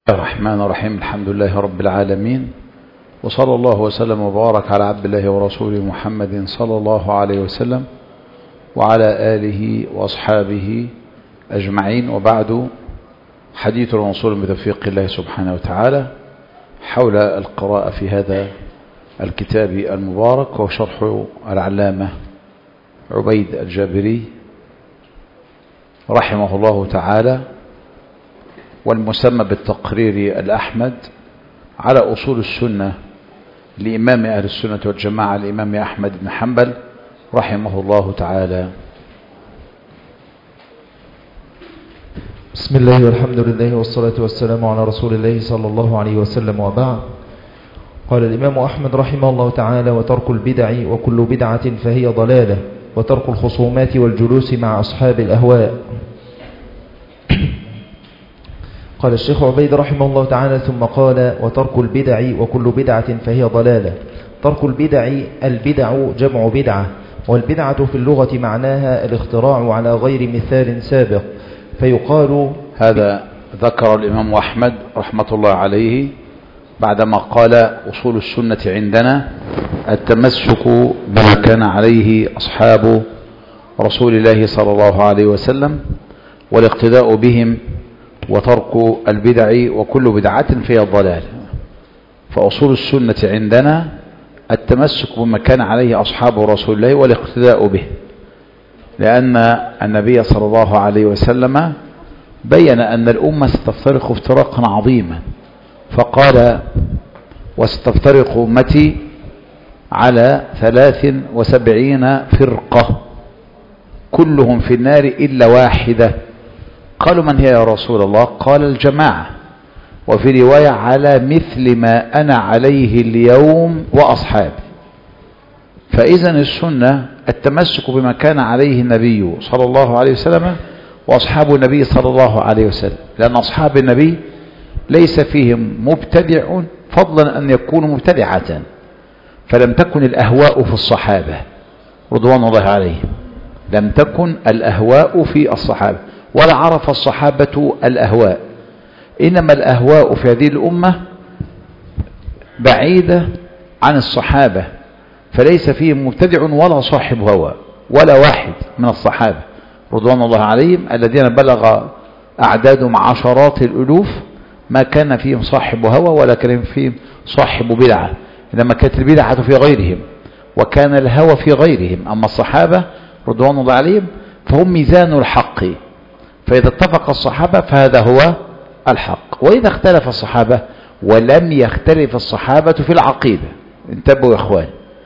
الرحمن الرحيم. الحمد لله رب العالمين، وصلى الله وسلم وبارك على عبد الله ورسوله محمد صلى الله عليه وسلم وعلى آله وأصحابه أجمعين. وبعد، حديث موصول بتوفيق الله سبحانه وتعالى حول القراءة في هذا الكتاب المبارك، وشرح العلامة عبيد الجابري رحمه الله تعالى، والمسمى بالتقرير الأحمد على أصول السنة لإمام أهل السنة والجماعة الإمام أحمد بن حنبل رحمه الله تعالى. بسم الله والحمد لله والصلاة والسلام على رسول الله صلى الله عليه وسلم، وبعد. قال الإمام أحمد رحمه الله تعالى: وترك البدع وكل بدعة فهي ضلالة، وترك الخصومات والجلوس مع أصحاب الأهواء. قال الشيخ عبيد رحمه الله تعالى ثم قال: وترك البدع وكل بدعة فهي ضلالة. ترك البدع، البدع جمع بدعة، والبدعة في اللغة معناها الاختراع على غير مثال سابق، فيقال. هذا ذكر الإمام أحمد رحمة الله عليه بعدما قال: أصول السنة عندنا التمسك بما كان عليه أصحاب رسول الله صلى الله عليه وسلم والاقتداء بهم، وترك البدع وكل بدعة فيها الضلال. فأصول السنة عندنا التمسك بما كان عليه أصحاب رسول الله والاقتداء به، لأن النبي صلى الله عليه وسلم بين أن الأمة ستفترق افتراقا عظيما، فقال: وستفترق أمتي على 73 فرقة كلهم في النار إلا واحدة. قالوا: من هي يا رسول الله؟ قال: الجماعة. وفي رواية: على مثل ما أنا عليه اليوم وأصحابي. فإذا السنة التمسك بما كان عليه النبي صلى الله عليه وسلم وأصحاب النبي صلى الله عليه وسلم، لأن أصحاب النبي ليس فيهم مبتدع فضلا أن يكونوا مبتدعة، فلم تكن الأهواء في الصحابة رضوان الله عليهم، لم تكن الأهواء في الصحابة، ولا عرف الصحابة الأهواء، إنما الأهواء في هذه الأمة بعيدة عن الصحابة، فليس فيهم مبتدع ولا صاحب هوى ولا واحد من الصحابة رضوان الله عليهم الذين بلغ أعدادهم عشرات الألوف ما كان فيهم صاحب هوى ولا كان فيهم صاحب بدعة، إنما كانت البدعة في غيرهم وكان الهوى في غيرهم. أما الصحابة رضوان الله عليهم فهم ميزان الحق، فإذا اتفق الصحابة فهذا هو الحق، وإذا اختلف الصحابة ولم يختلف الصحابة في العقيدة. انتبهوا يا إخوان،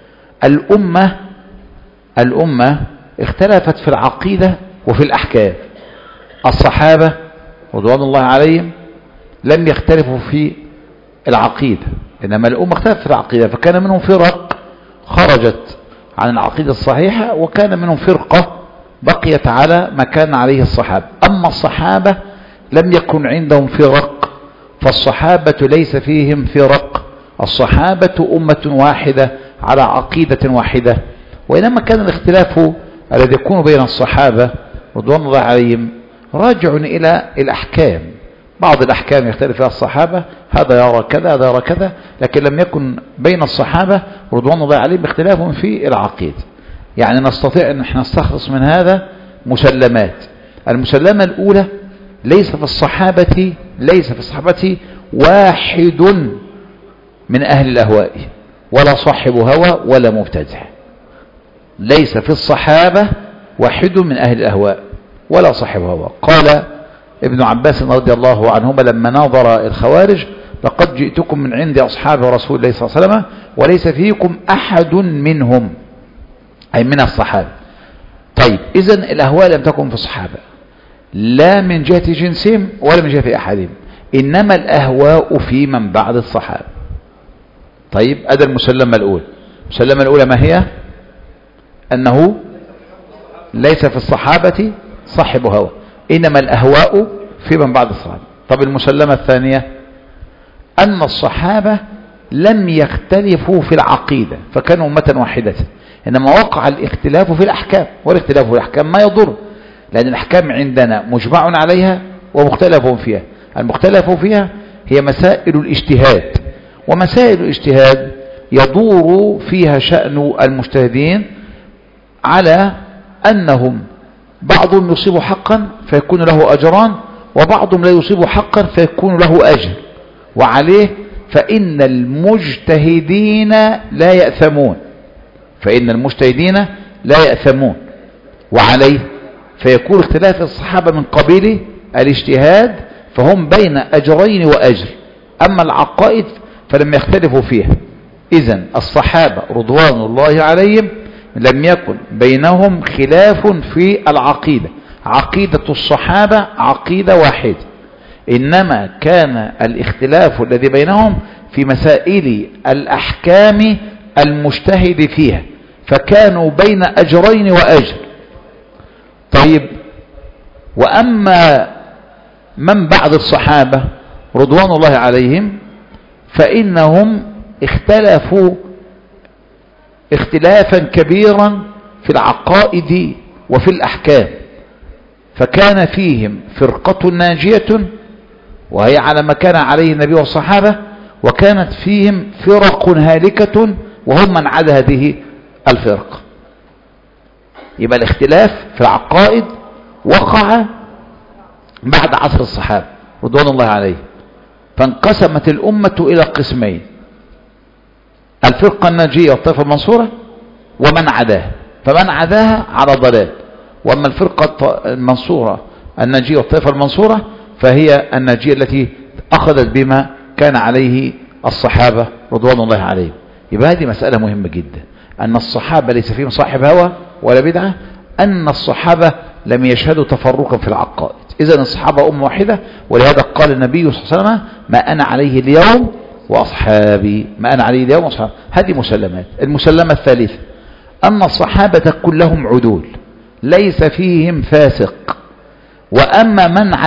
الأمة اختلفت في العقيدة وفي الأحكام. الصحابة رضوان الله عليهم لم يختلفوا في العقيدة، إنما الأمة اختلفت في العقيدة، فكان منهم فرق خرجت عن العقيدة الصحيحة، وكان منهم فرقة بقيت على ما كان عليه الصحابة. أما الصحابة لم يكن عندهم فرق، فالصحابة ليس فيهم فرق، الصحابة أمة واحدة على عقيدة واحدة. وإنما كان الاختلاف الذي يكون بين الصحابة رضوان الله عليهم راجع إلى الأحكام. بعض الأحكام يختلف فيها الصحابة، هذا يرى كذا هذا يرى كذا، لكن لم يكن بين الصحابة رضوان الله عليهم اختلاف في العقيدة. يعني نستطيع أن احنا نستخلص من هذا مسلمات. المسلمة الأولى: ليس في الصحابة واحد من أهل الأهواء ولا صاحب هوى ولا مبتدع. ليس في الصحابة واحد من أهل الأهواء ولا صاحب هوى. قال ابن عباس رضي الله عنهما لما ناظر الخوارج: لقد جئتكم من عند أصحاب رسول الله صلى الله عليه وسلم وليس فيكم أحد منهم، أي من الصحابة. طيب، إذن الأهواء لم تكن في الصحابة لا من جهة جنسهم ولا من جهة أحدهم، إنما الأهواء في من بعد الصحابة. طيب، هذا المسلمة الأولى. المسلمة الأولى ما هي؟ أنه ليس في الصحابة صاحب هوى، إنما الأهواء في من بعد الصحابة. طب المسلمة الثانية: أن الصحابة لم يختلفوا في العقيدة فكانوا أمة واحدة، إنما وقع الاختلاف في الأحكام، والاختلاف في الأحكام ما يضر، لأن الأحكام عندنا مجمع عليها ومختلف فيها. المختلف فيها هي مسائل الاجتهاد، ومسائل الاجتهاد يدور فيها شأن المجتهدين على أنهم بعضهم يصيب حقا فيكون له أجران، وبعضهم لا يصيب حقا فيكون له أجر، وعليه فإن المجتهدين لا يأثمون، فإن المجتهدين لا يأثمون، وعليه فيكون اختلاف الصحابة من قبيل الاجتهاد، فهم بين أجرين وأجر. أما العقائد فلم يختلفوا فيها. إذن الصحابة رضوان الله عليهم لم يكن بينهم خلاف في العقيدة، عقيدة الصحابة عقيدة واحدة، إنما كان الاختلاف الذي بينهم في مسائل الأحكام المجتهد فيها، فكانوا بين أجرين وأجر. طيب، وأما من بعد الصحابة رضوان الله عليهم فإنهم اختلفوا اختلافا كبيرا في العقائد وفي الأحكام، فكان فيهم فرقة ناجية وهي على ما كان عليه النبي والصحابة، وكانت فيهم فرق هالكة وهم من عدا هذه الفرق. يبقى الاختلاف في العقائد وقع بعد عصر الصحابة رضوان الله عليه، فانقسمت الأمة إلى قسمين: الفرقة الناجية والطائفة المنصورة ومن عداها، فمن عداها على ضلال، وأما الفرقة المنصورة الناجية والطائفة المنصورة فهي الناجية التي أخذت بما كان عليه الصحابة رضوان الله عليهم. يبقى هذه مسألة مهمة جدا، أن الصحابة ليس فيهم صاحب هوى ولا بدعة، أن الصحابة لم يشهدوا تفرقا في العقائد. إذن الصحابة أمة واحدة، ولهذا قال النبي صلى الله عليه وسلم: ما أنا عليه اليوم وأصحابي، ما أنا عليه اليوم وأصحابي. هذه مسلمات. المسلمة الثالثة أن الصحابة كلهم عدول ليس فيهم فاسق، وأما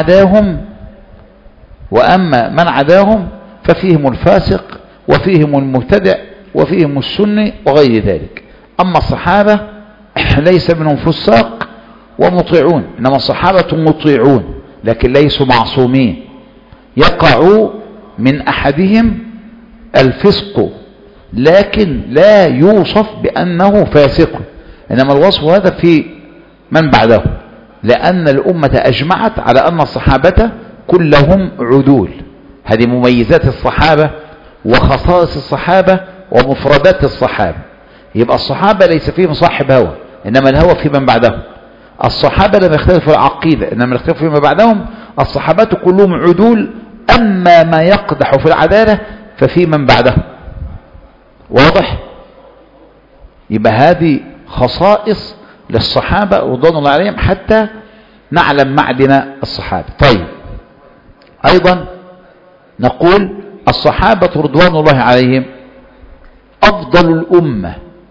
من عداهم ففيهم الفاسق وفيهم المبتدع وفيهم السني وغير ذلك. أما الصحابة ليس منهم فساق ومطيعون، إنما الصحابة مطيعون لكن ليسوا معصومين، يقع من أحدهم الفسق لكن لا يوصف بأنه فاسق، إنما الوصف هذا في من بعده، لأن الأمة أجمعت على أن الصحابة كلهم عدول. هذه مميزات الصحابة وخصائص الصحابة ومفردات الصحابة. يبقى الصحابة ليس فيهم صاحب هوى، إنما الهوى في من بعدهم. الصحابة لم يختلفوا العقيدة، إنما يختلفوا فيما بعدهم. الصحابة كلهم عدول، أما ما يقدح في العدالة ففي من بعدهم. واضح؟ يبقى هذه خصائص للصحابة رضوان الله عليهم حتى نعلم معدن الصحابة. طيب، أيضا نقول الصحابة رضوان الله عليهم أفضل الأمة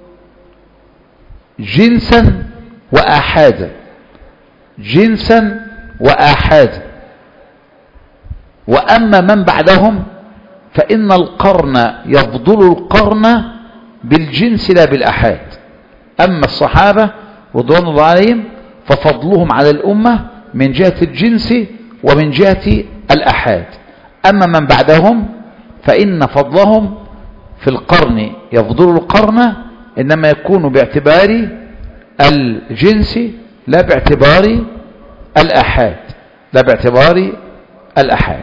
جنسا وآحادا، جنسا وآحادا. وأما من بعدهم فإن القرن يفضل القرن بالجنس لا بالآحاد. أما الصحابة رضوان الله عليهم ففضلهم على الأمة من جهة الجنس ومن جهة الآحاد. أما من بعدهم فإن فضلهم في القرن يفضل القرن، إنما يكون باعتبار الجنس لا باعتبار الآحاد، لا باعتبار الآحاد.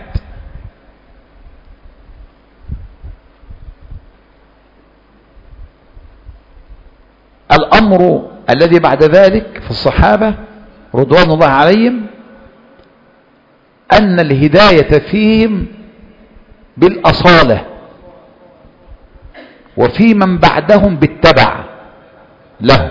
الأمر الذي بعد ذلك في الصحابة رضوان الله عليهم أن الهداية فيهم بالأصالة، وفي من بعدهم بالتبع له،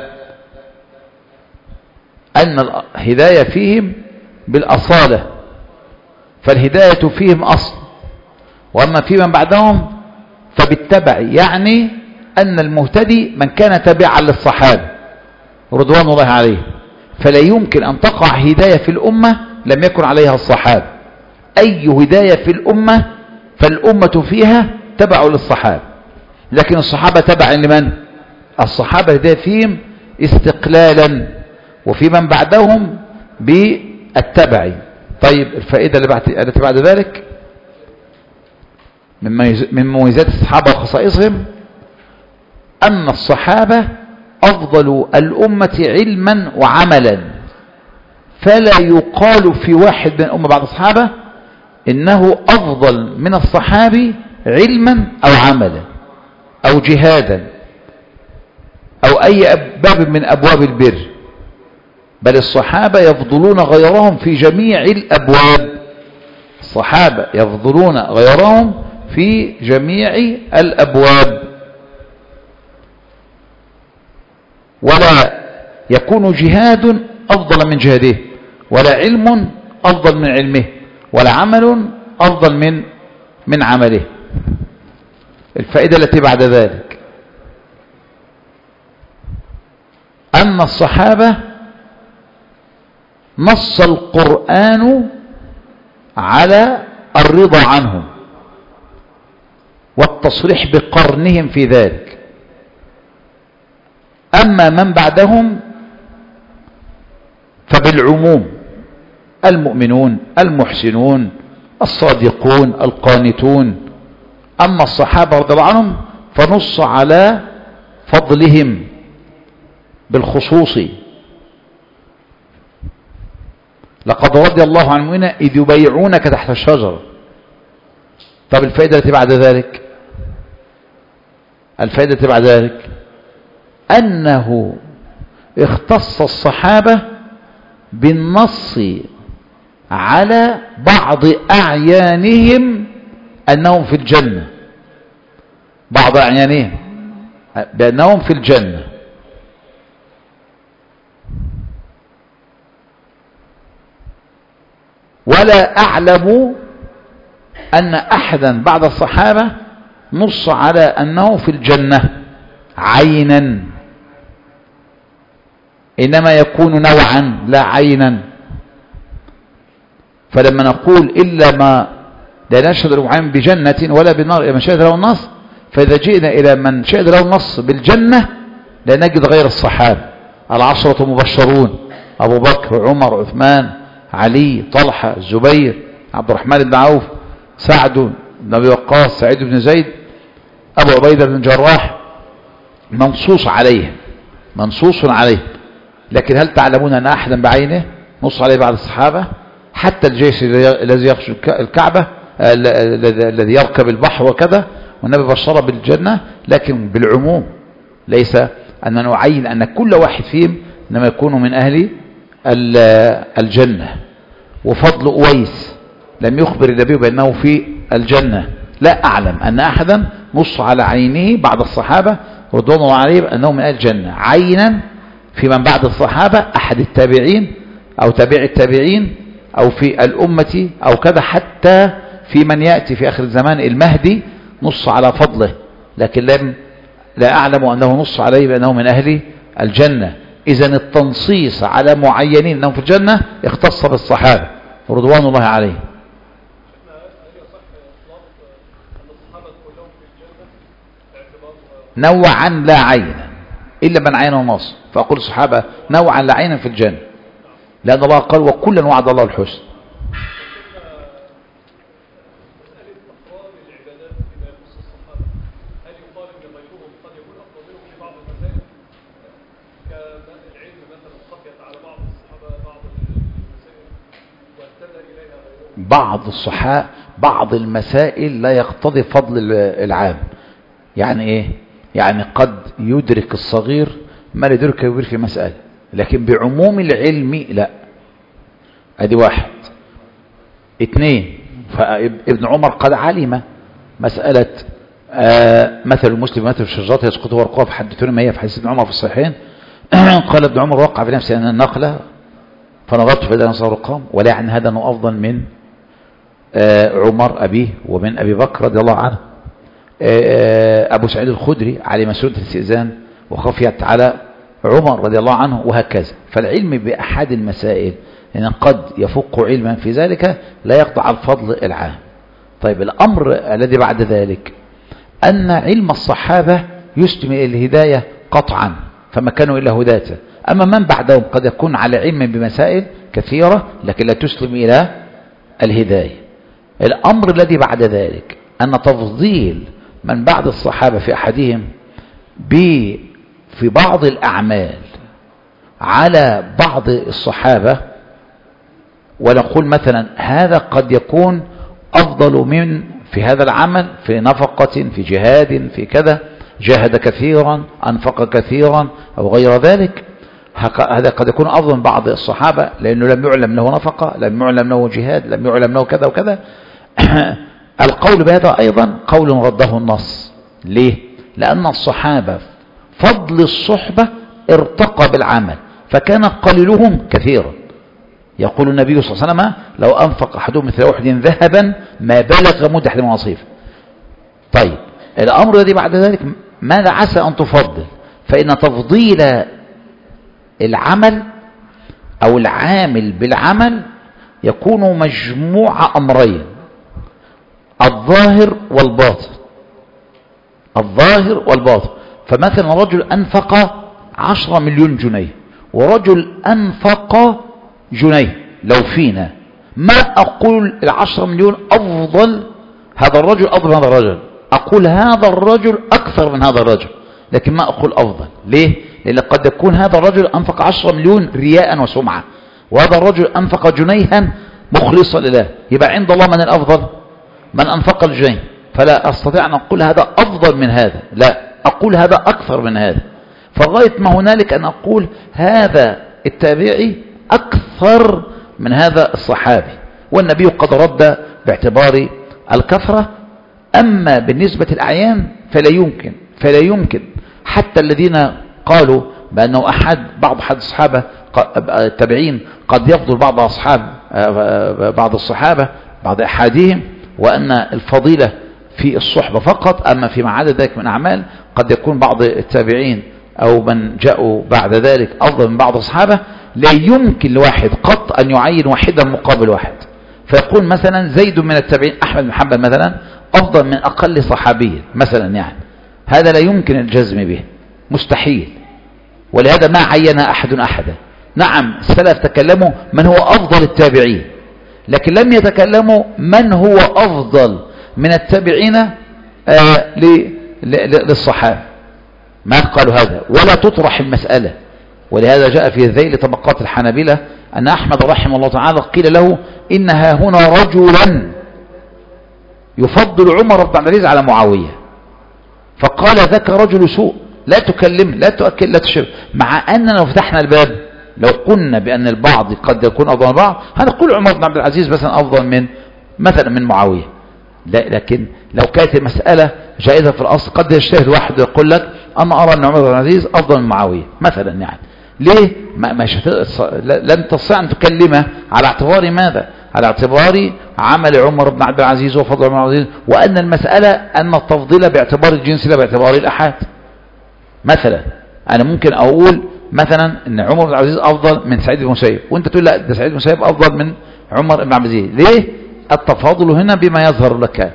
أن الهداية فيهم بالأصالة، فالهداية فيهم أصل، وأما في من بعدهم فبالتبع، يعني أن المهتدي من كان تبعا للصحابة رضوان الله عليه، فلا يمكن أن تقع هداية في الأمة لم يكن عليها الصحابة. أي هداية في الأمة فالأمة فيها تبع للصحابة، لكن الصحابة تبع لمن؟ الصحابة هداية فيهم استقلالا، وفي من بعدهم بالتبع. طيب، الفائدة التي بعد ذلك من مميزات الصحابة وخصائصهم أن الصحابة أفضل الأمة علما وعملا، فلا يقال في واحد من الأمة بعد الصحابة إنه أفضل من الصحابي علما أو عملا أو جهادا أو أي باب من أبواب البر، بل الصحابة يفضلون غيرهم في جميع الأبواب. الصحابة يفضلون غيرهم في جميع الأبواب، ولا يكون جهاد أفضل من جهاده، ولا علم أفضل من علمه، ولا عمل أفضل من عمله. الفائدة التي بعد ذلك أن الصحابة نص القرآن على الرضا عنهم والتصريح بقرنهم في ذلك. أما من بعدهم فبالعموم: المؤمنون، المحسنون، الصادقون، القانتون. أما الصحابة رضي الله عنهم فنص على فضلهم بالخصوص: لقد رضي الله عن المؤمنين إذ يبايعونك تحت الشجرة. طب الفائدة التي بعد ذلك، الفائدة التي بعد ذلك أنه اختص الصحابة بالنص على بعض أعيانهم أنهم في الجنة، بعض أعيانهم بأنهم في الجنة. ولا أعلم أن أحدا بعد الصحابة نص على أنه في الجنة عينا، إنما يكون نوعا لا عينا. فلما نقول إلا ما لا نشهد له عين بجنة ولا بالنار من شهد له النص، فإذا جئنا إلى من شهد له النص بالجنة لا نجد غير الصحابة العشرة مبشرون: أبو بكر، عمر، عثمان، علي، طلحة، الزبير، عبد الرحمن بن عوف، سعد بن أبي وقاص، سعيد بن زيد، أبو عبيدة بن جراح، منصوص عليه، منصوص عليه. لكن هل تعلمون أن أحدا بعينه نص عليه بعد الصحابة؟ حتى الجيش الذي يخشى الكعبة، الذي يركب البحر وكذا، والنبي بشر بالجنة، لكن بالعموم، ليس أن نعين أن كل واحد فيهم إنما يكون من أهل الجنة. وفضل أويس لم يخبر النبي بأنه في الجنة. لا أعلم أن أحدا نص على عينه بعد الصحابة رضوان الله عليهم أنه من أهل الجنة عينا في من بعد الصحابة، أحد التابعين أو تابع التابعين أو في الأمة أو كذا، حتى في من يأتي في آخر الزمان المهدي نص على فضله، لكن لا أعلم أنه نص عليه بأنه من أهل الجنة. إذن التنصيص على معينين أنهم في الجنة اختص بالصحابة رضوان الله عليهم. نوعا لا عينا إلا من عينه النص، فأقول الصحابة نوعا لا عينا في الجنة، لأن الله قال: وكلا وعد الله الحسن. بعض المسائل لا يقتضي فضل العام. يعني ايه؟ يعني قد يدرك الصغير ما لا يدرك الكبير في مسألة، لكن بعموم العلم لا. ادي واحد. اثنين، فابن عمر قد علم مسألة مثل المسلم مثل الشجرة يسقط ورقها، فحدثوني ما هي في حديث ابن عمر في الصحيحين. قال ابن عمر: وقع في نفسي أن النقلة فنظرت فإذا نصر القوم، ولا يعني هذا أنه أفضل من عمر أبيه ومن أبي بكر رضي الله عنه. أبو سعيد الخدري علم سورة الاستئذان وخفيت على عمر رضي الله عنه، وهكذا. فالعلم بأحد المسائل إن قد يفق علما في ذلك لا يقطع الفضل العام. طيب الأمر الذي بعد ذلك أن علم الصحابة يسلم إلى الهداية قطعا، فما كانوا إلا هداة. أما من بعدهم قد يكون على علم بمسائل كثيرة لكن لا تسلم إلى الهداية. الأمر الذي بعد ذلك أن تفضيل من بعد الصحابة في أحدهم في بعض الأعمال على بعض الصحابة، ونقول مثلا هذا قد يكون أفضل من في هذا العمل، في نفقة، في جهاد، في كذا، جاهد كثيرا، أنفق كثيرا أو غير ذلك، هذا قد يكون أفضل من بعض الصحابة لأنه لم يعلم له نفقة، لم يعلم له جهاد، لم يعلم له كذا وكذا. القول بهذا أيضا قول رده النص. ليه؟ لأن الصحابة فضل الصحبة ارتقى بالعمل، فكان قليلهم كثيرا. يقول النبي صلى الله عليه وسلم لو أنفق أحدهم مثل أحد ذهبا ما بلغ مد أحد مواصيف. طيب الأمر الذي بعد ذلك ماذا عسى أن تفضل؟ فإن تفضيل العمل أو العامل بالعمل يكون مجموع أمرين، الظاهر والباطن. الظاهر والباطن. فمثلا رجل أنفق 10 مليون جنيه ورجل أنفق جنيه، لو فينا ما أقول 10 مليون أفضل، هذا الرجل أفضل من هذا الرجل، أقول هذا الرجل أكثر من هذا الرجل، لكن ما أقول أفضل. ليه؟ لأن قد يكون هذا الرجل أنفق 10 مليون رياء وسمعة، وهذا الرجل أنفق جنيها مخلصا لله. يبقى عند الله من الأفضل؟ من أنفق الجنيه. فلا أستطيع أن أقول هذا أفضل من هذا، لا، أقول هذا أكثر من هذا. فغاية ما هنالك أن أقول هذا التابعي أكثر من هذا الصحابي، والنبي قد رد باعتبار الكثرة. أما بالنسبة الأعيان فلا يمكن حتى الذين قالوا بأنه بعض الصحابة التابعين قد يفضل بعض الصحابة بعض أحادهم، وأن الفضيلة في الصحبة فقط، أما فيما عدا ذلك من أعمال قد يكون بعض التابعين أو من جاءوا بعد ذلك أفضل من بعض الصحابة. لا يمكن لواحد قط أن يعين واحدا مقابل واحد، فيقول مثلا زيد من التابعين أحمد بن حنبل مثلا أفضل من أقل صحابي مثلا، يعني هذا لا يمكن الجزم به، مستحيل. ولهذا ما عين أحدا. نعم السلف تكلموا من هو أفضل التابعين، لكن لم يتكلموا من هو أفضل من التابعين للصحابة، ما قالوا هذا، ولا تطرح المسألة. ولهذا جاء في ذيل طبقات الحنابلة أن أحمد رحمه الله تعالى قيل له إنها هنا رجلا يفضل عمر بن عبد العزيز على معاوية، فقال ذاك رجل سوء، لا تكلم، لا تؤكل، لا تشرب. مع أننا لو فتحنا الباب لو قلنا بأن البعض قد يكون أفضل من بعض، هنقول عمر بن عبد العزيز مثلا أفضل من معاوية. لا، لكن لو كانت المسألة جائزة في الأصل قد يجتهد واحد ويقول لك أنا أرى أن عمر بن عبد العزيز أفضل من معاوية مثلا. يعني ليه؟ لن تستطيع أن تكلمه على اعتبار ماذا؟ على اعتبار عمل عمر بن عبد العزيز وفضل عمر بن عبد العزيز، وأن المسألة أن التفضيل باعتبار الجنس لا باعتبار الأحاد. مثلا أنا ممكن أقول مثلا أن عمر بن عبد العزيز أفضل من سعيد بن المسيب، وأنت تقول لا ده سعيد بن المسيب أفضل من عمر بن عبد العزيز. ليه؟ التفاضل هنا بما يظهر لك.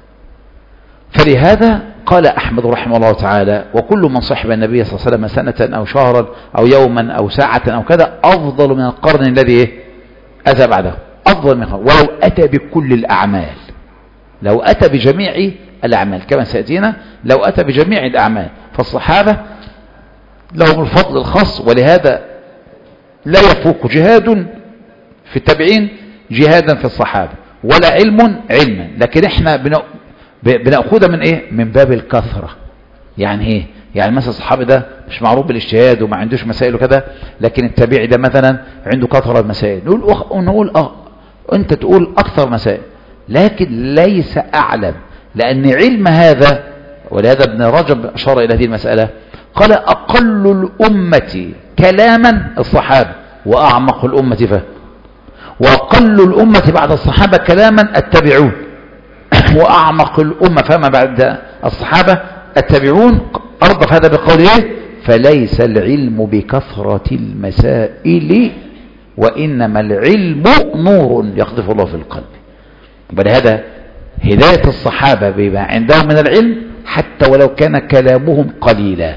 فلهذا قال أحمد رحمه الله تعالى وكل من صحب النبي صلى الله عليه وسلم سنة أو شهرا أو يوما أو ساعة أو كذا أفضل من القرن الذي أتى بعده، أفضل من القرن ولو أتى بكل الأعمال، لو أتى بجميع الأعمال كما سيأتينا، لو أتى بجميع الأعمال. فالصحابة لهم الفضل الخاص، ولهذا لا يفوق جهاد في التابعين جهادا في الصحابة، ولا علما، لكن احنا بنأخذها من ايه؟ من باب الكثرة. يعني ايه؟ يعني مثلا الصحابي ده مش معروف بالاجتهاد وما عندوش مسائل وكذا، لكن التابعي ده مثلا عنده كثرة المسائل، نقول انت تقول اكثر مسائل، لكن ليس اعلم، لان علم هذا. ولهذا ابن رجب اشار الى هذه المسألة، قال اقل الامة كلاما الصحابة واعمق الامة فهم، واقل الامة بعد الصحابة كلاما التابعون، واعمق الامة فما بعد الصحابة التابعون. أرضف هذا بقوله فليس العلم بكثرة المسائل وإنما العلم نور يقذف الله في القلب. ولهذا هداية الصحابة بما عندهم من العلم حتى ولو كان كلامهم قليلا.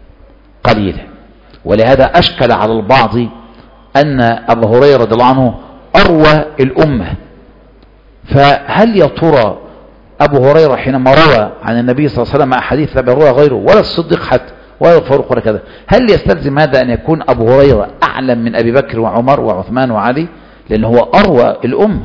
ولهذا أشكل على البعض أن أبا هريرة رضي الله عنه أروى الأمة، فهل يا ترى أبو هريرة حينما روى عن النبي صلى الله عليه وسلم أحاديث لم يروها غيره ولا الصديق حتى ولا الفاروق ولا كذا، هل يستلزم هذا أن يكون أبو هريرة أعلم من أبي بكر وعمر وعثمان وعلي؟ لأنه هو أروى الأمة.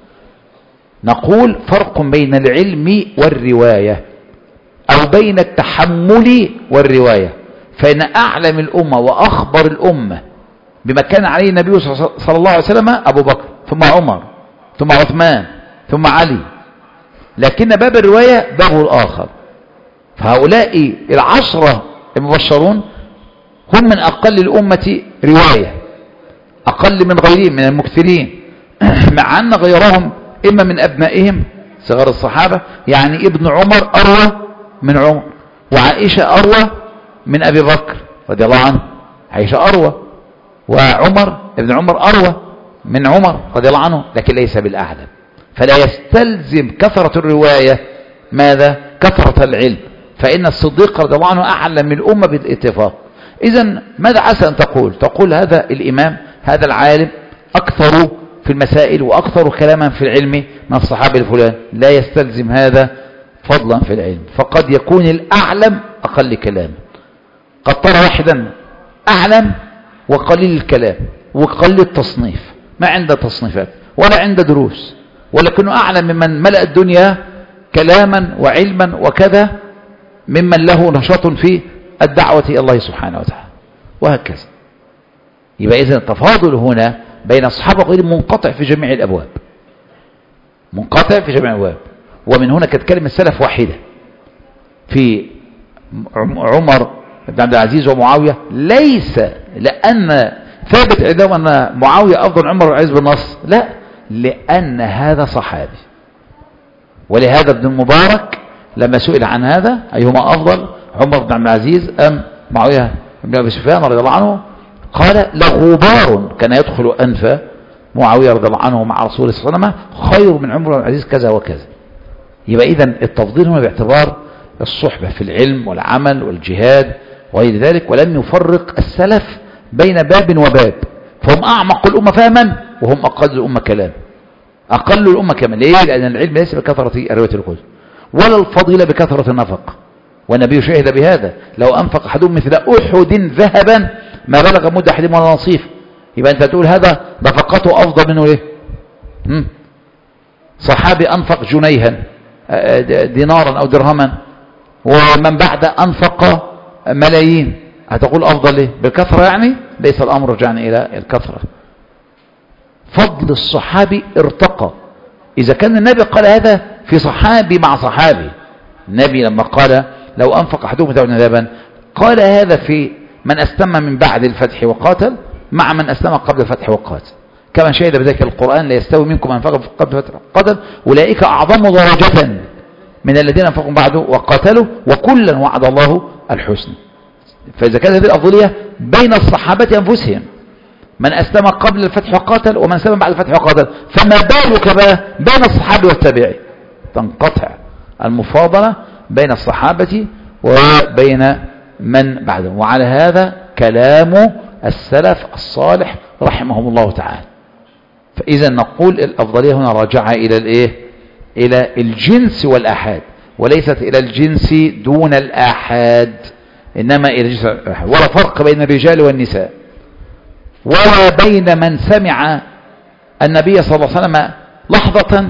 نقول فرق بين العلم والرواية أو بين التحمل والرواية، فإن أعلم الأمة وأخبر الأمة بما كان عليه النبي صلى الله عليه وسلم أبو بكر ثم عمر ثم عثمان ثم علي، لكن باب الرواية بابه الآخر. فهؤلاء العشرة المبشرون هم من أقل الأمة رواية، أقل من غيرهم من المكثرين، مع أن غيرهم إما من أبنائهم صغار الصحابة، يعني ابن عمر أروى من عمر، وعائشة أروى من أبي بكر رضي الله عنه، عائشة أروى، وعمر ابن عمر أروى من عمر رضي الله عنه، لكن ليس بالأعلم. فلا يستلزم كثرة الرواية ماذا؟ كثرة العلم، فإن الصديق رضي الله عنه أعلم من الأمة بالاتفاق. إذن ماذا عسى أن تقول؟ تقول هذا الإمام هذا العالم أكثر في المسائل وأكثر كلاما في العلم من الصحابة الفلان، لا يستلزم هذا فضلا في العلم، فقد يكون الأعلم أقل كلاما. قد ترى واحدا أعلم وقليل الكلام وقليل التصنيف، ما عنده تصنيفات ولا عنده دروس، ولكنه أعلم ممن ملأ الدنيا كلاما وعلما وكذا، ممن له نشاط في الدعوة إلى الله سبحانه وتعالى، وهكذا. يبقى إذن التفاضل هنا بين الصحابة غير منقطع في جميع الأبواب، منقطع في جميع الأبواب. ومن هنا كانت كلمة السلف واحدة في عمر بن عبد العزيز ومعاوية، ليس لأن ثابت عندهم أن معاوية أفضل عمر والعزيز بالنص، لا، لأن هذا صحابي. ولهذا ابن المبارك لما سئل عن هذا أيهما أفضل عمر بن عبد العزيز أم معاوية بن أبي سفيان رضي الله عنه، قال لغبار كان يدخل أنف معاوية رضي الله عنه مع رسول الله صلى الله عليه وسلم خير من عمر بن عبد العزيز كذا وكذا. يبقى إذن التفضيل هنا باعتبار الصحبة في العلم والعمل والجهاد وغير ذلك، ولم يفرق السلف بين باب وباب، فهم أعمق الأمة فهما وهم أقل الأمة كلام، أقل الأمة كمان. ليه؟ لأن العلم ليس بكثرة رواية الكتب ولا الفضيلة بكثرة النفق، والنبي شهد بهذا: لو أنفق أحدهم مثل أحد ذهبا ما بلغ مد أحدهم ولا نصيف. يبقى أنت تقول هذا نفقته أفضل منه إيه؟ صحابي أنفق جنيها دينارا أو درهما، ومن بعد أنفق ملايين، هتقول أفضل إيه؟ بالكثرة؟ يعني ليس الأمر رجعنا إلى الكثرة. فضل الصحابي ارتقى. إذا كان النبي قال هذا في صحابي مع صحابي، النبي لما قال لو أنفق أحدهم مثل ذهبا، قال هذا في من أسلم من بعد الفتح وقاتل مع من أسلم قبل الفتح وقاتل، كما شهد بذلك القرآن: لا يستوي منكم من أنفق قبل الفتح وقاتل أولئك أعظم درجة من الذين أنفقوا بعده وقاتلوا وكلا وعد الله الحسنى. فإذا كانت هذه الأفضلية بين الصحابة أنفسهم، من أسلم قبل الفتح وقاتل ومن أسلم بعد الفتح وقاتل، فما بالك بقى بين الصحابة والتابعين؟ تنقطع المفاضلة بين الصحابة وبين من بعدهم. وعلى هذا كلام السلف الصالح رحمهم الله تعالى. فإذا نقول الأفضلية هنا راجعة إلى الإيه؟ إلى الجنس والآحاد، وليست إلى الجنس دون الآحاد، إنما إلى الجنس والآحاد. ولا فرق بين الرجال والنساء، ولا بين من سمع النبي صلى الله عليه وسلم لحظة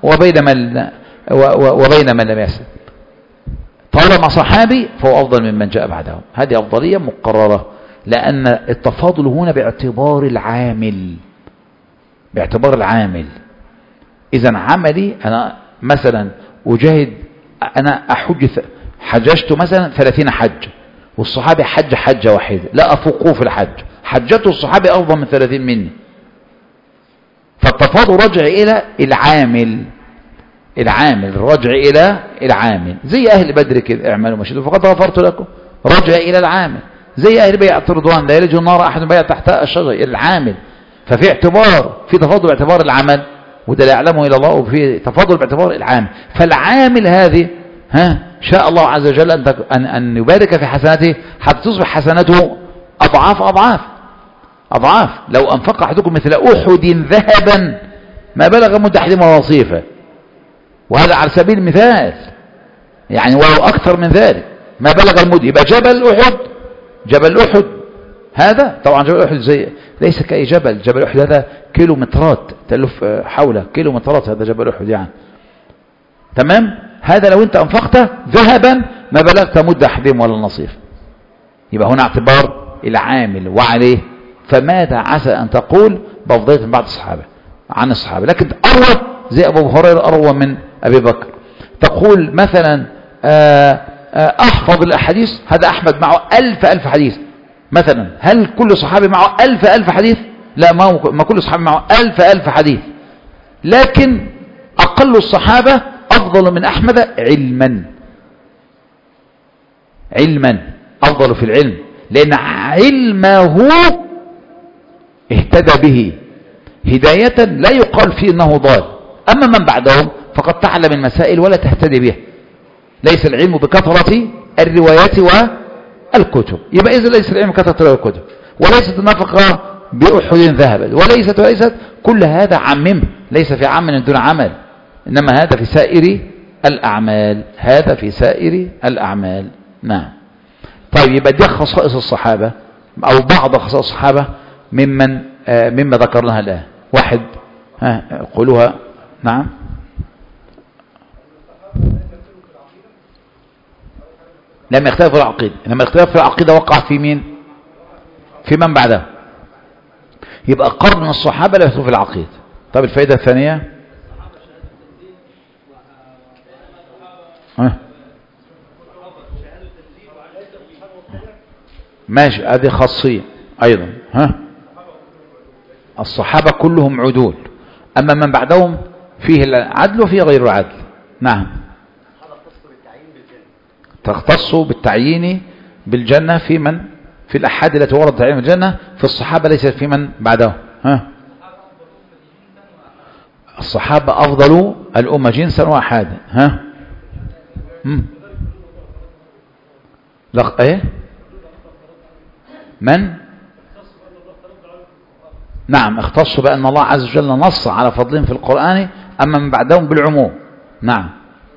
وبين من لم يسمع. طالما صحابي فهو أفضل ممن جاء بعدهم، هذه أفضلية مقررة، لأن التفاضل هنا باعتبار العامل، باعتبار العامل. إذا عملي أنا مثلا أجاهد، أنا حججت مثلا 30 حج، والصحابي حج حجة واحدة، لا أفوقه في الحج، حجته الصحابي أفضل من 30 مني. فالتفاضل رجع إلى العامل، العامل رجع إلى العامل، زي أهل بدر كده: اعملوا ما شئتم فقد غفرت لكم، رجع إلى العامل. زي أهل بيعة رضوان: لا يلج النار أحد بيع تحت الشجر، العامل. ففي اعتبار، في تفاضل باعتبار العمل، وده لا يعلمه إلا الله، وفي تفاضل باعتبار العامل. فالعامل هذه شاء الله عز وجل أن يبارك في حسناته حتى تصبح حسناته أضعاف أضعاف أضعاف. لو أنفق أحدكم مثل أحد ذهبا ما بلغ مد أحدهم ولا نصيفه. وهذا على سبيل المثال، يعني ولو أكثر من ذلك ما بلغ المد. يبقى جبل أحد، جبل أحد هذا طبعا جبل أحد زي ليس كأي جبل، جبل أحد هذا كيلومترات تلف حوله، كيلومترات هذا جبل أحد يعني. تمام؟ هذا لو أنت أنفقته ذهبا ما بلغت مد أحدهم ولا النصيف. يبقى هنا اعتبار العامل وعليه. فماذا عسى أن تقول بأفضلية من بعض الصحابة عن الصحابة، لكن أروى زي أبو هريرة أروى من أبي بكر. تقول مثلا أحفظ الأحاديث، هذا أحمد معه 1000 حديث مثلا. هل كل صحابي معه 1000 حديث؟ لا، ما كل صحابي معه 1000 حديث، لكن أقل الصحابة أفضل من أحمد علما أفضل في العلم، لأن علمه اهتدى به هداية لا يقال فيه أنه ضال. أما من بعدهم فقد تعلم المسائل ولا تهتدي بها. ليس العلم بكثرة الروايات والكتب. يبقى إذا ليس العلم بكثرة الروايات والكتب، وليست النفقة بأحد ذهبا، وليست كل هذا عمم، ليس في عمل دون عمل، إنما هذا في سائر الأعمال، هذا في سائر الأعمال. نعم. طيب يبقى دي خصائص الصحابة أو بعض خصائص الصحابة مما ذكرناها الآن. واحد قولوها. نعم. لم يختلف في العقيدة، إنما الاختلاف في العقيدة وقع في مين؟ في من بعده. يبقى قرن من الصحابة لا يختلف في العقيدة. طيب الفائدة الثانية ماشي، هذه خاصية أيضا. الصحابة كلهم عدول، أما من بعدهم فيه العدل وفيه غير العدل. نعم. تختص بالتعيين بالجنة في الأحاد التي وردت تعيين بالجنة في الصحابة، ليست في من بعدهم. الصحابة أفضل الأمة جنسا وأحادا. ايه من؟ نعم، اختصوا بأن الله عز وجل نص على فضلهم في القرآن، أما من بعدهم بالعموم. نعم.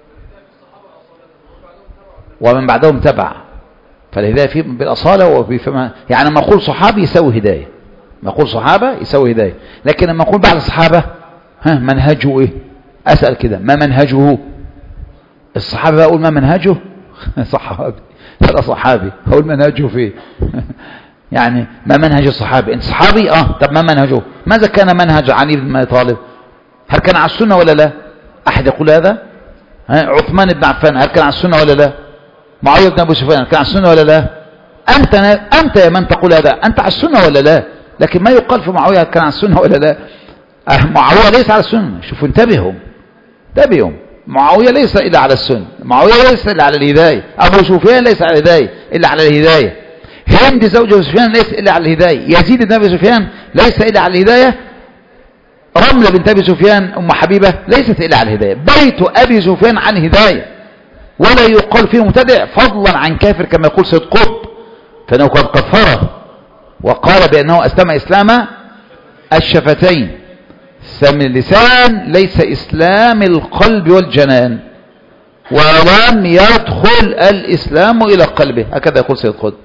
ومن بعدهم تبع، فالهداية فيه بالأصالة وبفما، يعني لما أقول صحابي يسوي هداية، ما أقول صحابة يسوي هداية، لكن لما أقول بعد الصحابة منهجه إيه؟ أسأل كده، ما منهجه؟ الصحابة أقول ما منهجه؟ صحابي هذا صحابي، أقول منهجه فيه يعني ما منهج الصحابي؟ أنت صحابي؟ طب ما منهجه؟ ماذا كان منهج علي بن أبي طالب؟ هل كان على السنة ولا لا؟ أحد يقول هذا؟ عثمان بن عفان هل كان على السنة ولا لا؟ معاوية بن أبي سفيان كان على السنة ولا لا؟ أنت يا من تقول هذا أنت على السنة ولا لا؟ لكن ما يقال في معاوية كان على السنة ولا لا؟ معاوية ليس على السنة. شوفوا انتبهوا، معاوية ليس إلا على السنة، معاوية ليس إلا على الهداية، أبو سفيان ليس على الهداية إلا على الهداية، هند زوج أبي سفيان ليس إلا على الهداية، يزيد بن أبي سفيان ليس إلا على الهداية، رملة بنت أبي سفيان أم حبيبة ليست إلا على الهداية، بيت أبي سفيان عن هداية، ولا يقال فيه مبتدع فضلا عن كافر كما يقول سيد قطب، فإنه قد كفره وقال بأنه أسلم إسلام الشفتين. إسلام اللسان ليس إسلام القلب والجنان، ولم يدخل الإسلام إلى قلبه، هكذا يقول سيد قطب.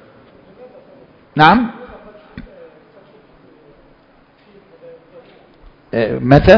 نعم. متى؟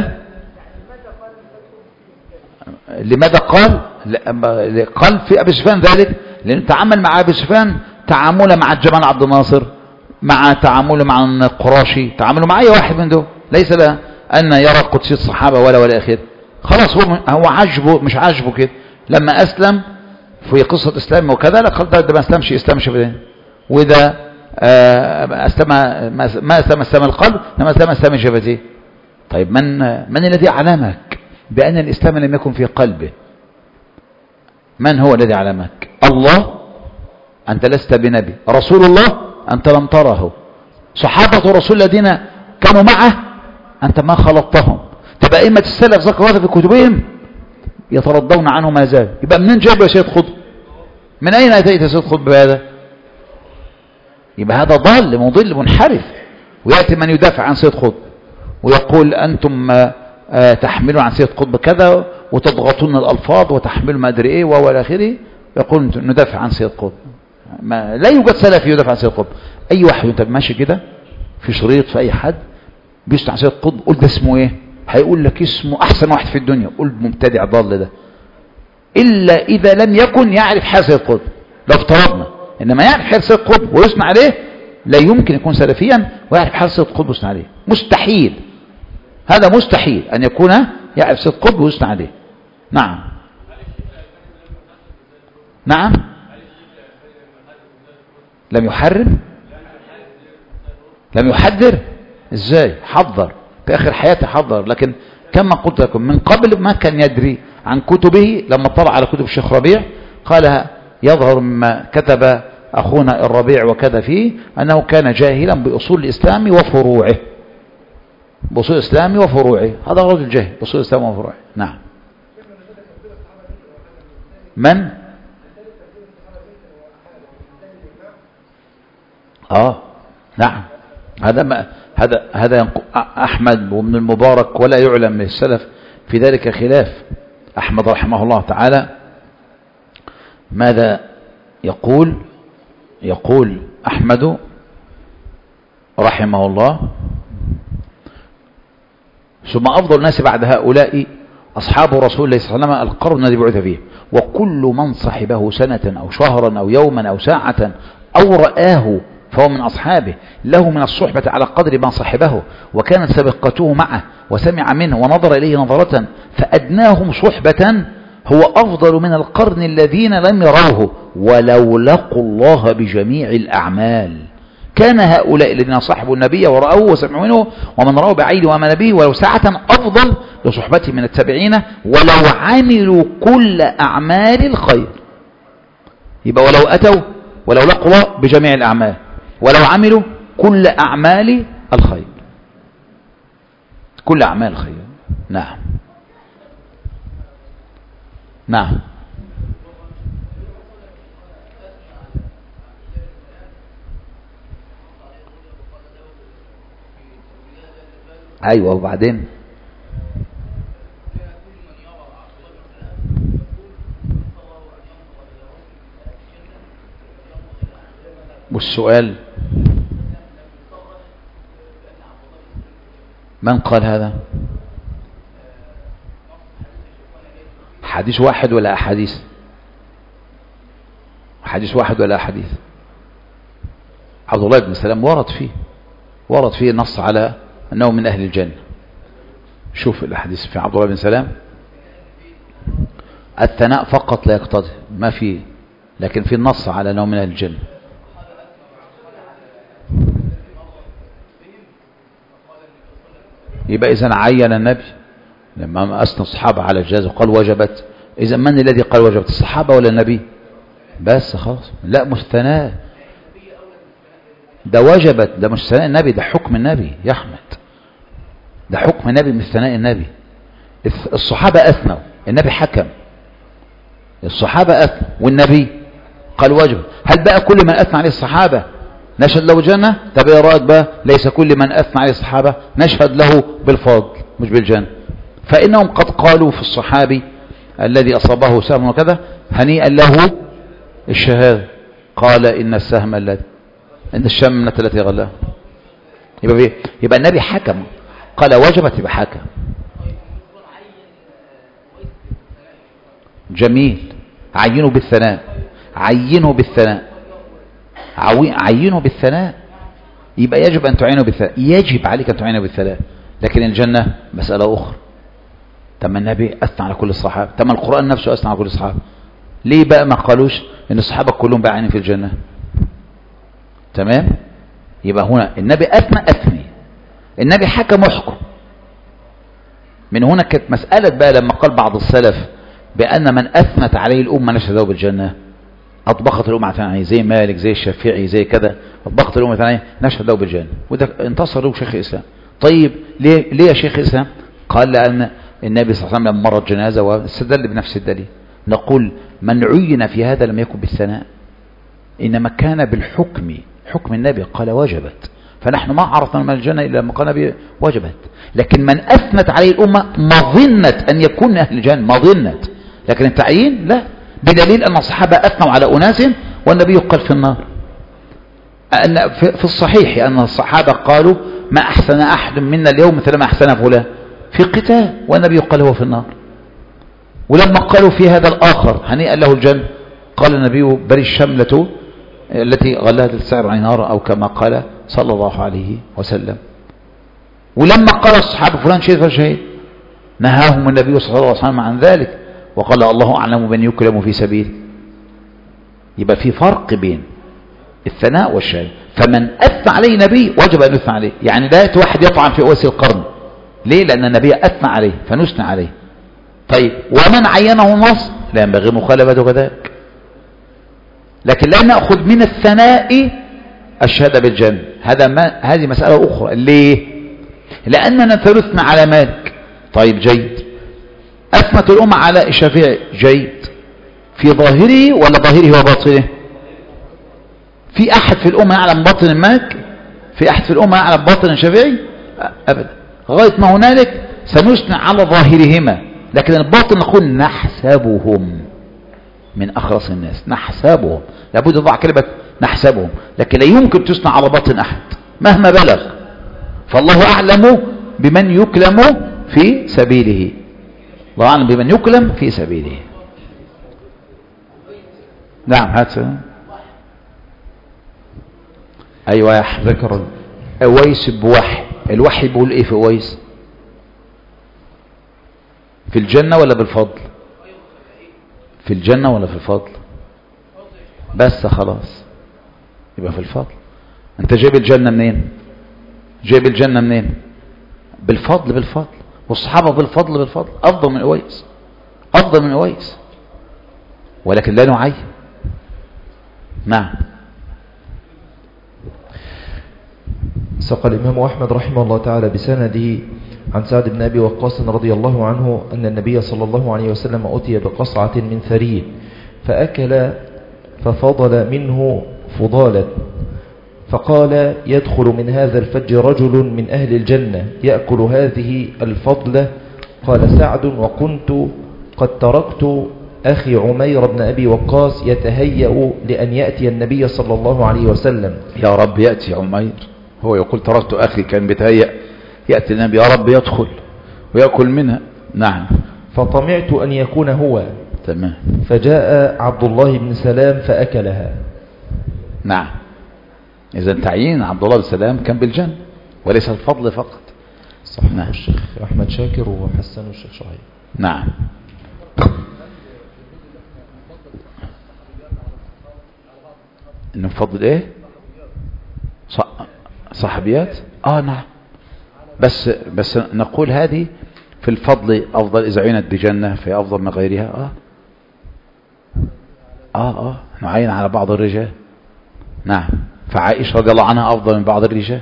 لماذا قال؟ قال في أبي سفيان ذلك لأنه تعامل مع أبي سفيان تعامله مع الجمال عبد الناصر، مع تعامله مع القراشي، تعامله مع أي واحد من دول، ليس له أن يرى قدسية الصحابة ولا آخر. خلاص هو عجبه، مش عجبه كده لما أسلم في قصة إسلام وكذا، لا قال ده ما أسلمش إسلام شفتين، وإذا أسلم ما أسلم إسلام القلب لما أسلم إسلام شفتين. طيب من الذي علمك بأن الإسلام لم يكن في قلبه؟ من هو الذي علمك؟ الله؟ أنت لست بنبي. رسول الله؟ أنت لم تره. صحابة رسول الذين كانوا معه أنت ما خلطتهم. تبقى أئمة السلف ذكروا هذا في كتبهم يترضون عنه ما زال. يبقى منين جاب يا سيد قطب؟ من أين أتيت يا سيد قطب بهذا؟ يبقى هذا ضال مضل منحرف. ويأتي من يدافع عن سيد قطب ويقول أنتم تحملون عن سيد قطب كذا وتضغطون الألفاظ وتحملوا ما أدري إيه وإلى آخره، يقول ندافع عن سيد قطب. لا يوجد سلفي يدافع عن سيد قطب. أي واحد وأنت ماشي كده في شريط في أي حد بيشتع عن سيد قطب، قول ده اسمه إيه؟ هيقول لك اسمه أحسن واحد في الدنيا. قول مبتدع ضال ده، إلا إذا لم يكن يعرف حال سيد قطب. لو افترضنا إنما يعرف حال سيد قطب ويثنى عليه، لا يمكن يكون سلفيا ويعرف حال سيد قطب ويثنى عليه. مستحيل، هذا مستحيل أن يكون يعرف سيد قطب ويثنى عليه. نعم نعم. لم يحرم، لم يحذر. ازاي؟ حذر في آخر حياته، حذر. لكن كما قلت لكم من قبل ما كان يدري عن كتبه. لما اطلع على كتب الشيخ ربيع قالها يظهر مما كتب أخونا الربيع وكذا فيه أنه كان جاهلا بأصول الإسلام وفروعه، بأصول الإسلام وفروعه. هذا رجل جاهل بأصول الإسلام وفروعه. نعم. من؟ نعم. هذا أحمد وابن المبارك، ولا يعلم من السلف في ذلك خلاف. أحمد رحمه الله تعالى ماذا يقول؟ يقول أحمد رحمه الله: ثم أفضل الناس بعد هؤلاء أصحاب رسول الله صلى الله عليه وسلم القرن الذي بعث فيه، وكل من صحبه سنة أو شهرا أو يوما أو ساعة أو رآه فهو من أصحابه، له من الصحبة على قدر ما صحبه وكانت سبقته معه وسمع منه ونظر إليه نظرة، فأدناهم صحبة هو أفضل من القرن الذين لم يروه ولو لقوا الله بجميع الأعمال. كان هؤلاء الذين صحبوا النبي ورأوه وسمعوا منه ومن رأوا بعيد وآمن به ولو ساعة أفضل لصحبته من التابعين ولو عملوا كل أعمال الخير. يبقى ولو أتوا ولو لقوا الله بجميع الأعمال ولو عملوا كل أعمال الخير، كل أعمال الخير. نعم نعم. أيوة. وبعدين والسؤال من قال هذا؟ حديث واحد ولا أحاديث؟ حديث واحد ولا أحاديث؟ عبد الله بن سلام ورد فيه نص على أنه من أهل الجنة. شوف الحديث في عبد الله بن سلام. الثناء فقط لا يقتضي، ما فيه، لكن في النص على أنه من أهل الجنة. يبقى إذن عين النبي لما أثنى الصحابة على الجواز وقال وجبت. إذن من الذي قال وجبت، الصحابة ولا النبي؟ بس خلاص. لا، مش ثناء، ده وجبت، ده مش ثناء النبي، ده حكم النبي يا أحمد، ده حكم النبي مش ثناء النبي. الصحابة أثنوا، النبي حكم. الصحابة أثنوا والنبي قال وجب. هل بقى كل من أثنى عليه الصحابة نشهد له جنة؟ طب ايه رأيك بقى ليس كل من أثنى عليه الصحابة نشهد له بالفضل مش بالجنة؟ فإنهم قد قالوا في الصحابي الذي أصابه سهم وكذا هنيئا له الشهادة، قال إن السهم الذي إن الشمنة التي غلاه. يبقى النبي حكم، قال وجبت، يبقى حكم. جميل. عينوا بالثناء، عينوا بالثناء، عينوا بالثناء. يبقى يجب أن تعينوا بالثناء، يجب عليك أن تعينوا بالثناء. لكن الجنة مسألة أخرى. تم النبي أثنى على كل الصحابة، تم القرآن نفسه أثنى على كل الصحابة. ليه بقى ما قالوش إن الصحابة كلهم بعين في الجنة؟ تمام. يبقى هنا النبي أثني، النبي حكم وحكم. من هنا كانت مسألة بقى لما قال بعض السلف بأن من أثنت عليه الأمة نشهد له بالجنة، أطبقت الأمة عليه زي مالك زي الشافعي زي كذا، أطبقت الأمة عليه نشهد له بالجنة، وده انتصر له شيخ الإسلام. طيب ليه يا شيخ الإسلام؟ قال لأن النبي صلى الله عليه وسلم مرت جنازة واستدل بنفس الدليل. نقول من عين في هذا لم يكن بالثناء، إنما كان بالحكم، حكم النبي قال وجبت، فنحن ما عرفنا من الجنة إلا لما قال به وجبت. لكن من أثنت عليه الأمة مظنة أن يكون من أهل الجنة، مظنة، لكن التعيين لا، بدليل أن الصحابة أثنوا على أناس والنبي قال في النار. في الصحيح أن الصحابة قالوا ما أحسن أحد منا اليوم مثل ما أحسن فلان في قتال، والنبي قال هو في النار. ولما قالوا في هذا الآخر هنيئا له الجنة، قال النبي بل الشملة التي غلت السعر عن نار، أو كما قال صلى الله عليه وسلم. ولما قال الصحابة فلان شهيد فشهيد، نهاهم النبي صلى الله عليه وسلم عن ذلك وقال الله أعلم من يكلم في سبيل. يبقى في فرق بين الثناء والشهادة. فمن أثنى عليه نبي وجب أن يثنى عليه، يعني لا واحد يطعن في أويس القرن، ليه؟ لأن النبي أثنى عليه فنثنى عليه. طيب ومن عينه نص لا ينبغي مخالفته كذلك. لكن لا نأخذ من الثناء الشهادة بالجنة، هذه مسألة أخرى. ليه؟ لأننا ثلثنا على مالك، طيب جيد. أثنت الأمة على الشافعي، جيد، في ظاهره ولا ظاهره وباطنه؟ في أحد في الأمة يعلم باطن مالك؟ في أحد في الأمة يعلم باطن الشافعي؟ أبدا. غاية ما هنالك سنثنى على ظاهرهما، لكن الباطن نقول نحسبهم من أخرس الناس، نحسبهم، لابد نضع كلمة نحسبهم، لكن لا يمكن تثنى على باطن أحد مهما بلغ. فالله أعلم بمن يكلم في سبيله، الله أعلم بمن يكلم في سبيله. نعم هذا أيوة يا أحمد. ذكر أويس بوحي، الوحي بيقول إيه في أويس؟ في الجنة ولا بالفضل؟ في الجنة ولا في الفضل؟ بس خلاص يبقى في الفضل. أنت جايب الجنة منين؟ جايب الجنة منين؟ بالفضل، بالفضل. والصحابة بالفضل، بالفضل، أفضل من أويس، أفضل من أويس، ولكن لا نعين. نعم. ساق الإمام أحمد رحمه الله تعالى بسنده عن سعد بن أبي وقاص رضي الله عنه أن النبي صلى الله عليه وسلم أتي بقصعة من ثريد فأكل ففضل منه فضالا، فقال يدخل من هذا الفج رجل من أهل الجنة يأكل هذه الفضلة. قال سعد وكنت قد تركت أخي عمير بن أبي وقاص يتهيأ لأن يأتي النبي صلى الله عليه وسلم. يا رب يأتي عمير، هو يقول تركت أخي كان بيتهيأ يأتي النبي، يا رب يدخل ويأكل منها. نعم. فطمعت أن يكون هو. تمام. فجاء عبد الله بن سلام فأكلها. نعم. إذا تعيين عبد الله بن سلام كان بالجنة وليس الفضل فقط. صح. نعم. الشيخ أحمد شاكر وحسن الشيخ شعيب. نعم. إنه فضل إيه؟ صحابيات. نعم. بس نقول هذه في الفضل أفضل إذا عينت بجنة في أفضل من غيرها. نعين على بعض الرجال. نعم. فعائشة رضي الله عنها أفضل من بعض الرجال،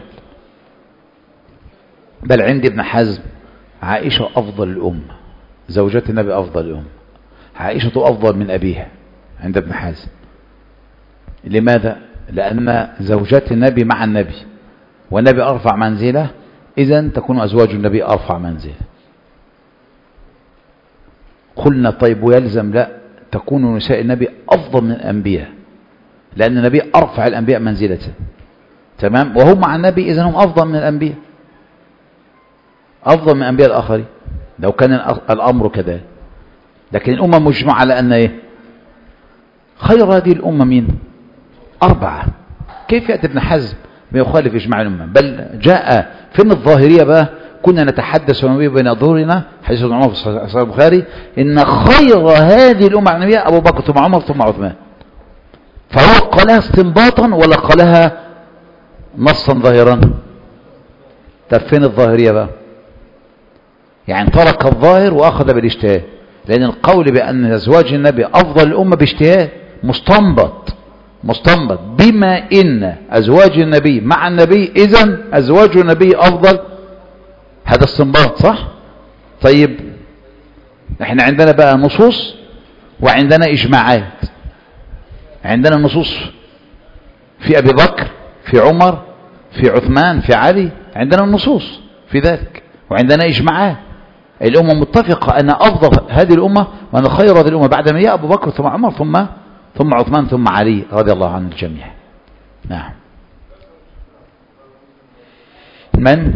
بل عند ابن حزم عائشة أفضل الأمة، زوجات النبي أفضل الأمة، عائشة أفضل من أبيها عند ابن حزم. لماذا؟ لأن زوجات النبي مع النبي والنبي أرفع منزله، إذن تكون أزواج النبي أرفع منزله. قلنا طيب ويلزم لا، تكون نساء النبي أفضل من الأنبياء لأن النبي أرفع الأنبياء منزلة. تمام. وهم مع النبي إذن هم أفضل من الأنبياء، أفضل من الأنبياء الآخرين لو كان الأمر كذلك. لكن الأمة مجمع على أن إيه؟ خير هذه الأمة مين؟ 4. كيف يأتي ابن حزم بيخالف إجماع الأمة؟ بل جاء فين الظاهرية بقى؟ كنا نتحدث بين ظهورنا حديث ابن عمر في صحيح البخاري إن خير هذه الأمة النبوية أبو بكر ثم عمر ثم عثمان. فهو قالها استنباطا ولا قالها نصا ظاهرا؟ طب فين الظاهرية بقى؟ يعني ترك الظاهر وأخذ بالاجتهاد، لأن القول بأن أزواج النبي أفضل الأمة باجتهاد مستنبط بما إن أزواج النبي مع النبي إذن أزواج النبي أفضل، هذا استنباط صح؟ طيب احنا عندنا بقى نصوص وعندنا إجماعات. عندنا نصوص في أبي بكر، في عمر، في عثمان، في علي، عندنا النصوص في ذلك، وعندنا إجماعات. الأمة متفقة أن أفضل هذه الأمة وأن خير هذه الأمة بعد ما جاء أبو بكر ثم عمر ثم عثمان ثم علي رضي الله عن الجميع. نعم. من؟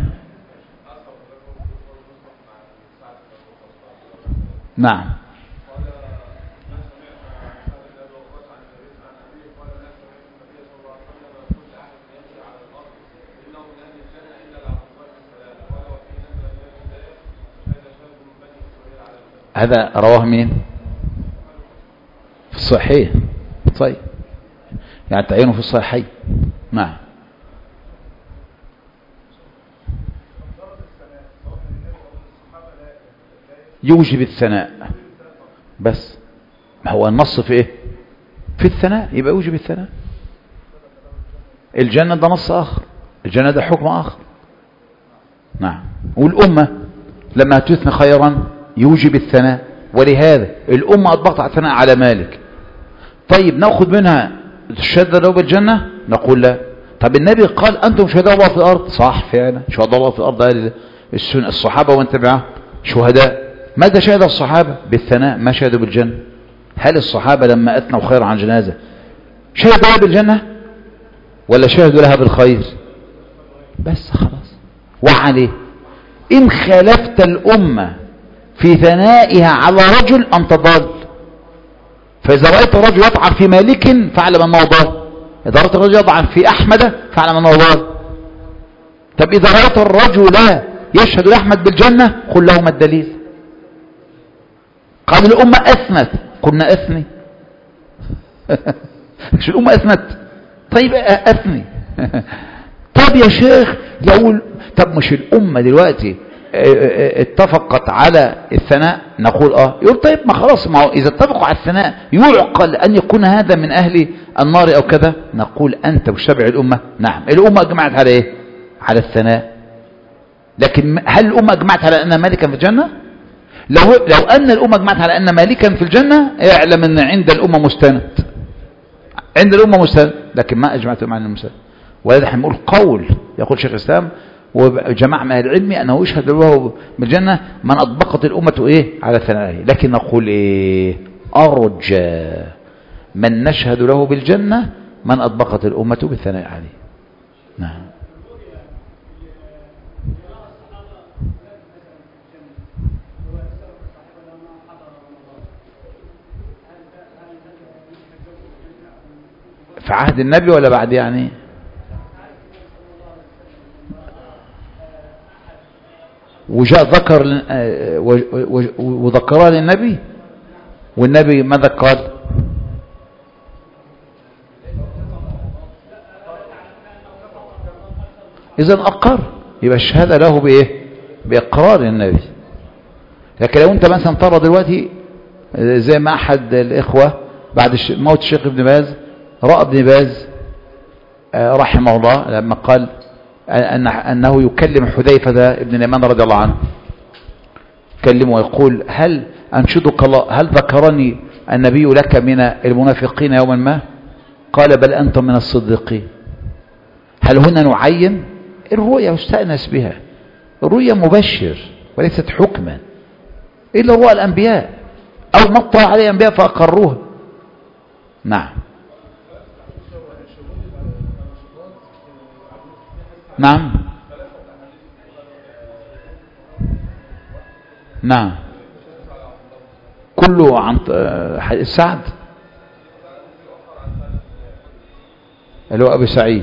نعم. هذا رواه مين؟ في الصحيح. طيب، يعني تعينه في الصحيح. نعم. يوجب الثناء بس، ما هو النص في ايه؟ في الثناء، يبقى يوجب الثناء. الجنة ده نص آخر، الجنة ده حكم آخر. نعم. والأمة لما تثني خيرا يوجب الثناء، ولهذا الأمة أطبقت على الثناء على مالك. طيب نأخذ منها الشهادة له بالجنة؟ نقول لا. طب النبي قال أنتم شهداء الله في الأرض، صح فعلا، شهداء الله في الأرض أهل الصحابة ومن تبعهم شهداء. ماذا شهد الصحابة؟ بالثناء، ما شهدوا بالجنة. هل الصحابة لما أثنوا خير عن جنازة شهدوا لها بالجنة ولا شهدوا لها بالخير؟ بس خلاص. وعليه إن خالفت الأمة في ثنائها على رجل أنت ضال. فإذا رأيت الرجل يطعن في مالك فاعلم أنه ضال، إذا رأيت الرجل يطعن في أحمد فاعلم أنه ضال. طب إذا رأيت الرجل لا يشهد لأحمد بالجنة قل له ما الدليل؟ قال الأمة أثنت، قلنا أثني. مش الأمة أثنت؟ طيب أثني. طب يا شيخ طب مش الأمة دلوقتي اتفقت على الثناء؟ نقول يقول طيب ما خلاص، ما هو إذا اتفقوا على الثناء يعقل أن يكون هذا من أهل النار أو كذا. نقول أنت مشتبع الأمة. نعم، الأمة أجمعت على إيه؟ على الثناء. لكن هل الأمة أجمعت على أن مالكا في الجنة؟ لو أن الأمة أجمعت على أن مالكا في الجنة اعلم أن عند الأمة مستند، عند الأمة مستند، لكن ما أجمعت مع المستند. ولذا نقول قول يقول شيخ الإسلام وجماعة من العلم أنه يشهد له بالجنة من أطبقت الأمة إيه؟ على ثنائه. لكن نقول إيه؟ أرجى من نشهد له بالجنة من أطبقت الأمة بالثناء عليه. نعم. في عهد النبي ولا بعد يعني؟ وجاء ذكر وذكرها للنبي، والنبي ماذا قال؟ إذا أقر، يبقى الشهادة له بإيه؟ بإقرار النبي. لكن لو أنت مثلا ترى دلوقتي زي ما أحد الإخوة بعد موت الشيخ ابن باز رأى ابن باز رحمه الله لما قال أنه يكلم حذيفة ابن اليمان رضي الله عنه، كلمه ويقول هل أنشدك الله، هل ذكرني النبي لك من المنافقين يوما ما؟ قال بل أنتم من الصديقين. هل هنا نعين؟ الرؤيا يستأنس بها، الرؤيا مبشر وليست حكما، إلا رؤى الأنبياء أو ما اطلع عليه الأنبياء فأقروها. نعم. نعم. نعم. كله عن سعد اللي هو أبو سعيد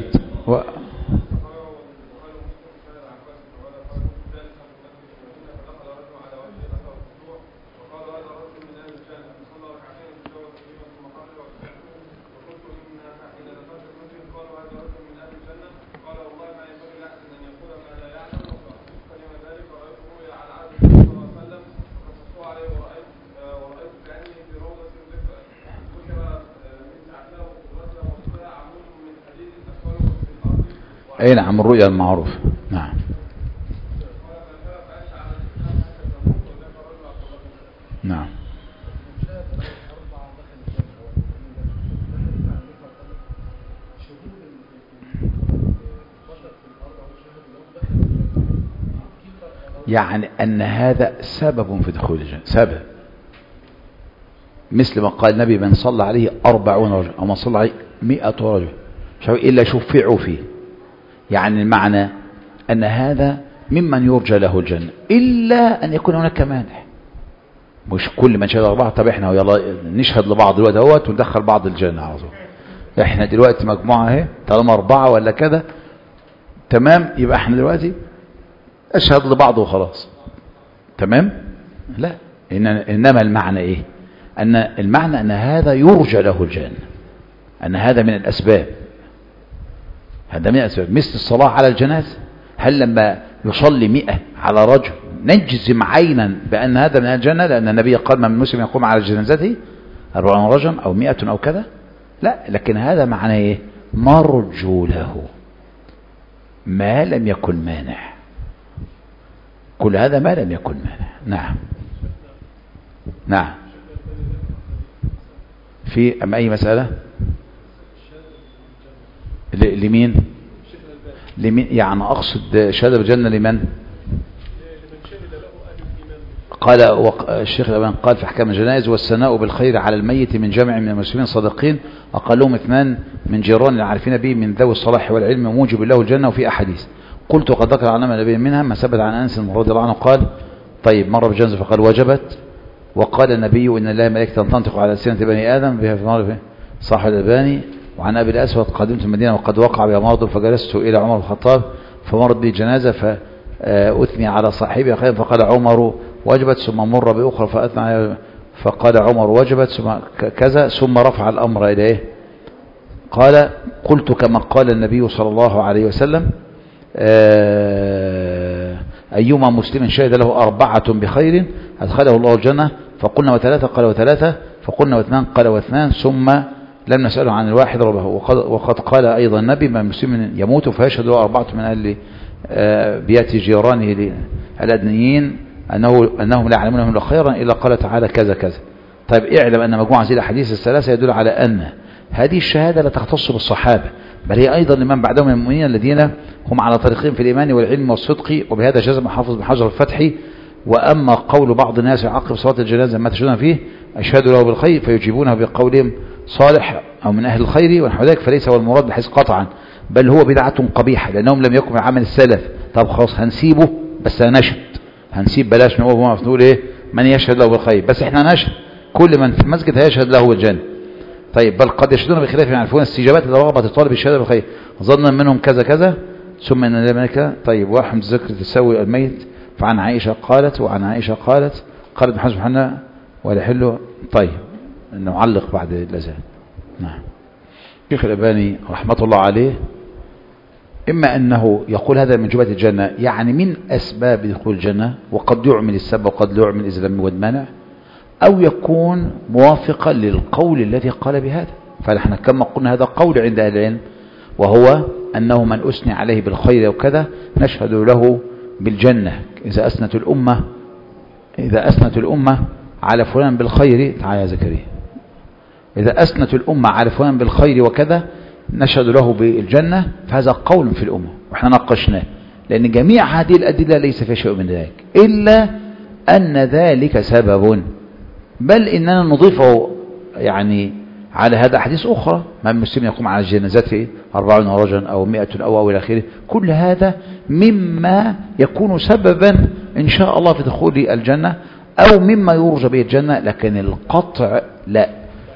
اي نعم، الرؤيا المعروفة. نعم. نعم. يعني أن هذا سبب في دخول الجنة، سبب، مثل ما قال النبي من صلى عليه 40 رجل أو من صلى عليه 100 رجل إلا شفعوا فيه. يعني المعنى أن هذا ممن يرجى له الجنة، إلا أن يكون هناك مانع. مش كل من شهد لبعض طب احنا يلا نشهد لبعض دلوقتي اهوت وندخل بعض الجنة على طول. احنا دلوقتي مجموعة اهي طالما 4 ولا كده تمام، يبقى احنا دلوقتي اشهد لبعض وخلاص تمام. لا، انما المعنى ايه؟ ان المعنى ان هذا يرجى له الجنة، ان هذا من الاسباب، هذا من الاسباب. مثل الصلاة على الجنازة، هل لما يصلي 100 على رجل نجزم عينا بأن هذا من الجنة؟ لأن النبي قال من مسلم يقوم على جنازته 40 رجل أو 100 أو كذا، لا، لكن هذا معناه ايه؟ مرجو له ما لم يكن مانع، كل هذا ما لم يكن مانع. نعم نعم. في أم أي مسألة لمين؟ يعني أقصد شهادة بالجنة لمن؟ قال الشيخ الألباني قال في أحكام الجنائز والثناء بالخير على الميت من جمع من المسلمين صادقين أقلهم 2 من جيران العارفين به من ذوي الصلاح والعلم موجب له الجنة. وفي أحاديث قلت وقد ذكر عن النبي منها ما ثبت عن أنس رضي الله عنه قال طيب مر بالجنة فقال وجبت، وقال النبي إن الله ملائكة تنطق على ألسنة بني آدم بها في مر صاحب الألباني. وعن أبي الأسود قدمت المدينة وقد وقع بها مرض فجلست إلى عمر الخطاب فمرت به جنازة فأثني على صاحبي خير فقال عمر وجبت، ثم مر بأخرى فأثنى فقال عمر وجبت، ثم كذا، ثم رفع الأمر إلى إيه؟ قال قلت كما قال النبي صلى الله عليه وسلم أيما مسلم شهد له 4 بخير أدخله الله الجنة. فقلنا 3 قال 3 فقلنا 2 قال 2 ثم لم نسأله عن الواحد ربه. وقد قال أيضا النبي من مسلم يموت فيشهد له 4 من أهل بيات جيرانه الأدنيين أنهم لا يعلمون منه خيرا إلا قال تعالى كذا كذا. طيب اعلم أن مجموعة هذه الأحاديث الثلاثة يدل على أن هذه الشهادة لا تختص بالصحابة، بل هي أيضا لمن بعدهم من المؤمنين الذين هم على طريقهم في الإيمان والعلم والصدق. وبهذا جزم حافظ بن حجر الفتح. وأما قول بعض الناس يعقب صلاة الجنازة ما تشهدون فيه أشهدوا له بالخير فيجيبونه بقولهم صالح أو من أهل الخير ونحو ذلك، فليس هو المراد بحيث قطعا، بل هو بدعة قبيحة لأنهم لم يكن من عمل السلف. طب خلاص هنسيبه بس هنشهد، هنسيب بلاش نقول ايه من يشهد له بالخير، بس احنا نشهد كل من في المسجد هيشهد له بالجنة. طيب بل قد يشهدون بخلاف يعرفون استجابات لرغبة الطالب الشهادة بالخير ظنا منهم كذا كذا ثم ان الملائكة. طيب واحد ذكر تسوي الميت فعن عائشة قالت وعن عائشة قالت ابن حزم حنا ولا حلو. طيب نعلق بعد الأذان. نعم. الشيخ الألباني رحمة الله عليه إما أنه يقول هذا من جبات الجنة يعني من أسباب دخول الجنة، وقد يعمل السبب وقد لا يعمل إذا لم يود مانع، أو يكون موافقا للقول الذي قال بهذا. فنحن كما قلنا هذا قول عند أهل العلم، وهو أنه من أثني عليه بالخير وكذا نشهد له بالجنة. إذا أثنت الأمة على فلان بالخير، تعالى يا زكريا، إذا أثنت الأمة على فلان بالخير وكذا نشهد له بالجنة، فهذا قول في الأمة وإحنا ناقشناه، لأن جميع هذه الأدلة ليس فيها شيء من ذلك إلا أن ذلك سبب، بل إننا نضيفه يعني على هذا حديث أخرى من مسلم يقوم على جنازته 40 رجلا أو 100 أو إلى آخره. كل هذا مما يكون سببا إن شاء الله في دخول الجنة أو مما يرجى به الجنة، لكن القطع لا.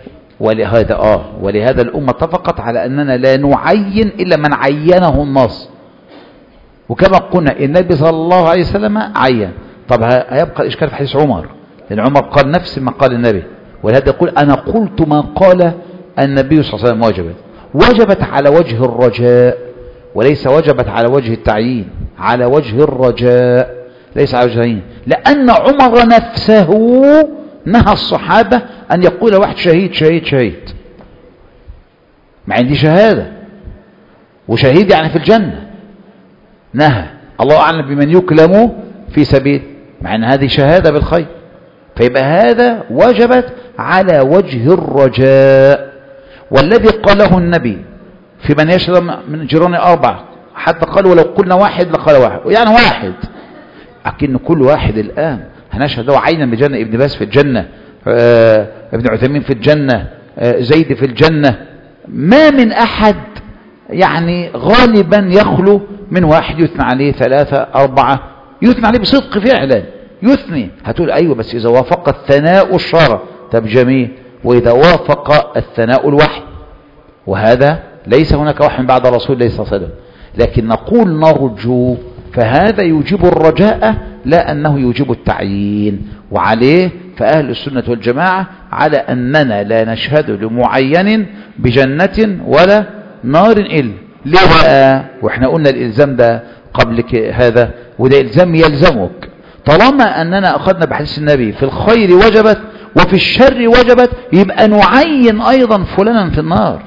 ولهذا الأمة اتفقت على أننا لا نعين إلا من عينه النص. وكما قلنا النبي صلى الله عليه وسلم عين. طب هيبقى الإشكال في حديث عمر، لأن عمر قال نفس ما قال النبي، ولهذا يقول أنا قلت ما قال النبي صلى الله عليه وسلم. وجبت على وجه الرجاء وليس وجبت على وجه التعيين، على وجه الرجاء ليس على وجه التعيين، لأن عمر نفسه نهى الصحابة أن يقول واحد شهيد شهيد شهيد، ما عندي شهادة وشهيد يعني في الجنة، نهى. الله أعلم بمن يكلم في سبيل، مع أن هذه شهادة بالخير، فيبقى هذا وجبت على وجه الرجاء. والذي قاله النبي في من يشهد من جيران 4 حتى قال ولو قلنا واحد لقال واحد، يعني واحد لكن كل واحد الآن هنشهد له عينا بجنة. ابن باز في الجنة، ابن عثيمين في الجنة، زيد في الجنة. ما من أحد يعني غالبا يخلو من واحد يثنى عليه 3 4 يثنى عليه بصدق فعلا يثني. هتقول أيوة بس إذا وافق الثناء الشرع طب جميل، وإذا وافق الثناء الوحي، وهذا ليس هناك وحي بعد رسول الله صلى الله عليه وسلم. لكن نقول نرجو، فهذا يوجب الرجاء لا أنه يوجب التعيين. وعليه فأهل السنة والجماعة على أننا لا نشهد لمعين بجنة ولا نار إلا. ليه بقى؟ وإحنا قلنا الإلزام ده قبل هذا، وده إلزام يلزمك طالما أننا أخذنا بحديث النبي في الخير وجبت وفي الشر وجبت، يبقى نعين أيضا فلانا في النار.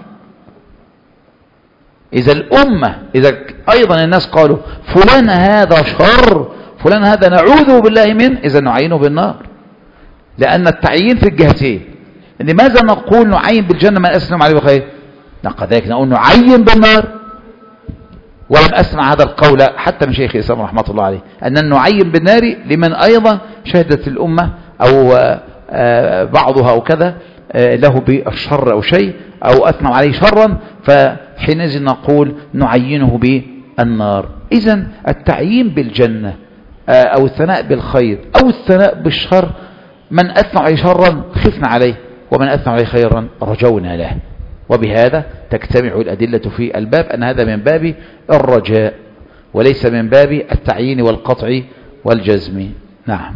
إذا الأمة، إذا أيضا الناس قالوا فلان هذا شر، فلان هذا نعوذ بالله منه، إذا نعينه بالنار. لأن التعيين في الجهتين. لماذا نقول نعين بالجنة من أسلم عليه بخير؟ كذلك نقول نعين بالنار. ولم أسمع هذا القول حتى من شيخ الإسلام رحمة الله عليه، أن نعين بالنار لمن أيضا شهدت الأمة أو بعضها أو كذا له بالشر أو شيء أو أثنوا عليه شرا، فحينئذ نقول نعينه بالنار. إذن التعيين بالجنة أو الثناء بالخير أو الثناء بالشر، من أثنى عليه شرا خفنا عليه، ومن أثنى عليه خيرا رجونا له. وبهذا تجتمع الأدلة في الباب أن هذا من باب الرجاء وليس من باب التعيين والقطع والجزم. نعم.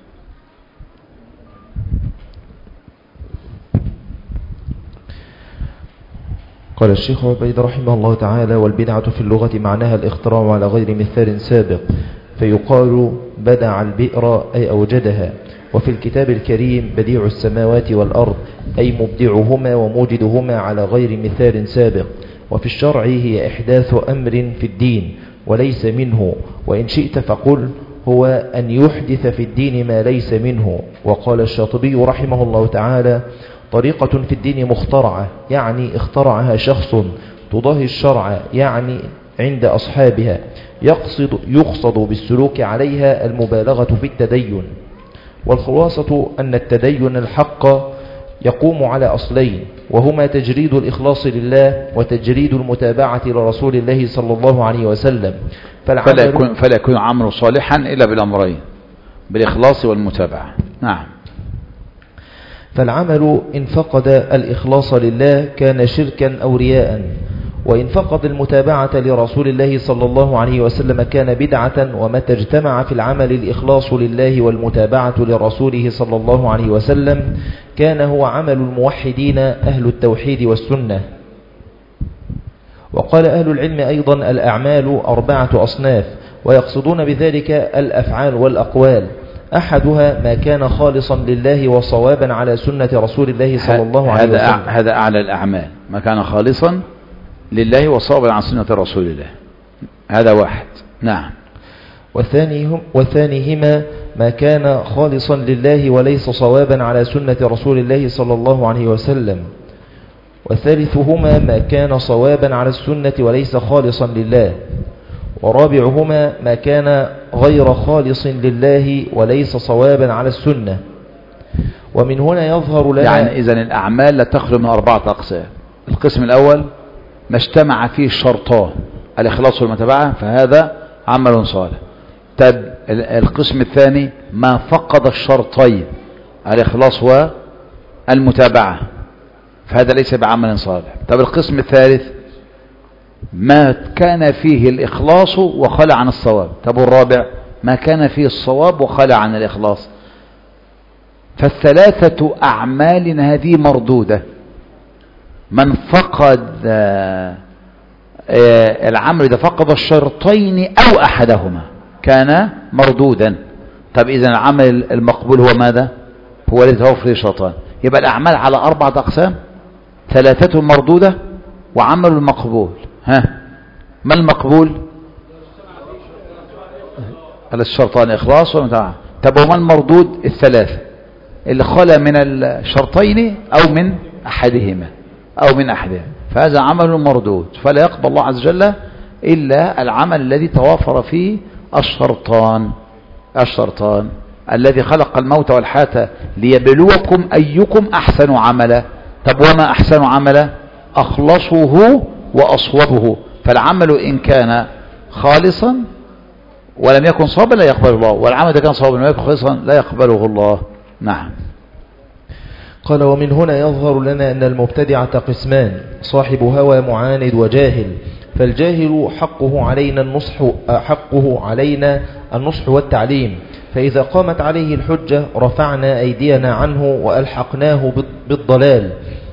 قال الشيخ عبيد رحمه الله تعالى: والبدعة في اللغة معناها الاختراع على غير مثال سابق، فيقال بدع البئر أي أوجدها. وفي الكتاب الكريم بديع السماوات والأرض أي مبدعهما وموجدهما على غير مثال سابق. وفي الشرع هي إحداث أمر في الدين وليس منه، وإن شئت فقل هو أن يحدث في الدين ما ليس منه. وقال الشاطبي رحمه الله تعالى: طريقة في الدين مخترعة يعني اخترعها شخص، تضاهي الشرع يعني عند أصحابها، يقصد بالسلوك عليها المبالغة في التدين. والخلاصة أن التدين الحق يقوم على أصلين، وهما تجريد الإخلاص لله وتجريد المتابعة لرسول الله صلى الله عليه وسلم. فلا يكون عمل صالحا إلا بالأمرين، بالإخلاص والمتابعة. نعم. فالعمل إن فقد الإخلاص لله كان شركا أو رياء، وإن فقد المتابعة لرسول الله صلى الله عليه وسلم كان بدعة. ومتى اجتمع في العمل الإخلاص لله والمتابعة لرسوله صلى الله عليه وسلم كان هو عمل الموحدين أهل التوحيد والسنة. وقال أهل العلم أيضا: الأعمال 4 أصناف، ويقصدون بذلك الأفعال والأقوال. أحدها ما كان خالصا لله وصوابا على سنة رسول الله صلى الله عليه وسلم. هذا أعلى الأعمال، ما كان خالصا لله وصوابا على سنة رسول الله، هذا واحد. نعم. وثانيهما ما كان خالصا لله وليس صوابا على سنة رسول الله صلى الله عليه وسلم. وثالثهما ما كان صوابا على السنة وليس خالصا لله. ورابعهما ما كان غير خالص لله وليس صوابا على السنة. ومن هنا يظهر لنا يعني إذن الأعمال لا تخلو من 4 أقسام. القسم الأول ما اجتمع فيه الشرطان الإخلاص والمتابعة، فهذا عمل صالح. طب القسم الثاني ما فقد الشرطين الإخلاص والمتابعة، فهذا ليس بعمل صالح. طب القسم الثالث ما كان فيه الإخلاص وخلى عن الصواب. طب الرابع ما كان فيه الصواب وخلى عن الإخلاص. فالثلاثة أعمال هذه مردودة. من فقد العمل إذا فقد الشرطين أو أحدهما كان مردودا. طب إذن العمل المقبول هو ماذا؟ هو الذي توفر الشرطان. يبقى الأعمال على 4 أقسام، 3 مردودة وعمل المقبول. ما المقبول؟ على الشرطان إخلاص ومتابعة. طب وما المردود؟ 3 اللي خلى من الشرطين أو من أحدهما فهذا عمل مردود، فلا يقبل الله عز وجل إلا العمل الذي توافر فيه الشرطان الشرطان. الذي خلق الموت والحياة ليبلوكم أيكم أحسن عملا. طب وما أحسن عملا؟ أخلصه وأصوبه. فالعمل إن كان خالصا ولم يكن صوابا لا يقبله الله، والعمل إذا كان صوابا ولم يكن خالصا لا يقبله الله. نعم. قال: ومن هنا يظهر لنا أن المبتدعة قسمان: صاحب هوى معاند وجاهل. فالجاهل حقه علينا النصح والتعليم، فإذا قامت عليه الحجة رفعنا أيدينا عنه وألحقناه بالضلال.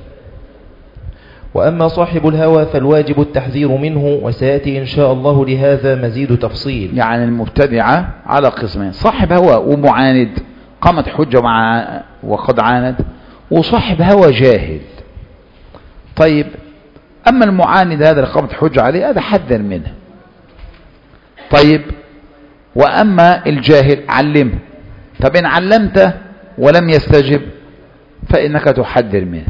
وأما صاحب الهوى فالواجب التحذير منه، وسيأتي إن شاء الله لهذا مزيد تفصيل. يعني المبتدعة على قسمين: صاحب هوى ومعاند قامت حجة وقد عاند، وصاحب هوى جاهل. طيب، أما المعاند هذا اللي قامت حجة عليه هذا حذر منه. طيب، وأما الجاهل علمه. طب إن علمته ولم يستجب فإنك تحذر منه.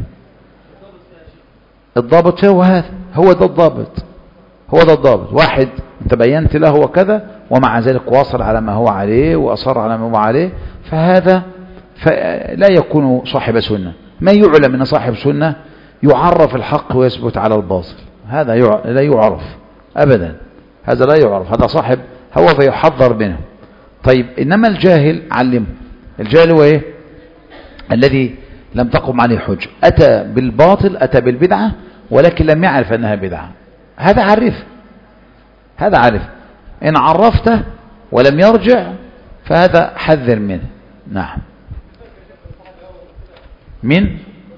الضابط هو هذا، هو ده الضابط، هو ده الضابط. واحد انت بينت له وكذا ومع ذلك واصل على ما هو عليه وأصر على ما هو عليه، فهذا لا يكون صاحب سنة. ما يعلم أن صاحب سنة يعرف الحق ويثبت على الباطل، هذا لا يعرف أبدا، هذا لا يعرف، هذا صاحب هو فيحذر منه. طيب، إنما الجاهل علمه. الجاهل هو إيه؟ الذي لم تقم عليه حجة، أتى بالباطل، أتى بالبدعة ولكن لم يعرف أنها بدعة، هذا عرف، هذا عرف. إن عرفته ولم يرجع فهذا حذر منه. نعم. من؟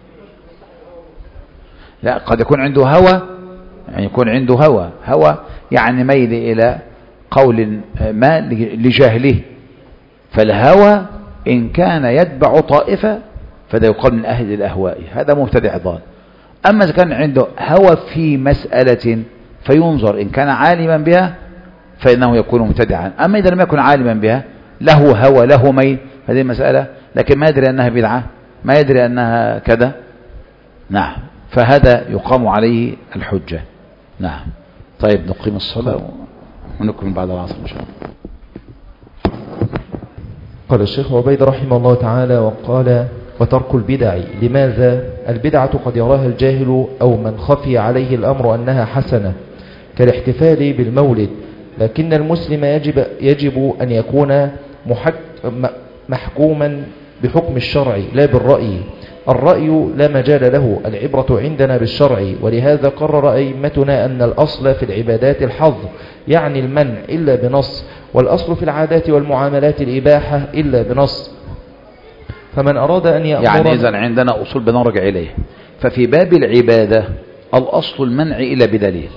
لا، قد يكون عنده هوى، يعني يكون عنده هوى يعني ميل إلى قول ما لجهله. فالهوى إن كان يتبع طائفة فده يقال من أهل الأهواء، هذا مبتدع ضال. أما إذا كان عنده هوى في مسألة فينظر إن كان عالما بها فإنه يكون مبتدعا. أما إذا لم يكن عالما بها، له هوى له ميل هذه المسألة لكن ما يدري أنها بدعة، ما يدري أنها كذا، نعم، فهذا يقام عليه الحجة. نعم. طيب، نقيم الصلاة ونكمل بعد العصر إن شاء الله. قال الشيخ عبيد رحمه الله تعالى: وقال: وترك البدع. لماذا؟ البدعة قد يراها الجاهل أو من خفي عليه الأمر أنها حسنة، كالاحتفال بالمولد، لكن المسلم يجب أن يكون محكوما بحكم الشرع لا بالرأي. الرأي لا مجال له، العبرة عندنا بالشرع. ولهذا قرر أئمتنا أن الأصل في العبادات الحظر، يعني المنع إلا بنص، والأصل في العادات والمعاملات الإباحة إلا بنص. فمن أراد أن يأمر، يعني إذن عندنا أصول بنرجع إليه. ففي باب العبادة الأصل المنع إلا بدليل،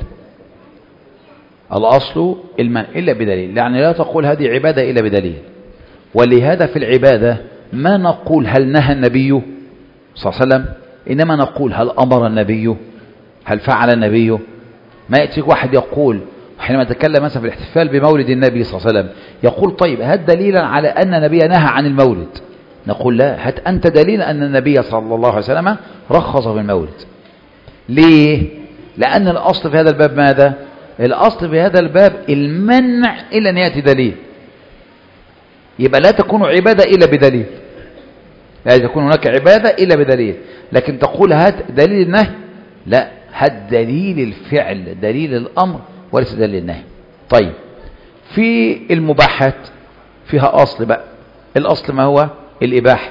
الأصل المنع إلا بدليل، يعني لا تقول هذه عبادة إلا بدليل. ولهذا في العبادة ما نقول هل نهى النبي صلى الله عليه وسلم، إنما نقول هل أمر النبي، هل فعل النبي. ما يأتي واحد يقول حينما تكلم مثلا في الاحتفال بمولد النبي صلى الله عليه وسلم يقول: طيب، هات دليلا على أن النبي نهى عن المولد. نقول: لا، هات أنت دليل أن النبي صلى الله عليه وسلم رخص في المولد. ليه؟ لأن الأصل في هذا الباب ماذا؟ الأصل في هذا الباب المنع إلا أن يأتي دليل. يبقى لا تكون عبادة إلا بدليل، لا تكون هناك عبادة إلا بدليل. لكن تقول هات دليل النهي، لا، هات دليل الفعل، دليل الأمر وليس دليل النهي. طيب، في المباحات فيها أصل بقى، الأصل ما هو؟ الإباحة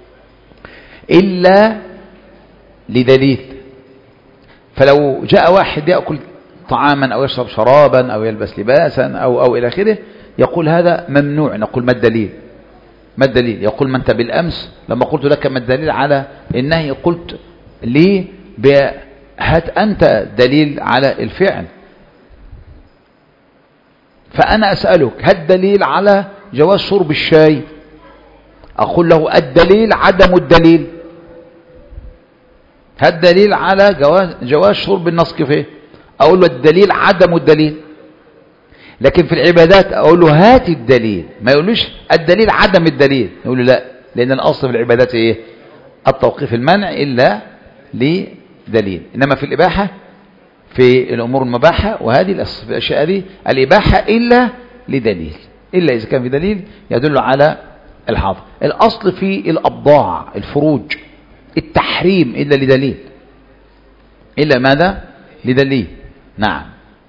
إلا لدليل. فلو جاء واحد يأكل طعاما أو يشرب شرابا أو يلبس لباسا أو إلى آخره يقول هذا ممنوع، نقول ما الدليل؟ ما الدليل؟ يقول: ما أنت بالأمس لما قلت لك ما الدليل على النهي قلت لي هات أنت دليل على الفعل. فأنا أسألك: هات دليل على جواز شرب الشاي؟ أقول له: الدليل عدم الدليل. هات دليل على جواز شرب النسكافيه؟ أقول له: الدليل عدم الدليل. لكن في العبادات أقول له: هات الدليل، ما يقولوش الدليل عدم الدليل، يقول له: لا، لأن الأصل في العبادات إيه؟ التوقيف، المنع إلا لدليل. إنما في الإباحة، في الأمور المباحة وهذه الأشياء دي الإباحة إلا لدليل. إلا إذا كان في دليل يدل على الحظر. الأصل في الأبضاع الفروج التحريم إلا لدليل، إلا ماذا؟ لدليل. نعم.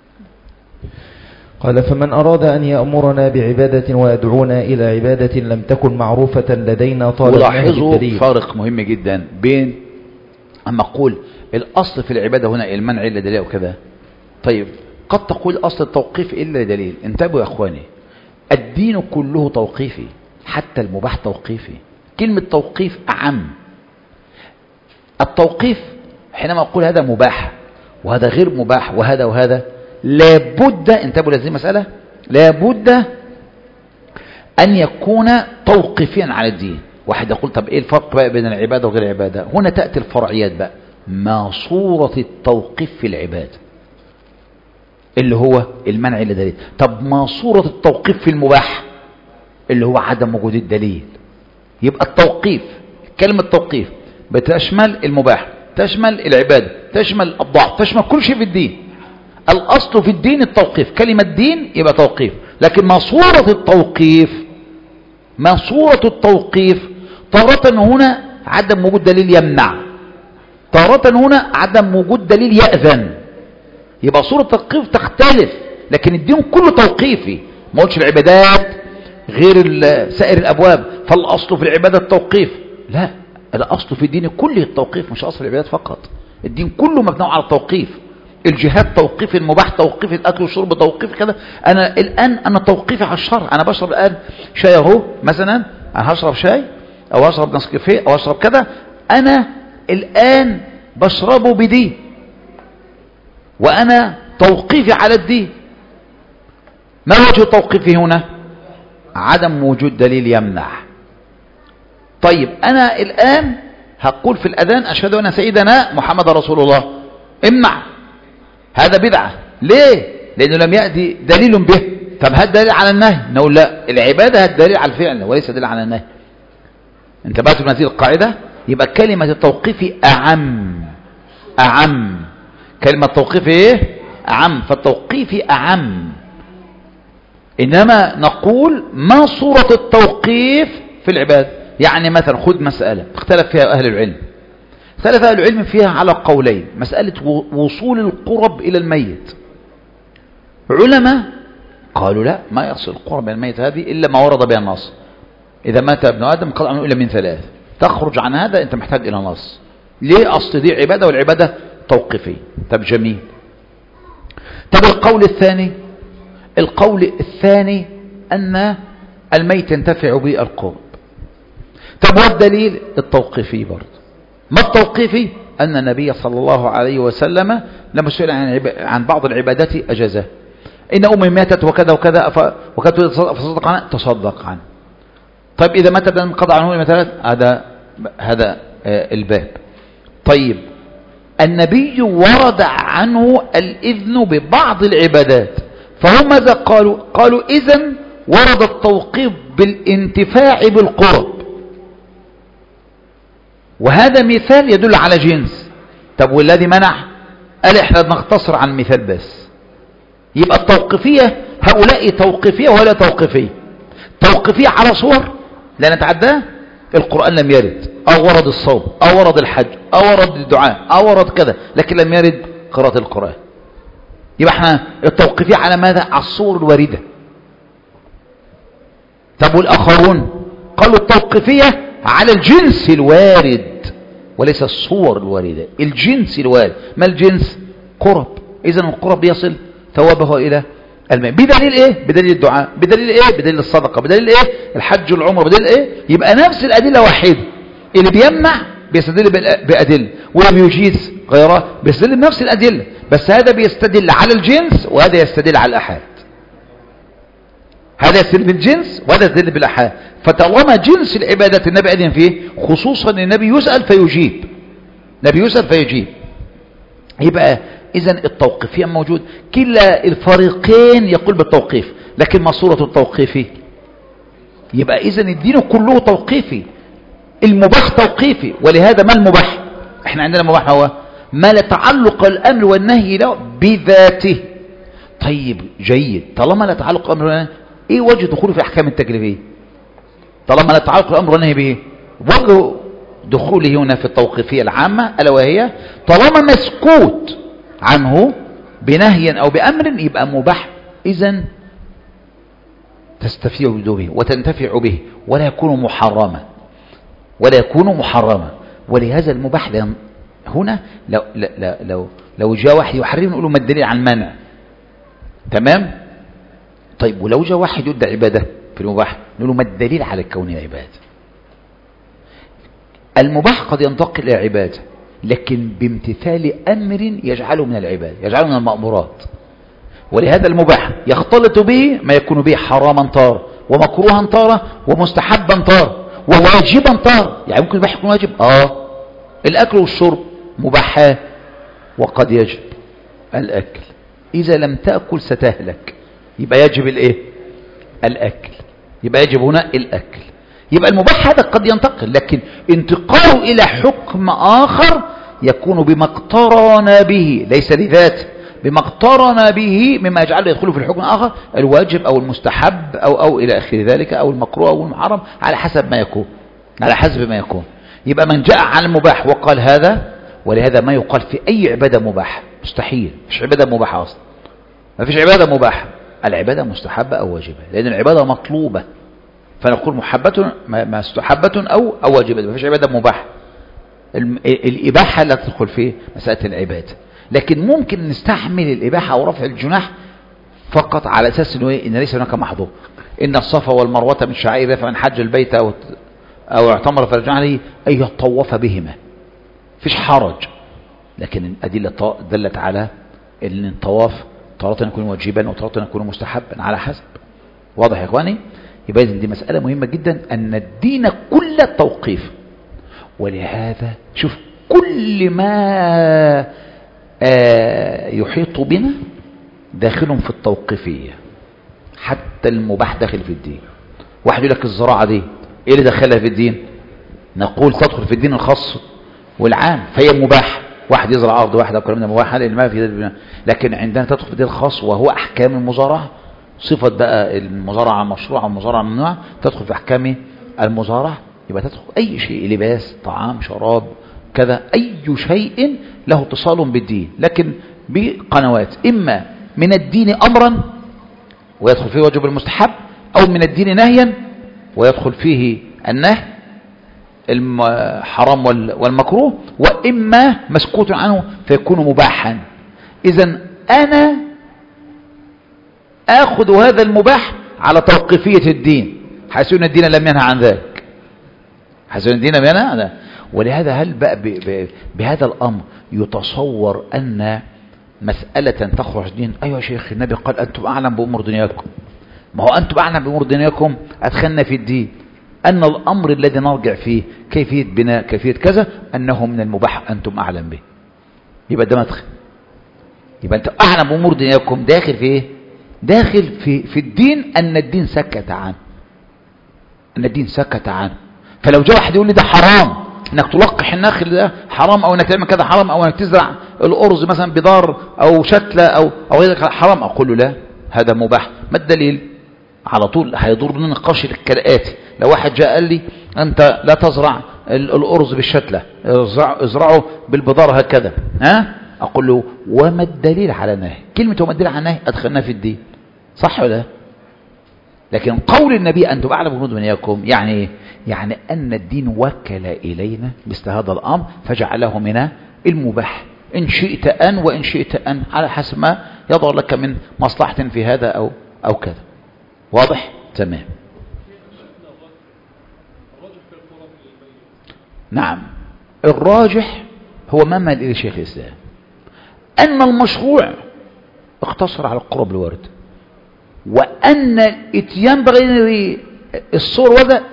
قال فمن أراد أن يأمرنا بعبادة ويدعونا إلى عبادة لم تكن معروفة لدينا طالبناها بالدليل. ولاحظوا فارق مهم جدا بين أما أقول الأصل في العبادة هنا المنع إلا دليل وكذا. طيب قد تقول أصل التوقيف إلا دليل. انتبهوا يا أخواني، الدين كله توقيفي، حتى المباح توقيفي. كلمة توقيف أعم. التوقيف حينما أقول هذا مباح وهذا غير مباح وهذا وهذا، لابد، انتبهوا لهذه المسألة، لابد أن يكون توقيفيا على الدين. واحد يقول طب إيه الفرق بقى بين العبادة وغير العبادة؟ هنا تأتي الفرعيات بقى. ما صورة التوقيف في العبادة اللي هو المنع إلا دليل. طب ما صورة التوقيف في المباح اللي هو عدم وجود الدليل. يبقى التوقيف، كلمة توقيف بتشمل المباح، تشمل العبادة، تشمل الأبضاع، تشمل كل شيء في الدين. الأصل في الدين التوقيف، كلمة دين يبقى توقيف. لكن ما صورة التوقيف، ما صورة التوقيف تارة هنا عدم وجود دليل يمنع، تارة هنا عدم وجود دليل يأذن. يبقى صورة التوقيف تختلف، لكن الدين كله توقيفي. ما قلتش العبادات غير سائر الأبواب فالأصل في العبادة التوقيف، لا، الأصل في الدين كله التوقيف، مش أصل العبادات فقط. الدين كله مبني على التوقيف. الجهاد توقيف، المباح توقيف، الأكل والشرب توقيف كذا. أنا توقيفي على الشرع. أنا بشرب الآن شاي أهو مثلا، أنا هشرب شاي أو هشرب نسكافيه أو هشرب كذا، أنا الآن بشربه بدين وأنا توقيفي على الدين. ما وجه توقيفي هنا؟ عدم وجود دليل يمنع. طيب أنا الآن هقول في الأذان أشهد أن سيدنا محمد رسول الله، امنع، هذا بدعة. ليه؟ لأنه لم يأتي دليل به. طب هل دليل على النهي؟ نقول لا، العبادة الدليل على الفعل وليس دليل على النهي. انتبهتوا من هذه القاعدة؟ يبقى كلمة التوقيف أعم. كلمة التوقيف ايه؟ أعم. فالتوقيف أعم. إنما نقول ما صورة التوقيف في العبادة. يعني مثلا خذ مسألة اختلف فيها أهل العلم، اختلف أهل العلم فيها على قولين. مسألة وصول القرب إلى الميت. علماء قالوا لا، ما يصل القرب إلى الميت هذه إلا ما ورد بها النص. إذا مات ابن آدم قطع عنه إلا من ثلاث. تخرج عن هذا أنت محتاج إلى نص. ليه؟ أصل دي عبادة والعبادة توقيفية. طب جميل. طب القول الثاني أن الميت ينتفع به القرب. طب والدليل؟ التوقيفي برضه. ما التوقيفي؟ أن النبي صلى الله عليه وسلم لما سئل عن بعض العبادات أجازه. إن أمي ماتت وكذا وكذا وكانت فصدق عنها، تصدق عنه. طيب إذا مات ابن قضى عنه مثلا، هذا الباب. طيب النبي ورد عنه الإذن ببعض العبادات، فهم ماذا قالوا إذن ورد التوقيف بالانتفاع بالقرب، وهذا مثال يدل على جنس. طب والذي منع قال احنا نختصر عن مثال بس. يبقى التوقيفية هؤلاء توقيفية وهؤلاء توقيفية. توقيفية على صور لا نتعداه، القرآن لم يرد، أو ورد الصوم أو ورد الحج أو ورد الدعاء أو ورد كذا، لكن لم يرد قراءة القرآن. يبقى احنا التوقيفية على ماذا؟ على الصور الواردة. طب والآخرون قالوا التوقيفية على الجنس الوارد وليس الصور الواردة، الجنس الوارد. ما الجنس؟ قرب. إذن القرب يصل ثوابه إلى الماء بدليل ايه؟ بدليل الدعاء. بدليل ايه؟ بدليل الصدقة. بدليل ايه؟ الحج والعمر. بدليل ايه؟ يبقى نفس الأدلة واحدة. اللي بيمنع بيستدل بأدلة، واللي بيجيز غيره بيستدل بنفس الأدلة، بس هذا بيستدل على الجنس وهذا يستدل على الأحاد. هذا يستدل بالجنس وهذا يستدل بالأحاد. فطالما جنس العبادات النبي أذن فيه، خصوصا النبي يسأل فيجيب، نبي يسأل فيجيب، يبقى إذن التوقيفية موجود. كلا الفريقين يقول بالتوقيف، لكن ما صورة التوقيفي؟ يبقى إذن الدين كله توقيفي. المباح توقيفي. ولهذا ما المباح؟ احنا عندنا المباح هو ما لا تعلق الأمر والنهي له بذاته. طيب جيد، طالما لا تعلق الأمر والنهي ايه وجه دخوله في الاحكام التكليفيه؟ طالما لا يتعلق الامر والنهي به، وجه دخوله هنا في التوقيفيه العامه الا وهي طالما مسكوت عنه بنهي او بامر يبقى مباح، اذا تستفيد به وتنتفع به ولا يكون محرما، ولا يكون محرما. ولهذا المباح هنا لو جاء واحد يحرم نقول له ما الدليل على المنع؟ تمام. طيب ولو جاء واحد يدعي عباده في المباح نقول له ما الدليل على كونه عباده؟ المباح قد ينتقل الى عباده لكن بامتثال امر يجعله من العباده، يجعله من المأمورات. ولهذا المباح يختلط به ما يكون به حراما طار ومكروها طار ومستحبا طار وواجبا طار. يعني ممكن المباح يكون واجب، الاكل والشرب مباحات وقد يجب الاكل، اذا لم تاكل ستهلك، يبقى يجب الايه؟ الاكل، يبقى يجب هنا الاكل. يبقى المباح هذا قد ينتقل، لكن انتقاله الى حكم اخر يكون بما اقترن به، ليس لذاته، بما اقترن به مما يجعله يدخله في الحكم الآخر، الواجب أو المستحب أو إلى آخر ذلك، أو المكروه أو المحرم، على حسب ما يكون، على حسب ما يكون. يبقى من جاء عن المباح وقال هذا، ولهذا ما يقال في أي عبادة مباح، مستحيل، مش عبادة مباحة أصلا، ما فيش عبادة مباحة، العبادة مستحبة أو واجبة، لأن العبادة مطلوبة، فنقول محبة مستحبة أو واجبة، ما فيش عبادة مباحة. الإباحة لا تدخل في مسألة العبادة، لكن ممكن نستحمل الإباحة أو رفع الجناح فقط على أساس إنه إن ليس هناك محظور. إن الصفا والمروة من شعائر الله فمن حج البيت أو اعتمر فرجع عليه أن يطوف بهما، فيش حرج. لكن الأدلة دلت على أن الطواف تارة يكون واجبا وتارة يكون مستحبا على حسب. واضح يا إخواني؟ يبقى دي مسألة مهمة جدا، أن الدين كل التوقيف. ولهذا شوف كل ما يحيط بنا داخل في التوقيفية، حتى المباح داخل في الدين. واحد يقول لك الزراعة دي ايه اللي دخلها في الدين؟ نقول تدخل في الدين الخاص والعام، فهي مباح. واحد يزرع ارض واحده وكلام ده مباح، لان ما في ذلك. لكن عندنا تدخل في الدين الخاص وهو احكام المزارعه، صفه بقى المزارعه المشروعه والمزارعه الممنوعه تدخل في احكام المزارعه. يبقى تدخل اي شيء، لباس، طعام، شراب، كذا، اي شيء له اتصال بالدين، لكن بقنوات، اما من الدين امرا ويدخل فيه واجب المستحب، او من الدين نهيا ويدخل فيه النهي الحرام والمكروه، واما مسكوت عنه فيكون مباحا. اذا انا اخذ هذا المباح على توقيفية الدين، حيث ان الدين لم ينهى عن ذلك، حيث ان الدين لم ينهى عن ذلك. ولهذا هل بقى بهذا الامر يتصور ان مسألة تخرج دين؟ ايوه يا شيخ، النبي قال انتم اعلم بامور دنياكم. ما هو انتم اعلم بامور دنياكم ادخلنا في الدين ان الامر الذي نرجع فيه كيفية بناء، كيفية كذا، انه من المباح انتم اعلم به. يبقى ده مدخل، يبقى انت اعلم بامور دنياكم، داخل في ايه؟ داخل في الدين، ان الدين سكت عنه، ان الدين سكت عنه. فلو جاء واحد يقول لي ده حرام انك تلقح النخل، ده حرام، او انك تعمل كذا حرام، او انك تزرع الارز مثلا بدار او شتله او غير حرام، اقول له لا، هذا مباح. ما الدليل؟ على طول هيضرني نقاش كالاتي. لو واحد جاء قال لي انت لا تزرع الارز بالشتله، ازرعه بالبدار هكذا، اقول له وما الدليل على النهي؟ كلمه وما الدليل على النهي ادخلنا في الدين، صح ولا لا؟ لكن قول النبي انتم اعلم بامور دنياكم يعني ان الدين وكل الينا مثل هذا الامر فجعله من المباح، ان شئت ان وان شئت ان، على حسب ما يظهر لك من مصلحه في هذا او كذا. واضح؟ تمام. نعم، الراجح هو ما مال الى شيخ الاسلام ان المشروع اقتصر على القرب الوارد، وان الاتيان بغير الصور وذا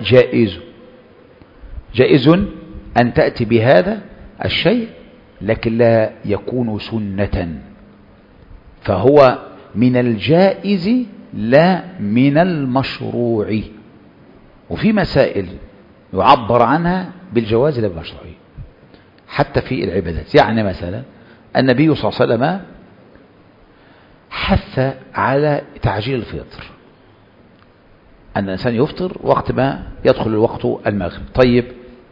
جائز ان تأتي بهذا الشيء، لكن لا يكون سنة، فهو من الجائز لا من المشروع. وفي مسائل يعبر عنها بالجواز لا بالمشروعية، حتى في العبادات. يعني مثلا النبي صلى الله عليه وسلم حث على تعجيل الفطر، أن الإنسان يفطر وقت ما يدخل الوقت المغرب. طيب،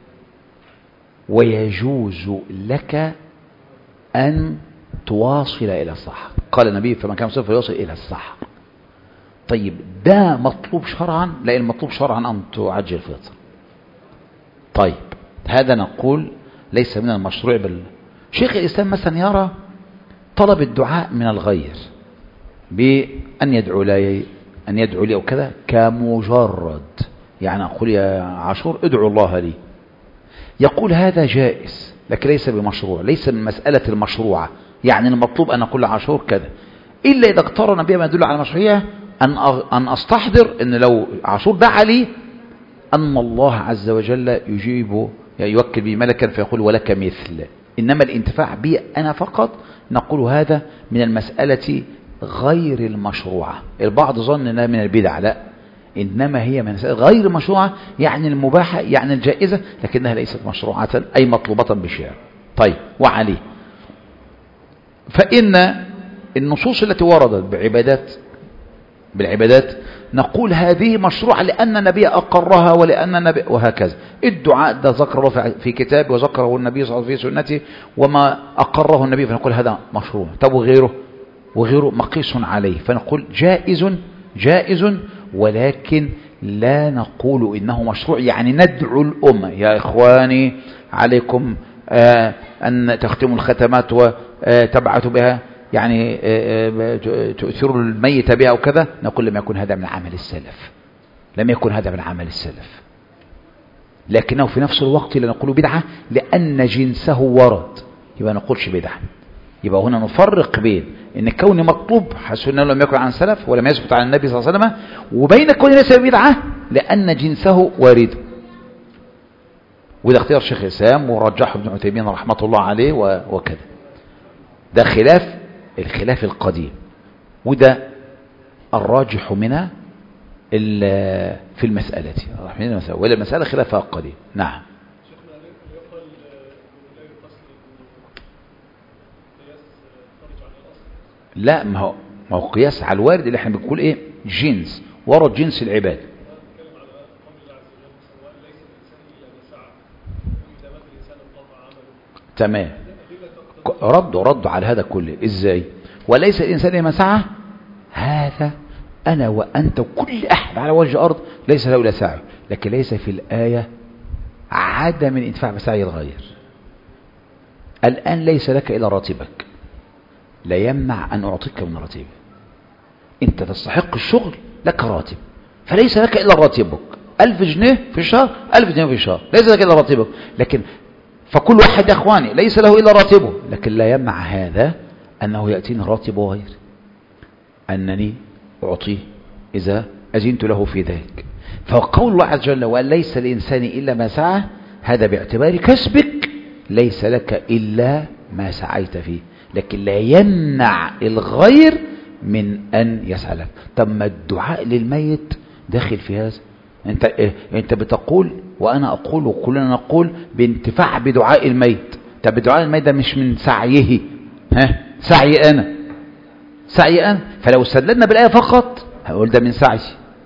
ويجوز لك أن تواصل إلى السحر. قال النبي فمن كان صفر يواصل إلى السحر. طيب، ده مطلوب شرعا؟ لا، المطلوب شرعا أن تعجل الفطر. طيب، هذا نقول ليس من المشروع. شيخ الإسلام مثلا يرى طلب الدعاء من الغير بأن يدعو لي أو كذا كمجرد، يعني أقول يا عاشور ادعو الله لي، يقول هذا جائز لكن ليس بمشروع، ليس من مسألة المشروعة. يعني المطلوب أن أقول عاشور كذا، إلا إذا اقترن بما يدل على المشروعية أن أستحضر أن لو عاشور دعا لي أن الله عز وجل يجيب، يوكل بي ملكا فيقول ولك مثل. إنما الانتفاع بي أنا فقط نقول هذا من المسألة غير المشروعة. البعض ظن أنها من البدع، لا، إنما هي من غير المشروعة، يعني المباحة، يعني الجائزة، لكنها ليست مشروعة أي مطلوبة بالشرع. طيب، وعليه فإن النصوص التي وردت بالعبادات نقول هذه مشروعة لأن النبي أقرها ولأن النبي، وهكذا. الدعاء ده ذكر الله في كتابه وذكره النبي صلى الله عليه وسلم في سنته وما أقره النبي، فنقول هذا مشروع. طب وغيره مقيس عليه، فنقول جائز ولكن لا نقول إنه مشروع. يعني ندعو الأمة يا إخواني عليكم أن تختموا الختمات وتبعثوا بها، يعني تؤثروا الميت بها وكذا. نقول لم يكن هذا من عمل السلف، لكنه في نفس الوقت لا نقول بدعة لأن جنسه ورد، يبقى نقولش بدعة. يبقى هنا نفرق بين ان كون مطلوب حسب انه لم يكن عن السلف ولم يثبت عن النبي صلى الله عليه وسلم، وبين كون ليس بدعة لأن جنسه وارد. وده اختيار شيخ الإسلام ورجحه ابن عثيمين رحمة الله عليه وكذا. ده الخلاف القديم، وده الراجح منها في المسألة، ولا المسألة خلافها قديم. نعم. لا، ما هو قياس على الوارد اللي احنا بنقول ايه، جنس ورد جنس العباد. تمام، ردوا على هذا كله. ازاي؟ وليس الانسان لما سعى، هذا انا وانت وكل احد على وجه الارض ليس له الا سعي، لكن ليس في الايه عدم الانتفاع بسعي الغير. الان ليس لك الا راتبك، لا يمنع ان اعطيك من راتبي. انت تستحق الشغل، لك راتب، فليس لك الا راتبك. 1000 جنيه في الشهر، 1000 جنيه في الشهر، ليس لك الا راتبك. لكن فكل واحد يا اخواني ليس له الا راتبه، لكن لا يمنع هذا انه ياتيني راتب غير، انني اعطيه اذا اذنت له في ذلك. فقول الله عز وجل وليس الانسان الا ما سعى، هذا باعتبار كسبك ليس لك الا ما سعيت فيه، لكن لا يمنع الغير من ان يسعى لك. طب ما الدعاء للميت داخل في هذا؟ انت بتقول وانا اقول وكلنا نقول بانتفاع بدعاء الميت. طب بدعاء الميت ده مش من سعيه، سعي انا. فلو استدللنا بالايه فقط هقول ده من سعي.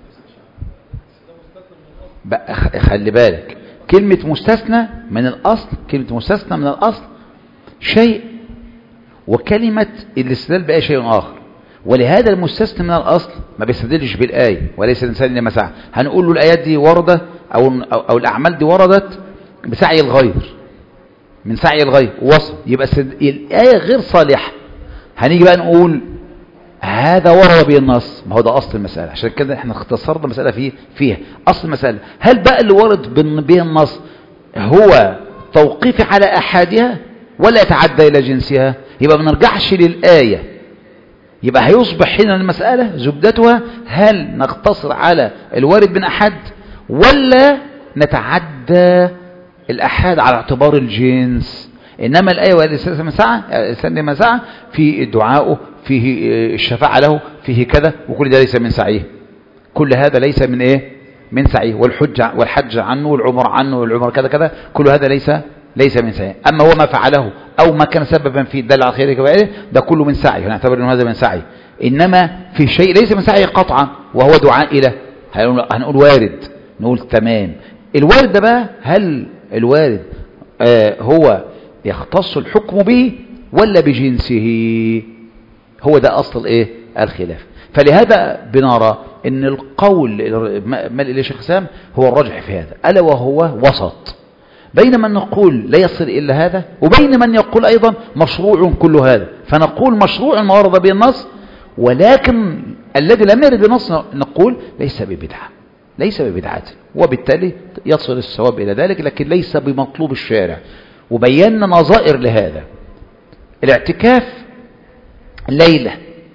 بقى خلي بالك، كلمه مستثنى من الاصل شيء، وكلمه الاستدلال بايه شيء اخر. ولهذا المستثنى من الأصل ما بيستدلش بالآية وليس الإنسان لما سعى. هنقول له الآيات دي وردة أو الأعمال دي وردت بسعي الغير، من سعي الغير وصل، يبقى الآية غير صالحة. هنيجي بقى نقول هذا ورد به النص، ما هو ده أصل المسألة. عشان كده احنا اختصرنا المسألة فيها أصل المسألة. هل بقى اللي ورد به النص هو توقيفي على أحادها ولا يتعدى إلى جنسها؟ يبقى ما نرجعش للآية. يبقى هيصبح هنا المسألة زبدتها هل نقتصر على الوارد من أحد ولا نتعدى الأحد على اعتبار الجنس. إنما الآية والإنسان لما سعى فيه الدعاء، فيه الشفاعة له، فيه كذا، وكل ده ليس من سعيه. كل هذا ليس من إيه؟ من سعيه. والحج عنه والعمر عنه والعمر كذا، كل هذا ليس من سعيه. أما هو ما فعله أو ما كان سببا في الدل على خيره كبائره ده كله من سعيه، نعتبر أنه هذا من سعيه. إنما في شيء ليس من سعيه قطعا وهو دعاء إله، هنقول وارد، نقول تمام. الوارد ده بقى، هل الوارد هو يختص الحكم به ولا بجنسه؟ هو ده أصل الخلاف. فلهذا بنرى ان القول مال شيخ حسام هو الرجح في هذا، ألا وهو وسط بين من نقول لا يصل إلا هذا، وبين من يقول أيضا مشروع كل هذا. فنقول مشروع ما ورد به النص، ولكن الذي لم يرد بالنص نقول ليس ببدعة، ليس ببدعة، وبالتالي يصل الثواب إلى ذلك، لكن ليس بمطلوب الشارع. وبينا نظائر لهذا. الاعتكاف ليلة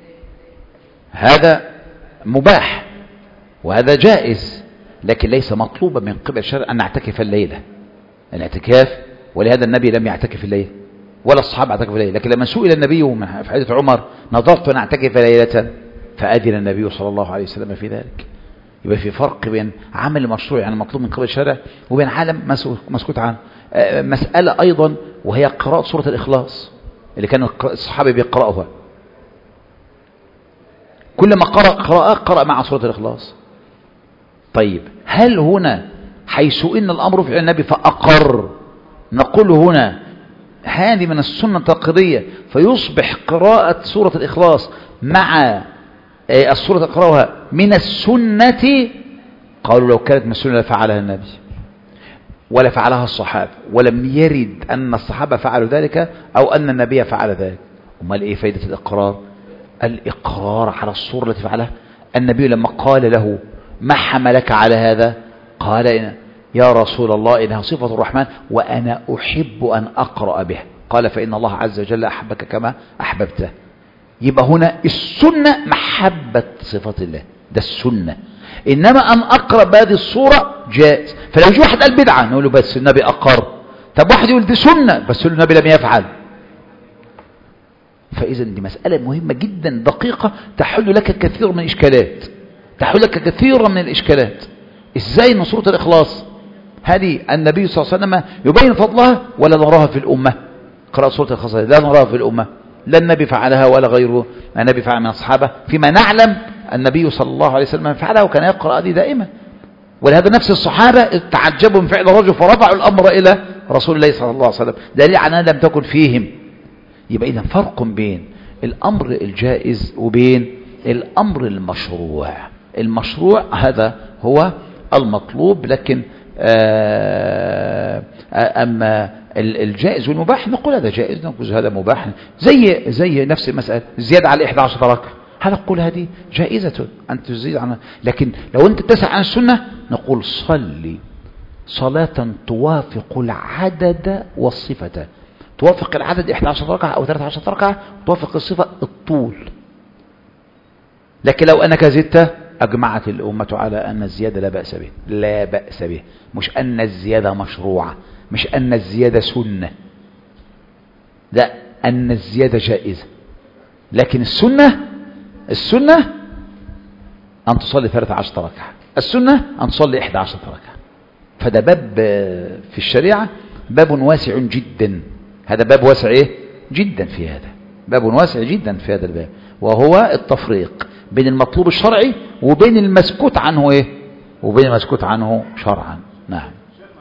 هذا مباح وهذا جائز، لكن ليس مطلوبا من قبل الشرع أن نعتكف الليلة. الاعتكاف، ولهذا النبي لم يعتكف الليل ولا الصحابة اعتكفوا الليل. لكن لما سئل النبي في حديث عمر نظرت أن أعتكف ليلة فأذن النبي صلى الله عليه وسلم في ذلك. يبقى في فرق بين عمل مشروع يعني مطلوب من قبل الشرع وبين عالم مسكوت عنه. مسألة أيضا وهي قراءة سورة الإخلاص اللي كان الصحابة بيقرأوها، كلما قرأ مع سورة الإخلاص. طيب هل هنا حيث إن الأمر في النبي فأقر نقول هنا هذه من السنة التقريرية فيصبح قراءة سورة الإخلاص مع السورة تقرأها من السنة؟ قالوا لو كانت من السنة لفعلها النبي ولا فعلها الصحابة، ولم يرد أن الصحابة فعلوا ذلك أو أن النبي فعل ذلك. أمال إيه فائدة الإقرار؟ الإقرار على الصورة التي فعلها النبي. لما قال له ما حملك على هذا؟ قال يا رسول الله إنها صفة الرحمن وأنا أحب أن أقرأ بها. قال فإن الله عز وجل أحبك كما أحببته. يبقى هنا السنة محبة صفة الله، ده السنة. إنما أن أقرأ بهذه الصورة جائز. فلو يجي واحد قال بدعة نقول له بس النبي أقر. طب واحد يقول دي سنة بس النبي لم يفعل. فإذا دي مسألة مهمة جدا دقيقة تحل لك كثير من الإشكالات، تحل لك كثيرا من الإشكالات. إزاي إن سورة الإخلاص هذه النبي صلى الله عليه وسلم يبين فضلها ولا نراها في الأمة؟ قراءة سورة الإخلاص لا نراها في الأمة، لا النبي فعلها ولا غيره النبي فعل من الصحابة. فيما نعلم النبي صلى الله عليه وسلم فعلها وكان يقرأ هذه دائما. ولهذا نفس الصحابة تعجبوا من فعل الرجل فرفعوا الأمر إلى رسول الله صلى الله عليه وسلم، دليل على أنها لم تكن فيهم. يبقى إذن فرق بين الأمر الجائز وبين الأمر المشروع. المشروع هذا هو المطلوب، لكن أما الجائز والمباح نقول هذا جائز نقول هذا مباح. زي نفس المسألة زيادة على 11 ركعة، هذا نقول هذه جائزة أن تزيد عنها. لكن لو أنت تسعى عن السنة نقول صلي صلاة توافق العدد والصفة. توافق العدد 11 ركعة أو 13 ركعة، توافق الصفة الطول. لكن لو أنك زدت أجمعت الأمة على أن الزيادة لا بأس به، لا بأس به، مش أن الزيادة مشروعة، مش أن الزيادة سنة، لا، أن الزيادة جائزة. لكن السنة أن تصلي 13 ركعة، السنة أن تصلي 11 ركعة. فده باب في الشريعة باب واسع جدا. هذا باب واسع جدا في هذا، باب واسع جدا في هذا الباب، وهو التفريق بين المطلوب الشرعي وبين المسكوت عنه وبين المسكوت عنه شرعا. نعم.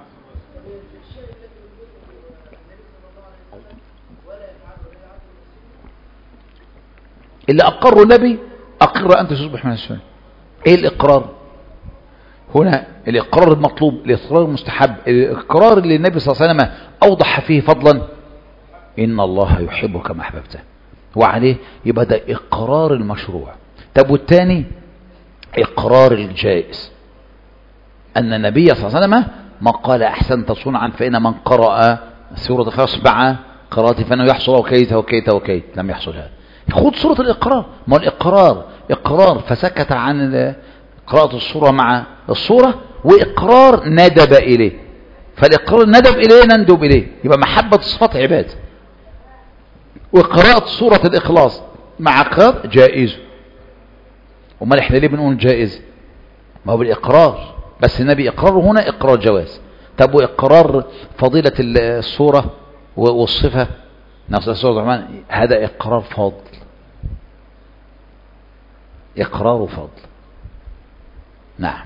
اللي أقر النبي أقر أنت تصبح من السنة. إيه الإقرار هنا؟ الإقرار المطلوب، الإقرار المستحب، الإقرار اللي النبي صلى الله عليه وسلم أوضح فيه فضلا إن الله يحبك كما أحببته، وعليه يبقى ده إقرار المشروع. طب والتاني إقرار الجائز، أن النبي صلى الله عليه وسلم ما قال أحسنت صنعا فإن من قرأ سورة الإخلاص مع قراءته فإنه يحصل وكيت وكيت وكيت، لم يحصل هذا. خذ سورة الإقرار، ما الإقرار إقرار فسكت عن قراءة السورة مع الصورة، وإقرار ندب إليه. فالإقرار ندب إليه نندب إليه، يبقى محبة الصفات عباد. وقراءة سورة الإخلاص مع قراءة جائز. وما احنا ليه بنقول جائز؟ ما هو بالإقرار، بس النبي إقراره هنا إقرار جواز. طب وإقرار فضيلة السورة والصفة نفس سورة الرحمن هذا إقرار فضل، إقرار فضل. نعم.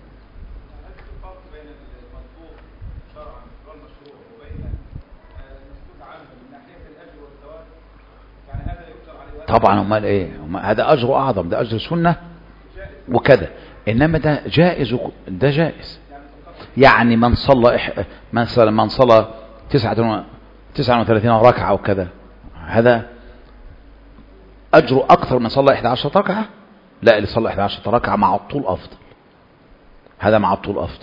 طبعا امال ايه، هذا اجر اعظم، ده اجر سنة وكذا، انما ده جائز، ده جائز. يعني من صلى 39 ركعة وكذا، هذا اجره اكثر من صلى 11 ركعة. لا، اللي صلى 11 ركعة مع الطول افضل، هذا مع الطول افضل.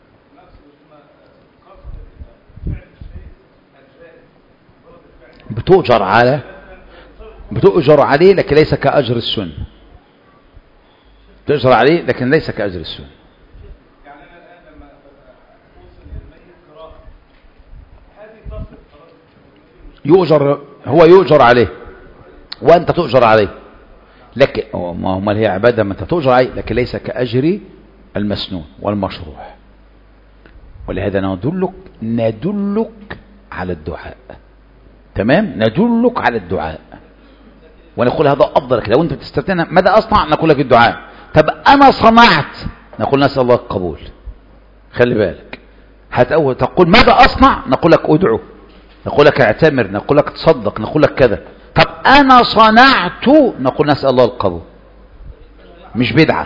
بتؤجر عليه لكن ليس كأجر السنة، بتؤجر عليه لكن ليس كأجر السنة. يعني أنا الآن لما أوصل للميت قراءة هذه تصل يؤجر، هو يؤجر عليه وأنت تؤجر عليه، لكن ما هي عبادة، ما أنت تؤجر عليه لكن ليس كأجر المسنون والمشروع. ولهذا ندلك على الدعاء. تمام، ندلك على الدعاء ونقول هذا أفضل لك. لو أنت بتستفتنا ماذا أصنع، نقول لك الدعاء. طب أنا صنعت، نقول نسأل الله القبول. خلي بالك، تقول ماذا أصنع، نقول لك أدعو، نقول لك اعتمر، نقول لك تصدق، نقول لك كذا. طب أنا صنعت، نقول نسأل الله القبول، مش بدعة.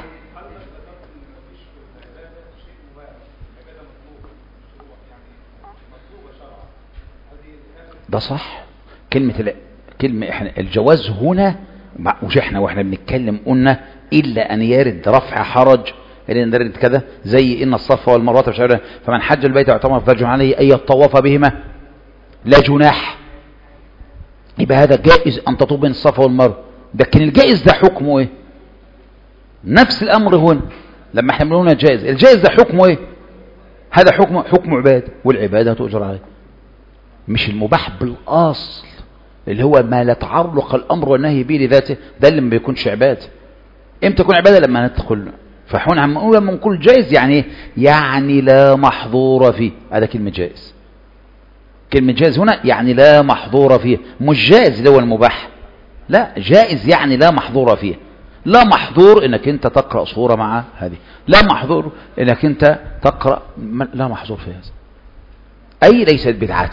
ده صح. كلمة احنا الجواز هنا، مش واحنا بنتكلم قلنا إلا أن يرد رفع حرج، إلا أن يرد كذا، زي إن الصفا والمروة مش عارف، فمن حج البيت واعتمر فلا جناح عليه أن يطوف بهما، لا جناح. يبقى هذا جائز أن تطوف بين الصفا والمروة. لكن الجائز ده حكمه إيه؟ نفس الأمر هنا لما احنا بنقول جائز، الجائز ده حكمه إيه؟ هذا حكم عبادة، والعبادة تؤجر عليه، مش المباح بالأصل اللي هو ما لا تعلق الأمر والنهي به لذاته، ده اللي ما بيكونش عبادة. امتى تكون عبادة؟ لما ندخل. فحون عم نقول لما نقول جائز يعني ايه؟ يعني لا محظور فيه. هذا كلمة جائز. كلمة جائز هنا يعني لا محظور فيه، مش جائز اللي هو المباح، لا، جائز يعني لا محظور فيه. لا محظور انك انت تقرأ صورة مع هذه، لا محظور انك انت تقرأ، لا محظور في هذا، اي ليست بدعة.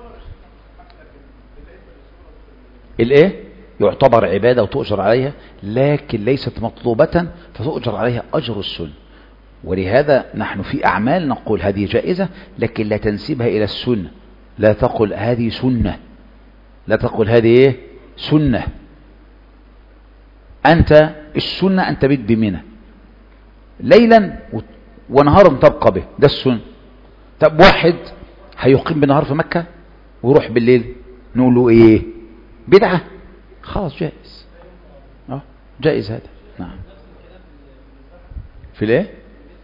الايه؟ يعتبر عبادة وتؤجر عليها لكن ليست مطلوبة فتؤجر عليها أجر السنة. ولهذا نحن في أعمال نقول هذه جائزة لكن لا تنسبها إلى السنة، لا تقل هذه سنة، لا تقل هذه إيه؟ سنة. أنت السنة أنت بيت بمنى ليلا ونهارا تبقى به، ده السنة. طب واحد هيقيم بنهار في مكة ويروح بالليل، نقول له إيه؟ بدعة. خلاص جائز، جائز هذا. نعم. في الايه؟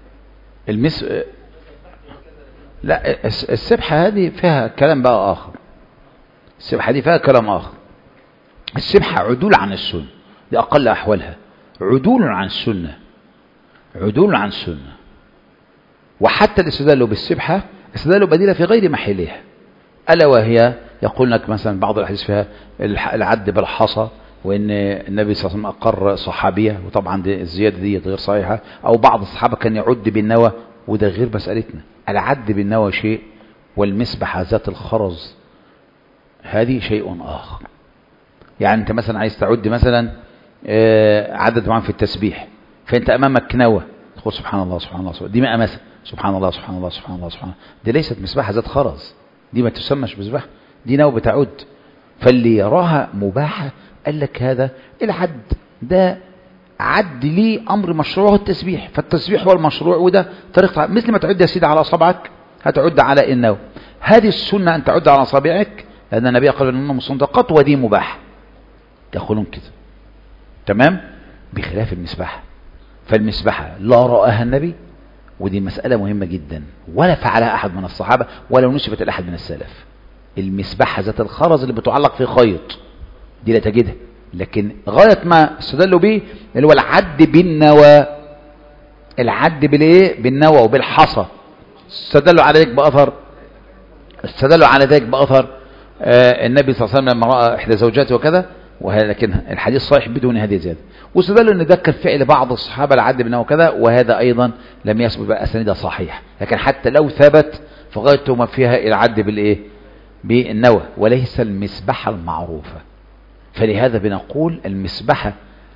لا، السبحة هذه فيها كلام بقى آخر. السبحة دي فيها كلام آخر. السبحة عدول عن السنة، دي أقل أحوالها، عدول عن السنة، عدول عن السنة. وحتى الاستدلال بالسبحة استدلال بديلة في غير محلها، ألا وهي يقول لك مثلا بعض الحديث فيها العد بالحصى، وإن النبي صلى الله عليه وسلم أقر صحابية، وطبعا دي الزيادة دي غير صحيحة. أو بعض الصحابة كان يعد بالنوى، وده غير مسألتنا. العد بالنوى شيء، والمسبحة ذات الخرز هذه شيء آخر. يعني أنت مثلا عايز تعد مثلا عدد معين في التسبيح، فأنت أمامك نوى تقول سبحان الله سبحان الله، دي 100 مثلا، سبحان الله سبحان الله سبحان الله سبحان الله، دي ليست مسبحة ذات خرز، دي ما تسمىش مسبحة، دي نوى بتعد. فاللي يراها مباحة قال لك هذا العد ده عد لي أمر مشروع التسبيح، فالتسبيح هو المشروع، وده طريقة مثل ما تعد يا سيدي على أصابعك هتعد على النوى. هذه السنة أن تعد على أصابعك، لأن النبي قال إنهم مصدقات ودي مباح، يقولون كده. تمام؟ بخلاف المسبحة، فالمسبحة لا رآها النبي، ودي مسألة مهمة جدا، ولا فعلها أحد من الصحابة ولو نسبت لأحد من السلف. المسبحة ذات الخرز اللي بتعلق في خيط دي لا تجدها، لكن غاية ما استدلوا به اللي هو العد بالنوى، العد بالايه؟ بالنوى وبالحصى. استدلوا على ذلك بأثر، استدلوا على ذلك بأثر النبي صلى الله عليه وسلم لما رأى إحدى زوجاته وكذا لكن الحديث صحيح بدون هذه الزيادة. واستدلوا ان ده كان فعل بعض الصحابة العد بالنوى وكذا، وهذا ايضا لم يثبت بأسانيد صحيح. لكن حتى لو ثبت فغايته ما فيها العد بالايه؟ بالنوى، وليس المسبحة المعروفة. فلهذا بنقول المسبحة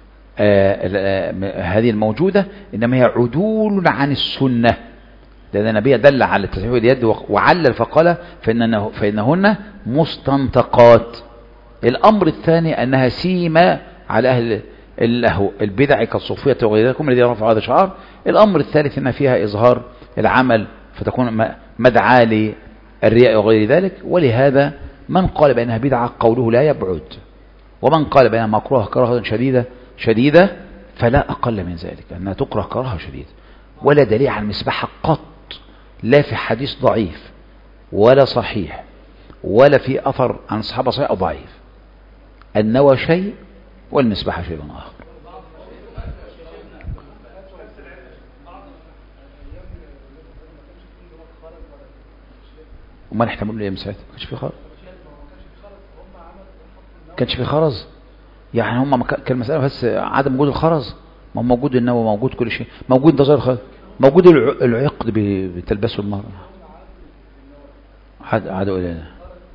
هذه الموجودة إنما هي عدول عن السنة، لأن النبي دل على التسبيح باليد وعلل فقال فإنهن مستنطقات. الأمر الثاني أنها سيمة على أهل اللهو البدع كالصوفية وغيرهم الذين رفعوا هذا الشعار. الأمر الثالث أن فيها إظهار العمل فتكون مدعاة للرياء وغير ذلك. ولهذا من قال بأنها بدعة قوله لا يبعد، ومن قال بأنها مكروه كراهة شديدة فلا أقل من ذلك، أنها تكره كراهة شديدة. ولا دليل على المسبحة قط، لا في حديث ضعيف ولا صحيح ولا في أثر عن الصحابة صحيح أو ضعيف. النوى شيء والمسبحة شيء آخر. وما نحتمل له مساعدة كانش في خرز يعني هم كان المسألة بس عدم وجود الخرز. ما هو موجود النوى، موجود كل شيء، موجود نظر الخرز، موجود العقد بتلبسه المرأة. عادوا إلينا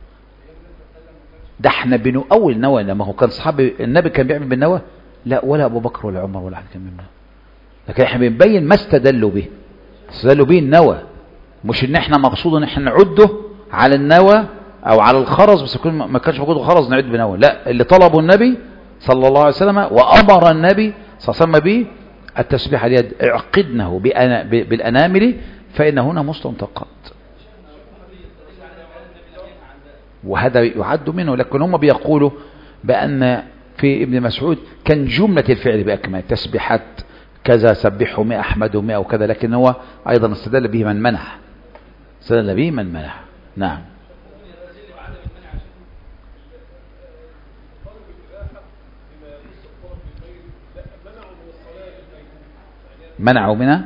ده احنا بنؤول النوى. لما هو كان صحابي النبي كان بيعمل بالنوى؟ لا، ولا أبو بكر ولا عمر ولا حد كان بيعمل. لكن احنا بنبين ما استدلوا به. استدلوا به النوى، مش ان احنا مقصود ان احنا نعده على النوى او على الخرز بس يكون ما كانش موجود الخرز نعد بنوى. لا، اللي طلبه النبي صلى الله عليه وسلم وامر النبي صلى الله عليه وسلم به التسبيح اليد، اعقدنه بالانامل فانهن مستنطقات. وهذا يعد منه. لكن هم بيقولوا بأن في ابن مسعود كان جملة الفعل بأكمل تسبيحات كذا، سبحوا 100 احمدوا 100 وكذا، لكن هو أيضا استدل به من منح. استدل به من منح. نعم. منعوا منها؟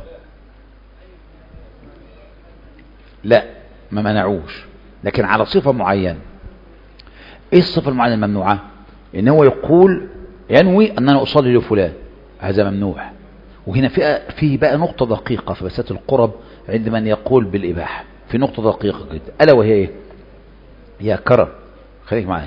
لا، ما منعوش، لكن على صفة معينة. ايه الصفة المعينة الممنوعة؟ ان هو يقول ينوي ان انا اصلي لفلان، هذا ممنوع. وهنا فيه بقى نقطة دقيقة في مسألة القرب عند من يقول بالإباحة، في نقطة دقيقة جدا، ألا وهي ايه؟ يا كرم خليك معايا.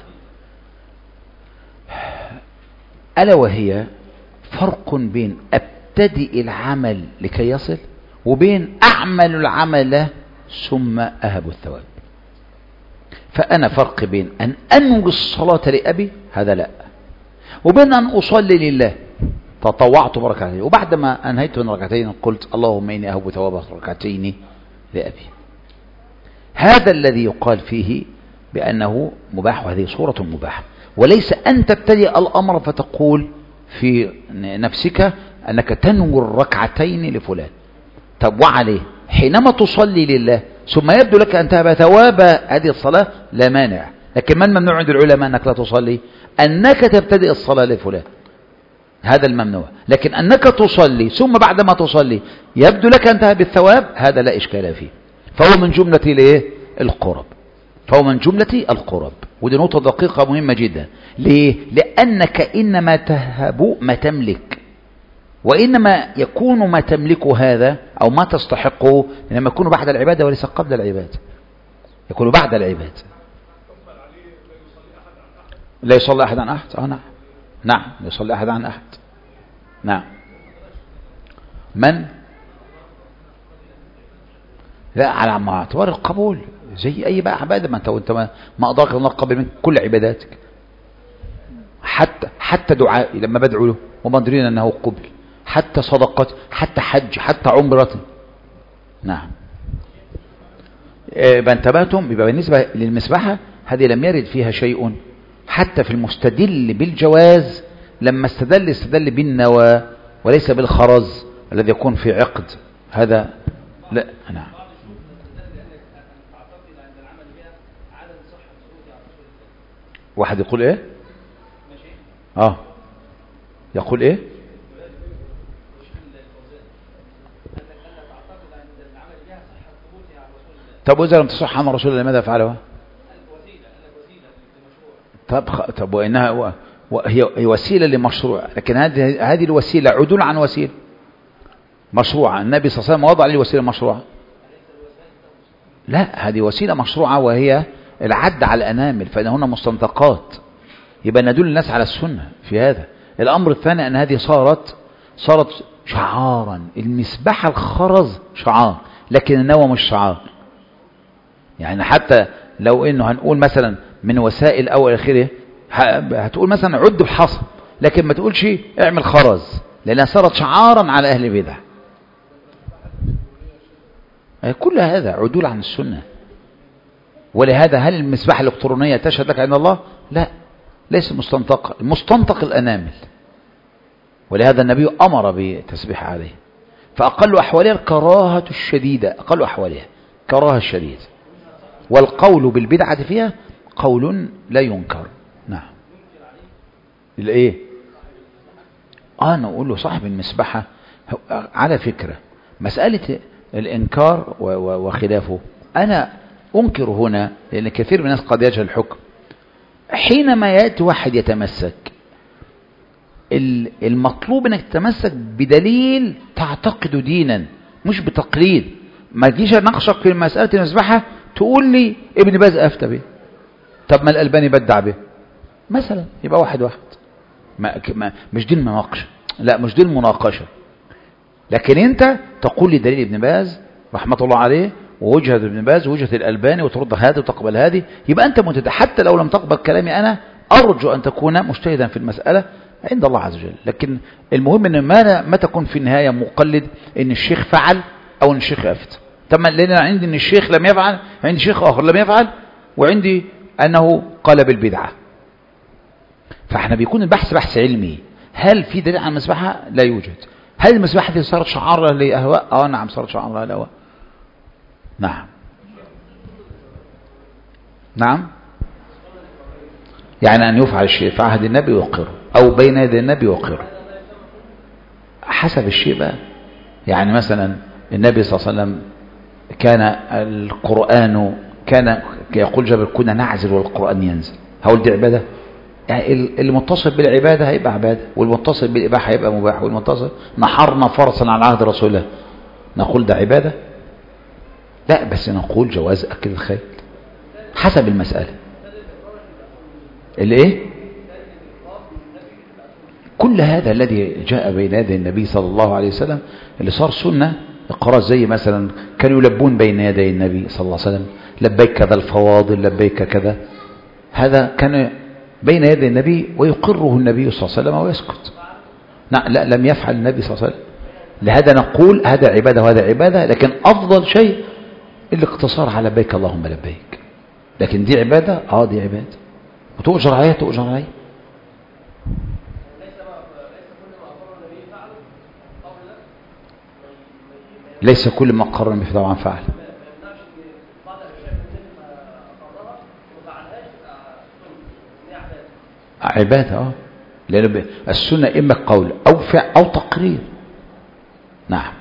ألا وهي فرق بين أبتدئ العمل لكي يصل، وبين أعمل العمل ثم أهب الثواب. فأنا فرق بين أن أنوي الصلاة لأبي، هذا لا، وبين أن أصلي لله تطوعت بركعتين وبعد ما أنهيت من ركعتين قلت اللهم إني أهب ثواب ركعتين لأبي. هذا الذي يقال فيه بأنه مباح، وهذه صورة مباح، وليس أن تبتدئ الأمر فتقول في نفسك أنك تنوي الركعتين لفلان. طب وعليه حينما تصلي لله ثم يبدو لك أن تهب ثواب هذه الصلاة لا مانع. لكن ما الممنوع عند العلماء؟ أنك لا تصلي، أنك تبتدئ الصلاة لفلان، هذا الممنوع. لكن أنك تصلي ثم بعدما تصلي يبدو لك أن تهب الثواب، هذا لا إشكال فيه. فهو من جملة الايه؟ القرب. فهو من جملة القرب. ودي نقطة دقيقة مهمة جدا. ليه؟ لأنك إنما تهب ما تملك، وإنما يكون ما تملك هذا أو ما تستحقه إنما يكون بعد العبادة وليس قبل العبادة. يكون بعد العبادة. لا يصلي أحد عن أحد. نعم نعم، يصلي أحد عن أحد. نعم. من؟ لا، على اعتبار القبول زي أي بقى عبادة. ما أنت ما أدراك الله قبل من كل عباداتك. حتى دعائي لما بدعو له وما أدرينا أنه قبل، حتى صدقات، حتى حج، حتى عمرة. نعم. انتبهتم؟ يبقى بالنسبة للمسبحة هذه لم يرد فيها شيء. حتى في المستدل بالجواز لما استدل بالنوى وليس بالخرز الذي يكون في عقد، هذا لا. نعم. واحد يقول ايه؟ يقول ايه؟ طب وإذا لم تصح عن رسول الله ماذا فعله؟ طب وإنها هي وسيلة لمشروع، لكن هذه الوسيلة عدول عن وسيلة مشروعة. النبي صلى الله عليه وسلم وضع لي وسيلة مشروعة؟ لا، هذه وسيلة مشروعة وهي العد على الأنامل، فإن هنا مستنطقات، يبقى ندل الناس على السنة في هذا. الأمر الثاني أن هذه صارت شعارا. المسبحة الخرز شعار، لكن النوى مش شعار. يعني حتى لو إنه هنقول مثلا من وسائل أو آخره، هتقول مثلا عد بحصى، لكن ما تقولش اعمل خرز، لأنها صارت شعارا على أهل البدع. كل هذا عدول عن السنة. ولهذا هل المسبحة الإلكترونية تشهد لك عند الله؟ لا، ليس مستنطق، المستنطق الأنامل. ولهذا النبي أمر بتسبيح عليه. فأقل أحوالها الكراهة الشديدة، أقل أحوالها كراهة الشديدة. والقول بالبدعة فيها قول لا ينكر. نعم. الإيه؟ نقول له صاحب المسبحة. على فكرة مسألة الإنكار وخلافه، أنا أنكر هنا لأن كثير من الناس قد يجهل الحكم. حينما يأتي واحد يتمسك، المطلوب أنك تتمسك بدليل تعتقد دينا مش بتقليد. ما تجيش أناقشك في مسألة المسبحة تقول لي ابن باز أفتى به، طب ما الألباني بدع به مثلا، يبقى واحد مش دي المناقشة، لا مش دي المناقشة. لكن أنت تقول لي دليل ابن باز رحمة الله عليه ووجهة ابن باز ووجهة الألباني وترد هذه وتقبل هذه، يبقى أنت حتى لو لم تقبل كلامي أنا أرجو أن تكون مجتهدا في المسألة عند الله عز وجل. لكن المهم أن ما تكون في النهاية مقلد أن الشيخ فعل أو أن الشيخ أفتى. طبعا لأن عندي أن الشيخ لم يفعل، عندي شيخ آخر لم يفعل، وعندي أنه قال بالبدعة. فاحنا بيكون البحث بحث علمي. هل في دليل على المسبحة؟ لا يوجد. هل المسبحة دي صارت شعار لأهواء؟ نعم صارت شعار لأهواء. نعم يعني أن يفعل الشيء في عهد النبي ويقره أو بين يدي النبي ويقره حسب الشيء بقى. يعني مثلا النبي صلى الله عليه وسلم كان القرآن، كان يقول جابر كنا نعزل والقرآن ينزل. هقول دي عبادة؟ يعني المتصل بالعبادة هيبقى عبادة، والمتصل بالإباحة هيبقى مباح، والمتصل نحرنا فرسا على عهد رسول الله، نقول ده عبادة؟ لا، بس نقول جواز أكل الخيل حسب المسألة. الايه؟ كل هذا الذي جاء بين يدي النبي صلى الله عليه وسلم اللي صار سنة القراءة، زي مثلا كانوا يلبون بين يدي النبي صلى الله عليه وسلم لبيك كذا الفواضل، لبيك كذا، هذا كان بين يدي النبي ويقره النبي صلى الله عليه وسلم ويسكت. لا، لم يفعل النبي صلى الله عليه وسلم. لهذا نقول هذا عبادة وهذا عبادة، لكن أفضل شيء الاقتصار على لبيك اللهم لبيك. لكن دي عبادة، دي عبادة وتؤجر عليها، تؤجر عليها. ليس كل ما قرر به طبعا فعل. عبادة لأن السنة إما قول أو فعل أو تقرير. نعم.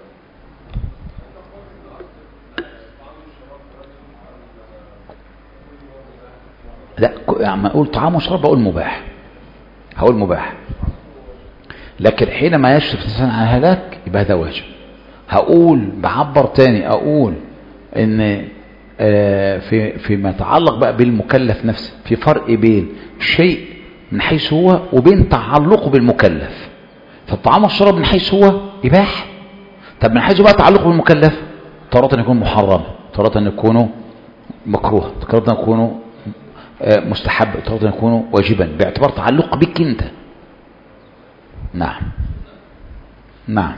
لا، يعني أقول طعام وشرب أقول مباح، هقول مباح. لكن حينما يشرف الإنسان عن هلاك يبقى هذا واجب. هقول بعبر تاني، أقول إن فيما يتعلق بقى بالمكلف نفسه في فرق بين شيء من حيث هو وبين تعلقه بالمكلف. فالطعام والشراب من حيث هو إباحة، طب من حيث بقى تعلقه بالمكلف تارة يكون محرم، تارة يكون مكروه، تارة يكون مستحب، تارة يكون واجبا باعتبار تعلق بك انت. نعم. نعم.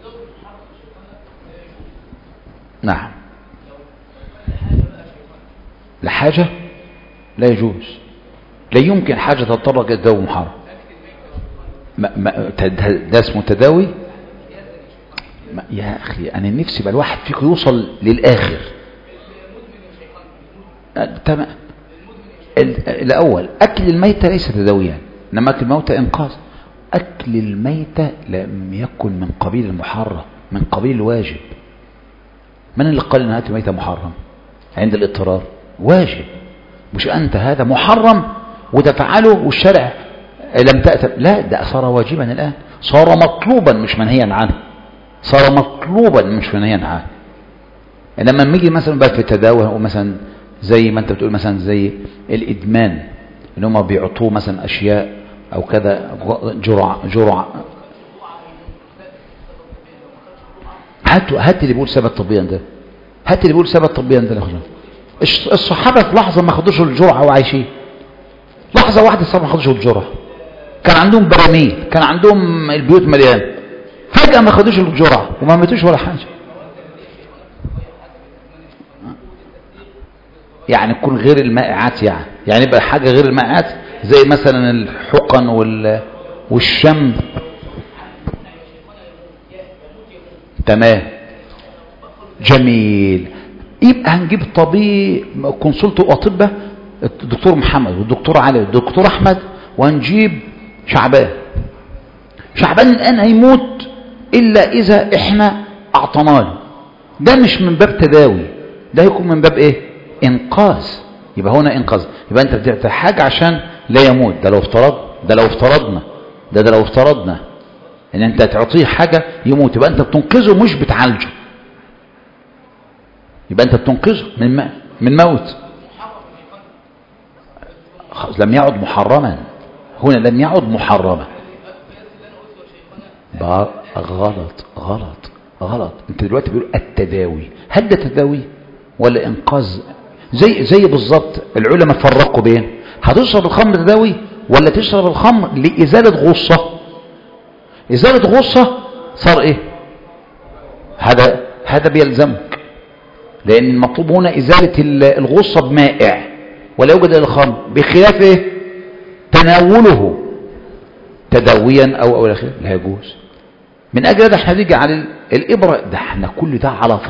نعم. لحاجة لا يجوز، لا يمكن حاجة تضطرك التداوي محرم. ده اسمه تداوي؟ يا أخي أنا نفسي بقى الواحد فيكم يوصل للآخر. تمام. الأول أكل الميتة ليس تداويا، إنما أكل الموتى إنقاذ. أكل الميتة لم يكن من قبيل المحرم، من قبيل الواجب. من اللي قال إن أكل الميتة محرم؟ عند الاضطرار واجب، مش أنت هذا محرم وتفعله والشرع لم تأتم، لا ده صار واجبا الآن، صار مطلوبا مش منهيا عنه، صار مطلوبا مش منهيا عنه. لما نيجي مثلا بقى في التداوي ومثلا زي ما انت بتقول مثلا زي الإدمان ان هم بيعطوه مثلا أشياء أو كذا جرعة هات اللي بيقول سبب طبيا ده، هات اللي بيقول سبب طبيا ده. الصحابة في لحظة ما خدوش الجرعة وعايشين، لحظة واحدة الصحابة ما خدوش الجرعة، كان عندهم براميل، كان عندهم البيوت مليان، فجأة ما خدوش الجرعة وما ماتوش ولا حاجة. يعني تكون غير المائعات، يعني يبقى حاجة غير المائعات زي مثلا الحقن والشم. تمام جميل. يبقى هنجيب طبيب كونسلت واطباء، الدكتور محمد والدكتور علي والدكتور احمد، وهنجيب شعبان الان هيموت الا اذا احنا اعطيناه. ده مش من باب تداوي، ده هيكون من باب ايه؟ انقاذ. يبقى هنا انقاذ، يبقى انت بتعطي حاجه عشان لا يموت. ده لو افترضنا ان انت تعطيه حاجه يموت، يبقى انت بتنقذه مش بتعالجه، يبقى انت بتنقذه من موت. لم يعد محرما، هنا لم يعد محرما. غلط. انت دلوقتي بيقول التداوي، هل ده تداوي ولا انقاذ؟ زي بالظبط العلماء فرقوا بين هتشرب الخمر تداوي ولا تشرب الخمر لإزالة غصة. إزالة غصة صار ايه؟ هذا بيلزمك، لأن المطلوب هنا إزالة الغصة بمائع ولا يوجد إلا الخمر، بخلاف ايه؟ تناوله تداويا أو إلى آخره لا يجوز. من أجل هذا احنا نيجي على الإبرة، ده احنا كل ده على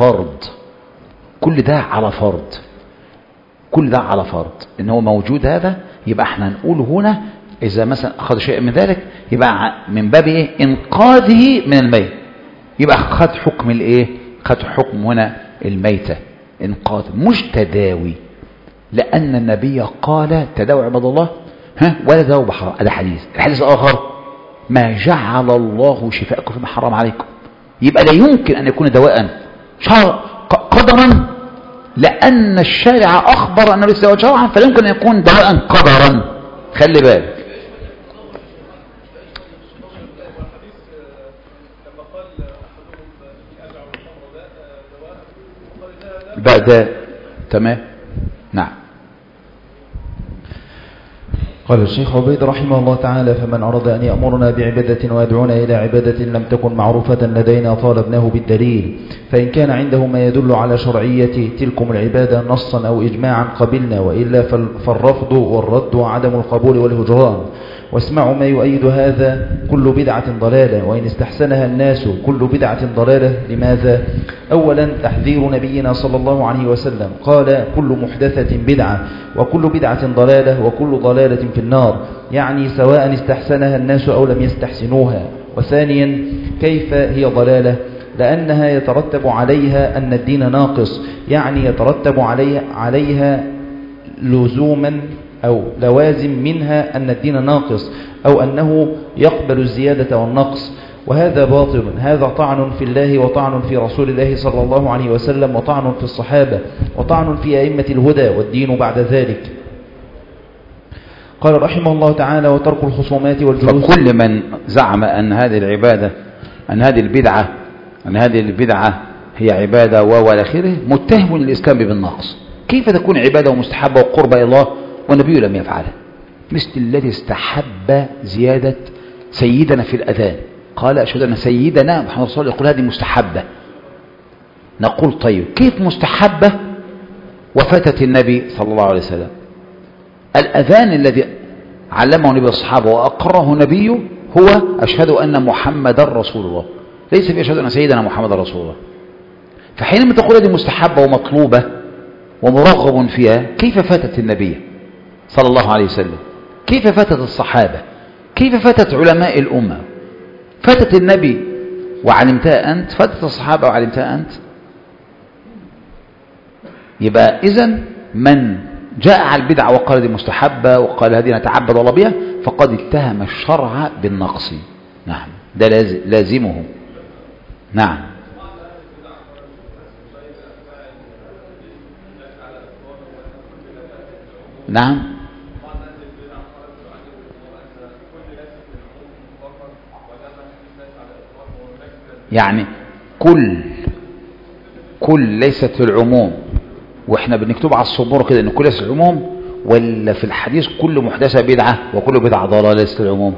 فرض ان هو موجود هذا، يبقى احنا نقول هنا اذا مثلا اخذ شيء من ذلك يبقى من باب ايه؟ انقاذه من الميت، يبقى خد حكم الايه؟ خد حكم هنا الميتة، انقاذ مش تداوي، لان النبي قال تداوي عباد الله ولا تداوي بحرام. هذا الحديث الاخر ما جعل الله شفاءكم فيما حرم عليكم، يبقى لا يمكن ان يكون دواء قدرا، لأن الشارع أخبر أنه ليس دواء شرعا، فلا يمكن أن يكون دواء قدرا. خلي بالك بعد. تمام نعم. قال الشيخ عبيد رحمه الله تعالى: فمن أراد أن يأمرنا بعبادة ويدعونا إلى عبادة لم تكن معروفة لدينا طالبناه بالدليل، فإن كان عنده ما يدل على شرعية تلكم العبادة نصا أو إجماعا قبلنا، وإلا فالرفض والرد وعدم القبول والهجران. واسمعوا ما يؤيد هذا: كل بدعة ضلالة، وإن استحسنها الناس كل بدعة ضلالة. لماذا؟ أولا تحذير نبينا صلى الله عليه وسلم، قال: كل محدثة بدعة وكل بدعة ضلالة وكل ضلالة في النار، يعني سواء استحسنها الناس أو لم يستحسنوها. وثانيا كيف هي ضلالة؟ لأنها يترتب عليها أن الدين ناقص، يعني يترتب عليها لزوما أو لوازم منها أن الدين ناقص، أو أنه يقبل الزيادة والنقص، وهذا باطل. هذا طعن في الله وطعن في رسول الله صلى الله عليه وسلم وطعن في الصحابة وطعن في أئمة الهدى، والدين بعد ذلك. قال رحمه الله تعالى: وترك الخصومات والجلوس. فكل من زعم أن هذه العبادة أن هذه البدعة هي عبادة وإلى آخره متهم الإسلام بالنقص. كيف تكون عبادة ومستحبة وقرب إلى الله والنبي لم يفعله؟ مثل الذي استحب زيادة سيدنا في الأذان، قال: أشهد أن سيدنا محمد رسول الله، يقول هذه مستحبة. نقول طيب كيف مستحبة وفاتت النبي صلى الله عليه وسلم؟ الأذان الذي علمه نبي الصحابة وأقره نبيه هو أشهد أن محمد رسول الله، ليس في أشهد أن سيدنا محمد رسول الله. فحينما تقول هذه مستحبة ومطلوبة ومرغب فيها، كيف فاتت النبي صلى الله عليه وسلم؟ كيف فاتت الصحابة؟ كيف فاتت علماء الأمة؟ فاتت النبي وعلمتها أنت، فاتت الصحابة وعلمتها أنت. يبقى إذن من جاء على البدعة وقال دي مستحبة وقال هذه نتعبد الله بها فقد اتهم الشرع بالنقص. نعم ده لازمه. نعم نعم يعني كل ليست في العموم، واحنا بنكتب على السبورة كده ان كل ليست في العموم، ولا في الحديث كل محدثة بدعة وكل بدعة ضلالة ليست في العموم؟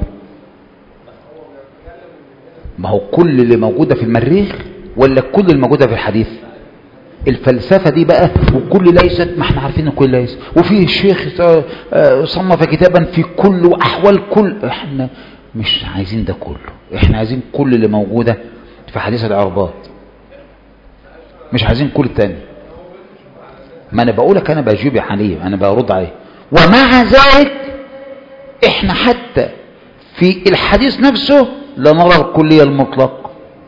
ما هو كل اللي موجودة في المريخ ولا كل اللي موجودة في الحديث؟ الفلسفة دي بقى وكل ليست، ما احنا عارفين ان كل ليست، وفي الشيخ صنف كتابا في كل واحوال كل. احنا مش عايزين ده كله، احنا عايزين كل اللي موجودة في حديث العربات، مش عايزين كل التاني. ما انا بقولك انا بجيب عليه، انا برد عليه. ومع ذلك احنا حتى في الحديث نفسه لا نرى الكلية المطلق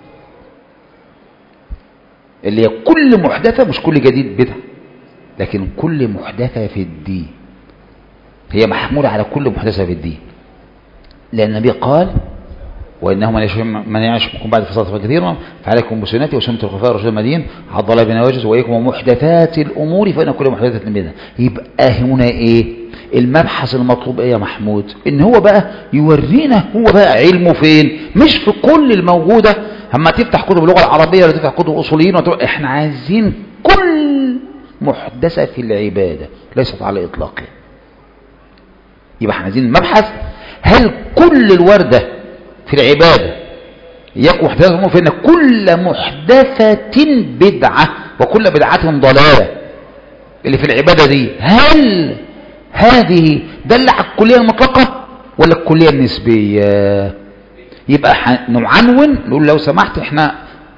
اللي هي كل محدثة، مش كل جديد بدعة، لكن كل محدثة في الدين هي محمولة على كل محدثة في الدين، لأن النبي قال وإنه من يعيش منكم بعد فساد كثيرا فعليكم بسنتي وسنة الخلفاء الراشدين المهديين عض الله بن واجز وإياكم ومحدثات الأمور فإن كل محدثة بدعة. يبقى هنا إيه المبحث المطلوب؟ إيه يا محمود؟ إن هو بقى يورينا هو بقى علمه فين، مش في كل الموجودة. اما تفتح كتب اللغة العربية ولا تفتح كتب أصوليين احنا عايزين كل محدثة في العبادة ليست على إطلاقها. يبقى احنا عايزين المبحث هل كل الوردة في العبادة يكون محدثة، فإن كل محدثة بدعة وكل بدعة ضلالة اللي في العبادة دي، هل هذه دل على الكلية المطلقة ولا الكلية النسبية؟ يبقى نعنون نقول لو سمحت احنا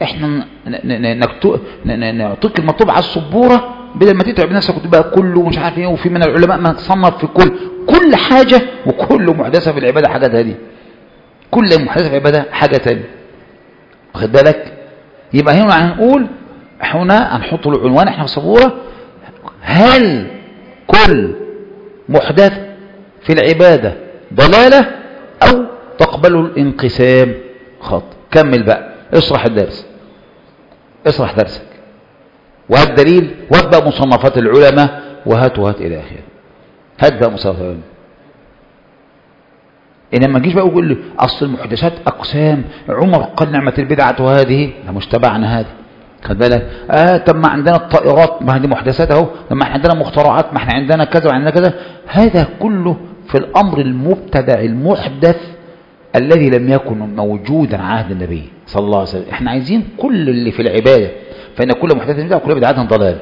نعطيك المطلوب على السبورة بدل ما تتعب نفسك وتبقى كله مش عارف ايه. وفي من العلماء ما تصنف في كل حاجة، وكل محدثة في العبادة حاجة تانية، كل محدثة في العبادة حاجة تانية، واخد بالك؟ يبقى هنا هنقول هنا هنحط له عنوان احنا في السبورة، هل كل محدث في العبادة ضلالة او تقبل الانقسام؟ خط. كمل بقى، اشرح الدرس، اشرح درسك وهات دليل وهات بقى مصنفات العلماء وهات الى اخره. هات بقى مصنفات العلماء. انما ما تجيش بقى ويقول لي اصل المحدثات اقسام، عمر قال نعمة البدعة وهذه، ده مش تبعنا هذه، خد بالك؟ طب ما عندنا الطائرات، ما هي محدثات اهو، لما احنا عندنا مخترعات، ما احنا عندنا كذا وعندنا كذا. هذا كله في الامر المبتدع المحدث الذي لم يكن موجودا عهد النبي صلى الله عليه وسلم. احنا عايزين كل اللي في العبادة، فإن كل محدث بدعة وكل بدعة ضلال.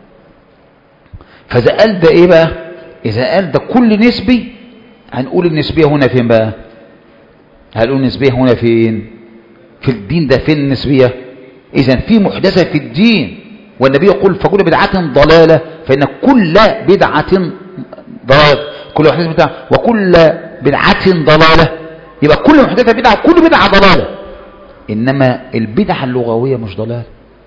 فإذا قال ده ايه بقى؟ إذا قال ده كل نسبي، هنقول النسبية هنا فين بقى؟ هنقول النسبية هنا فين؟ في الدين ده فين النسبية؟ إذا في محدثة في الدين والنبي يقول فكل بدعة ضلالة، فإن كل بدعة ضلالة، كل محدثة بدعة وكل بدعة ضلالة، يبقى كل محدثة بدعة وكل بدعة ضلالة. إنما البدعة اللغوية مش ضلال.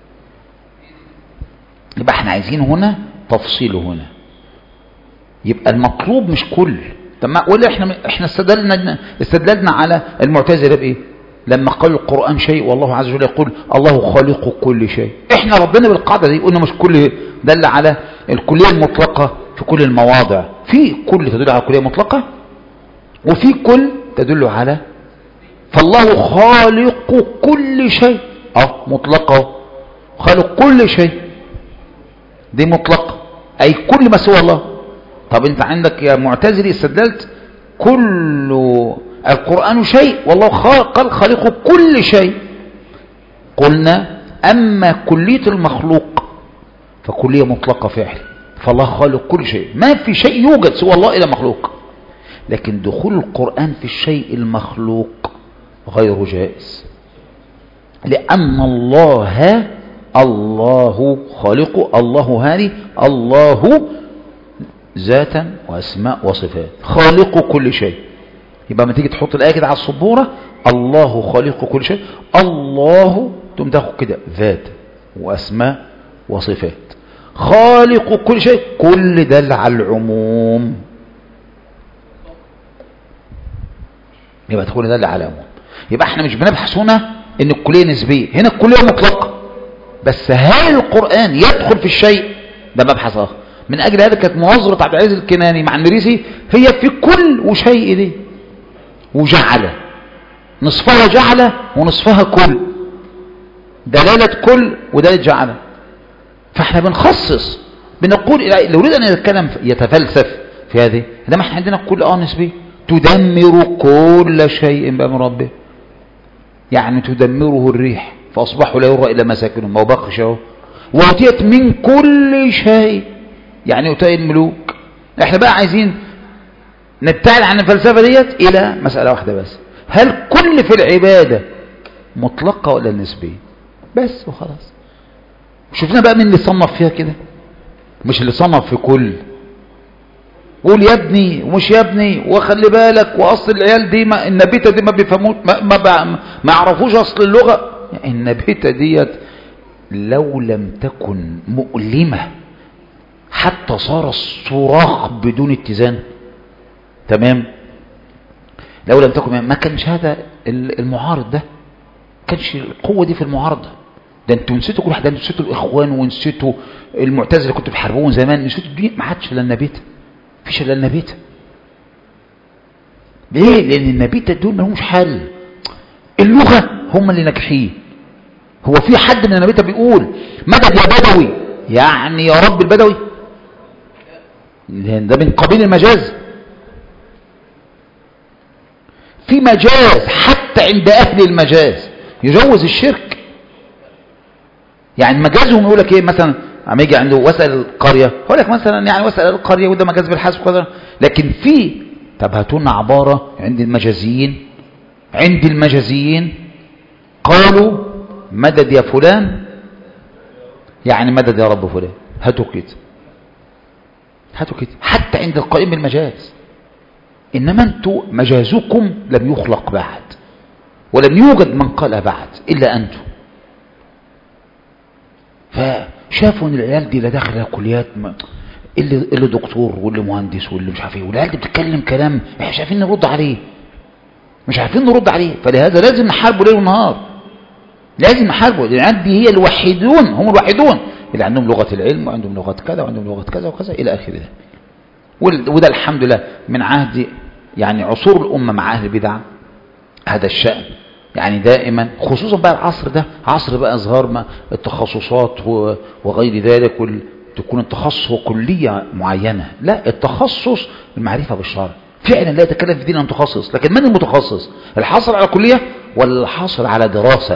يبقى احنا عايزين هنا تفصيله هنا. يبقى المطلوب مش كل. طب ولا احنا استدللنا على المعتزلة بايه؟ لما قال القرآن شيء والله عز وجل يقول الله خالق كل شيء. احنا ربنا بالقاعدة دي قلنا مش كل دل على الكلية المطلقة في كل المواضع. في كل تدل على الكلية المطلقة وفي كل تدل على، فالله خالق كل شيء مطلقه، خالق كل شيء دي مطلقه اي كل ما سوى الله. طب انت عندك يا معتزلي استدللت كل القرآن شيء والله قال خالق كل شيء. قلنا اما كلية المخلوق فكلية مطلقة فعل، فالله خالق كل شيء، ما في شيء يوجد سوى الله الا مخلوق. لكن دخول القرآن في الشيء المخلوق غير جائز، لأن الله خالق، الله هذه الله ذاتا وأسماء وصفات، خالق كل شيء. يبقى ما تيجي تحط الآية كده على السبورة الله خالق كل شيء، الله تقوم تاخد كده ذات وأسماء وصفات، خالق كل شيء، كل ده على العموم. يبقى تقول ده على العموم. يبقى احنا مش بنبحث هنا ان الكلية نسبية، هنا الكلية مطلقة، بس هل القرآن يدخل في الشيء؟ ده مبحث آخر. من أجل هذا كانت مناظرة عبد العزيز الكناني مع المريسي هي في كل وشيء دي، وجعل نصفها جعل ونصفها كل، دلالة كل ودلالة جعل. فاحنا بنخصص، بنقول لو يريد أن يتكلم يتفلسف في هذه، ما احنا عندنا كل نسبي تدمر كل شيء بأمر ربه، يعني تدمره الريح فأصبحوا لا يرى إلا مساكنهم، ما بقش اهو. وأتيت من كل شيء، يعني أتي الملوك. احنا بقى عايزين نبتعد عن الفلسفة ديت إلى مسألة واحدة بس، هل كل في العبادة مطلقة ولا نسبية؟ بس وخلاص. شفنا بقى من اللي صنف فيها كده، مش اللي صنف في كل. قول يا ابني ومش يا ابني، وخلي بالك، واصل العيال دي النبيتة دي ما بيفهموش، ما يعرفوش اصل اللغة. يعني النبيتة ديت لو لم تكن مؤلمة حتى صار الصراخ بدون اتزان، تمام، لو لم تكن ما كانش هذا المعارض ده، كانش القوة دي في المعارضة. ده انتوا نسيتوا كل واحد، انتوا نسيتوا الاخوان ونسيتوا المعتزله اللي كنتوا بتحاربوهم زمان، نسيتوا الدين، ما عادش الا النبيته، مفيش الا النبيته. ليه؟ لان النبيته دول ما لهمش حل، اللغه هم اللي ناجحين. هو في حد من النبيته بيقول مدد يا بدوي يعني يا رب البدوي؟ ده من قبيل المجاز. في مجاز حتى عند اهل المجاز يجوز الشرك. يعني مجازهم يقول لك ايه مثلا، عم يجي عنده وسأل القرية يقول لك مثلا يعني وسأل القرية وده مجاز بالحسب وكذا، لكن في طب هاتوا لنا عبارة عند المجازيين قالوا مدد يا فلان يعني مدد يا رب فلان، هاتوا كده حتى عند القائم بالمجاز. انما انتوا مجازكم لم يخلق بعد ولم يوجد من قال بعد الا انتم. فشافوا ان العيال دي لا داخله كليات، اللي دكتور واللي مهندس واللي مش عارف ايه، والعيال دي بتتكلم كلام احنا مش عارفين نرد عليه، فلهذا لازم نحاربه ليل ونهار، لازم نحاربه. العيال دي هي هم الوحيدون اللي عندهم لغه العلم وعندهم لغه كذا وعندهم لغه كذا وكذا الى اخره. وده الحمد لله من عهد يعني عصور الامه مع اهل البدع هذا الشأن، يعني دائما خصوصا بقى العصر ده عصر بقى اظهار التخصصات وغير ذلك، تكون التخصص هو كلية معينة، لا، التخصص المعرفة بالشرع. فعلا لا يتكلم في دين عن متخصص، لكن من المتخصص؟ الحاصل على كلية ولا الحاصل على دراسة؟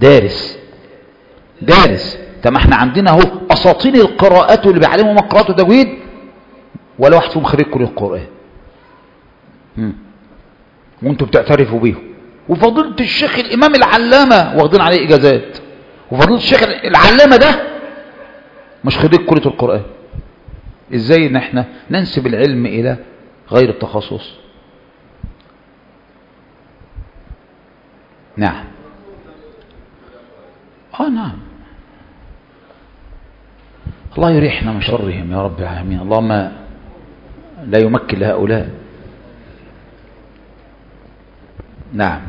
دارس. طب احنا عندنا اهو اساطين القراءات واللي بيعلموا مقرات وتجويد ولا واحد فيهم خريج كلية القرآن، وانتوا بتعترفوا بيهم. وفضيلة الشيخ الامام العلامة واخدين عليه اجازات، وفضيلة الشيخ العلامة ده مش خريج كلية القرآن. ازاي ان احنا ننسب العلم الى غير التخصص؟ نعم نعم، الله يريحنا من شرهم يا رب العالمين. اللهم لا يمكن لهؤلاء. نعم.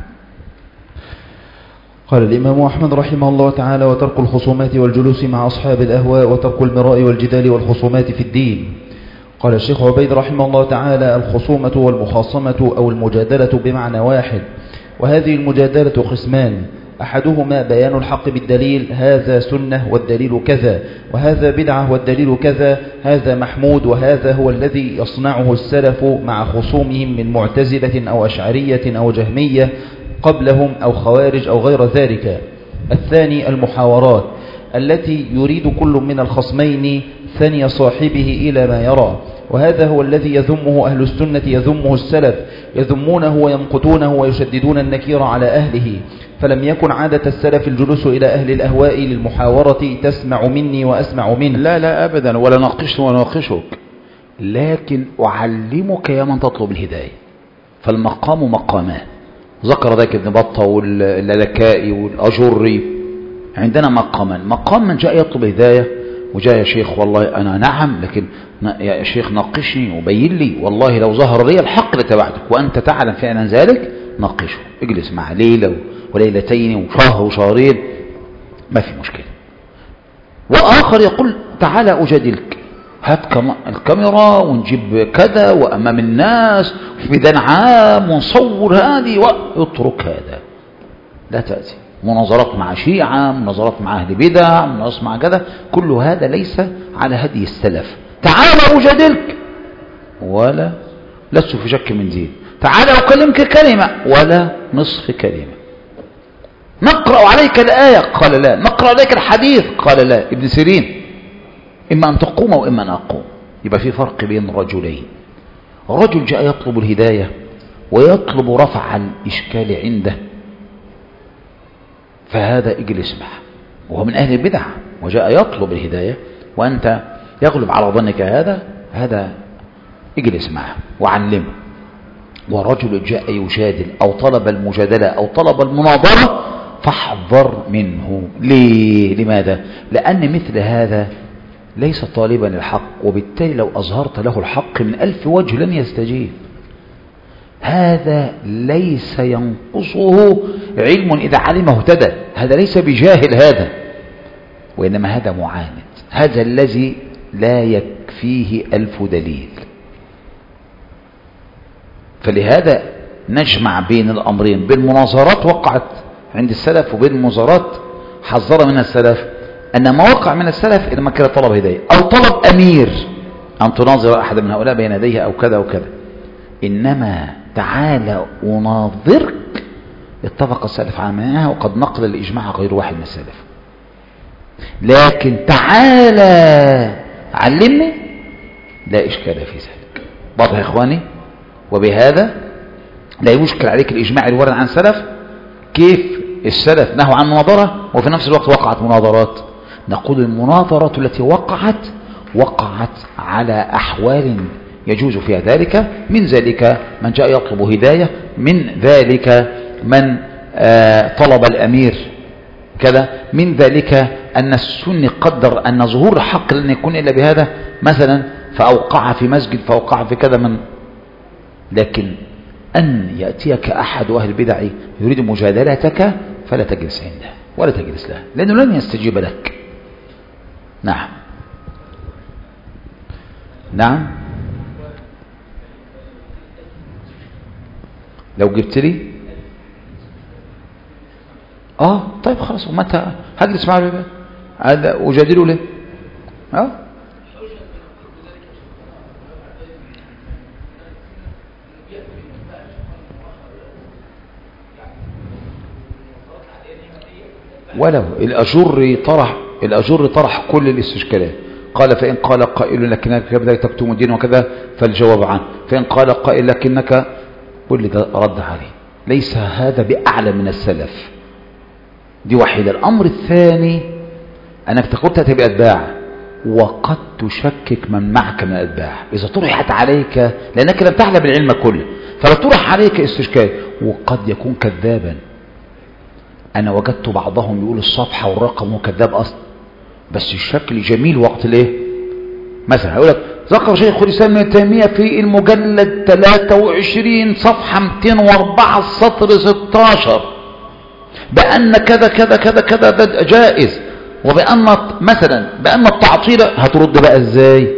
قال الإمام أحمد رحمه الله تعالى: وترك الخصومات والجلوس مع أصحاب الأهواء وترك المراء والجدال والخصومات في الدين. قال الشيخ عبيد رحمه الله تعالى: الخصومة والمخاصمة أو المجادلة بمعنى واحد، وهذه المجادلة قسمان: أحدهما بيان الحق بالدليل، هذا سنة والدليل كذا، وهذا بدعة والدليل كذا، هذا محمود، وهذا هو الذي يصنعه السلف مع خصومهم من معتزلة أو أشعرية أو جهمية قبلهم أو خوارج أو غير ذلك. الثاني المحاورات التي يريد كل من الخصمين ثني صاحبه إلى ما يرى، وهذا هو الذي يذمه أهل السنة، يذمه السلف، يذمونه ويمقتونه ويشددون النكير على أهله. فلم يكن عادة السلف الجلوس إلى أهل الأهواء للمحاورة تسمع مني وأسمع منه. لا أبدا، ولا ناقشك، لكن أعلمك يا من تطلب الهداية. فالمقام مقامان، ذكر ذلك ابن بطة واللالكائي والأجري. عندنا مقام من جاء يطلب الهداية وجاء يا شيخ والله أنا نعم، لكن يا شيخ ناقشني وبين لي، والله لو ظهر لي الحق لتبعتك وأنت تعلم فعلا ذلك، ناقشه، اجلس مع ليلة وليلتين وشهر وشهرين، ما في مشكلة. وآخر يقول تعالى أجادلك، هات الكاميرا ونجيب كذا وأمام الناس في ميدان عام ونصور هذه واترك هذا، لا تأتي مناظرات مع شيعة، مناظرات مع أهل بدع، مناظرات مع كذا، كل هذا ليس على هدي السلف. تعالى أجادلك ولا لست في شك من دين، تعالى أكلمك كلمة ولا نصف كلمة، نقرأ عليك الآية قال لا، نقرأ عليك الحديث قال لا. ابن سيرين إما أن تقوم وإما أن أقوم. يبقى في فرق بين رجلين، رجل جاء يطلب الهداية ويطلب رفع الإشكال عنده، فهذا اجلس معه وهو من أهل البدع وجاء يطلب الهداية وأنت يغلب على ظنك هذا اجلس معه وعلمه. ورجل جاء يجادل أو طلب المجادلة أو طلب المناظرة فاحذر منه. ليه؟ لماذا؟ لأن مثل هذا ليس طالبا للحق، وبالتالي لو أظهرت له الحق من 1000 وجه لن يستجيب. هذا ليس ينقصه علم إذا علمه اهتدى، هذا ليس بجاهل هذا، وإنما هذا معاند، هذا الذي لا يكفيه 1000 دليل. فلهذا نجمع بين الأمرين، بين مناظرات وقعت عند السلف وبين مناظرات حذر منها السلف. أن ما وقع من السلف إذا ما كان طلب هداية أو طلب أمير أن تناظر أحد من هؤلاء بين يديه أو كذا وكذا، إنما تعالى أناظرك اتفق السلف على معناها، وقد نقل الإجماع غير واحد من السلف. لكن تعالى علمني لا إشكال في ذلك. واضح يا إخواني؟ وبهذا لا يشكل عليك الإجماع الوارد عن السلف. كيف السلف نهوا عن مناظرة وفي نفس الوقت وقعت مناظرات؟ نقول المناظرة التي وقعت على أحوال يجوز فيها ذلك، من ذلك من جاء يطلب هداية، من ذلك من طلب الأمير كذا، من ذلك أن السني قدر أن ظهور الحق لن يكون إلا بهذا مثلا، فأوقع في مسجد فأوقع في كذا من. لكن أن يأتيك أحد أهل البدع يريد مجادلتك فلا تجلس عنده ولا تجلس له، لأنه لن يستجيب لك. نعم نعم. لو جبت لي طيب خلاص، ومتى هجلس معه هذا وجادله ليه؟ ولو الأجر طرح كل الاستشكالات. قال فإن قال قائل لكنك كذلك تكتم الدين وكذا فالجواب عنه، فإن قال قائل لكنك، كل ده رد عليه. ليس هذا بأعلى من السلف، دي واحدة. الأمر الثاني أنك تقول تأتي بأتباع وقد تشكك من معك من الأتباع إذا طرحت عليك، لأنك لم تعلم العلم كله، فلا طرح عليك استشكال وقد يكون كذابا. أنا وجدت بعضهم يقول الصفحة والرقم وكذاب أصلا، بس الشكل جميل وقت ليه. مثلا هقول لك ذكر شيخ الإسلام ابن تيمية في المجلد 23 صفحة 204 السطر 16 بأن كذا كذا كذا كذا ده جائز، وبأن مثلا بأن التعطيل. هترد بقى ازاي؟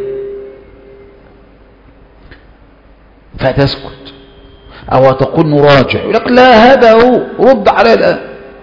فتسكت أو تقول نراجع، يقول لك لا هذا هو، رد عليه الآن.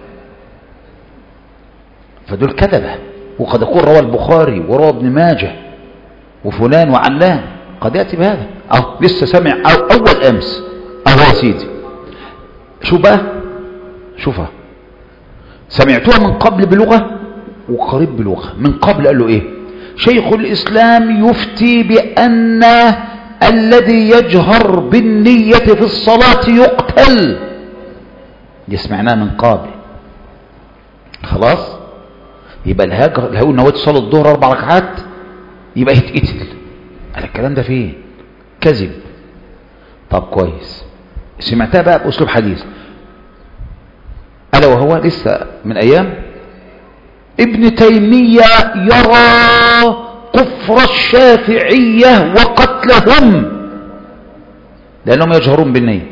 فدول كذبة. وقد يقول روى البخاري وروى ابن ماجه وفلان وعلان، قد يأتي بهذا. لسه سمع أول أمس يا سيدي، شو بقى؟ شوفها، سمعتوها من قبل بلغة وقريب بلغة. من قبل قال له إيه؟ شيخ الإسلام يفتي بأن الذي يجهر بالنية في الصلاة يقتل. دي سمعناها من قبل. خلاص، يبقى الهاجر اللي هو نويت صلاة الظهر 4 ركعات يبقى يتقتل. قال الكلام ده فين؟ كذب. طب كويس، سمعتها بقى بأسلوب حديث، ألا وهو لسه من أيام ابن تيمية يرى كفر الشافعية وقتلهم لأنهم يجهرون بالنية.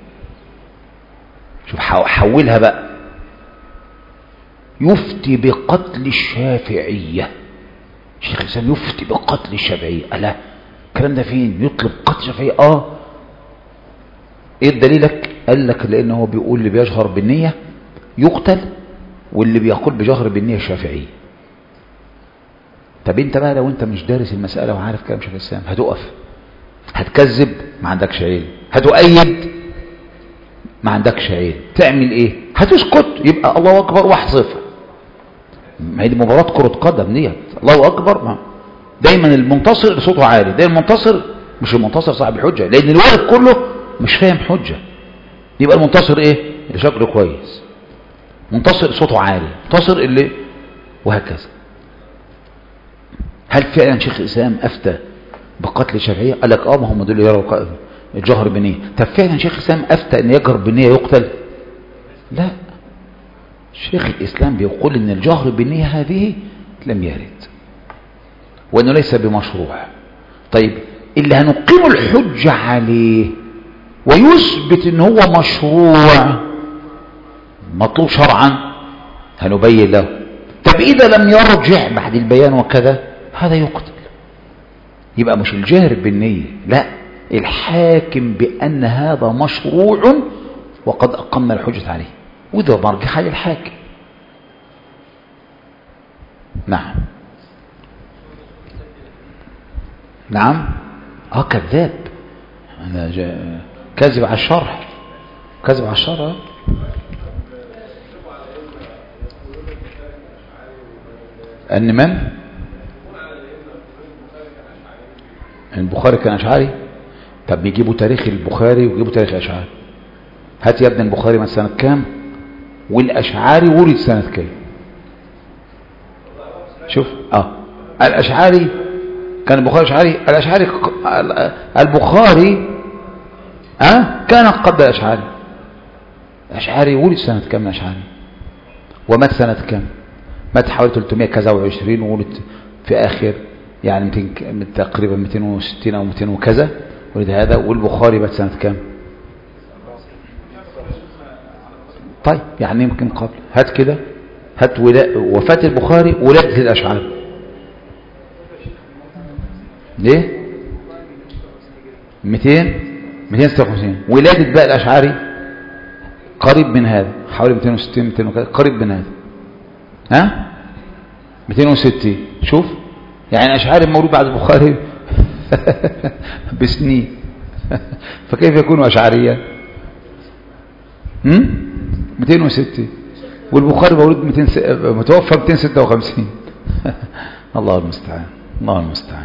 شوف حولها بقى، يفتي بقتل الشافعية، شيخ الإسلام يفتي بقتل الشافعية. ألا الكلام ده فين؟ يطلب قتل الشافعية. ايه دليلك؟ قال لك لأنه هو بيقول اللي بيجهر بالنية يقتل، واللي بيقول بجهر بالنية الشافعية. طب انت بقى لو انت مش دارس المسألة وعارف كلام شيخ الإسلام هتقف، هتكذب ما عندكش علم، هتؤيد ما عندكش علم، تعمل ايه؟ هتسكت، يبقى الله اكبر واحذفها. ما هي دي مباراة كرة قدم ديت، الله اكبر. ما دايما المنتصر صوته عالي، دايما المنتصر مش المنتصر صاحب الحجة، لان الواقف كله مش فاهم حجة. يبقى المنتصر ايه؟ اللي شكله كويس، منتصر صوته عالي، منتصر اللي وهكذا. هل فعلا شيخ الإسلام أفتى بقتل الشافعية؟ قال لك ما هم دول يروا الجهر بالنية. طب فعلا شيخ الإسلام أفتى أن يجهر بالنية يقتل؟ لا، شيخ الإسلام بيقول أن الجهر بالنية هذه لم يرد وأنه ليس بمشروع. طيب اللي هنقيم الحجة عليه ويثبت أنه هو مشروع مطلوب شرعا هنبين له. طب إذا لم يرجع بعد البيان وكذا هذا يقتل. يبقى مش الجهر بالنية، لا، الحاكم بأن هذا مشروع وقد أقمنا الحجة عليه، وده مرجح للحاكم. نعم نعم. كذاب، كذب على الشرح، كذب على الشرح. أن من؟ البخاري كان أشعري. طب بيجيبوا تاريخ البخاري ويجيبوا تاريخ الأشعري. هات يا ابن البخاري من سنة كام والأشعري ولد سنة كام. شوف الأشعري كان البخاري أشعري، الأشعري البخاري كان قبل الأشعري. الأشعري ولد سنة كام الأشعري ومات سنة كام؟ مات حوالي 300 كذا و20 وولد في آخر يعني 200 تقريبا 260 أو 200 وكذا ولد هذا. والبخاري مات سنة كام؟ طيب يعني يمكن قبل. هات كده، هات وفاة البخاري ولادة الأشعري ليه؟ 256. ولادة بقى الأشعري قريب من هذا، حوالي 260 200 وكذا، قريب من هذا 260. شوف يعني الأشعري مولود بعد البخاري بسنين فكيف يكون أشعريا؟ 260 والبخاري مولود متوفى 256 الله المستعان، الله المستعان.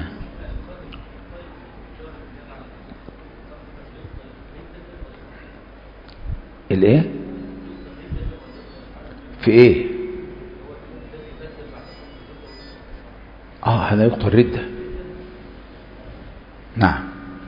الايه؟ في ايه؟ هذا يقتل ردة. نعم.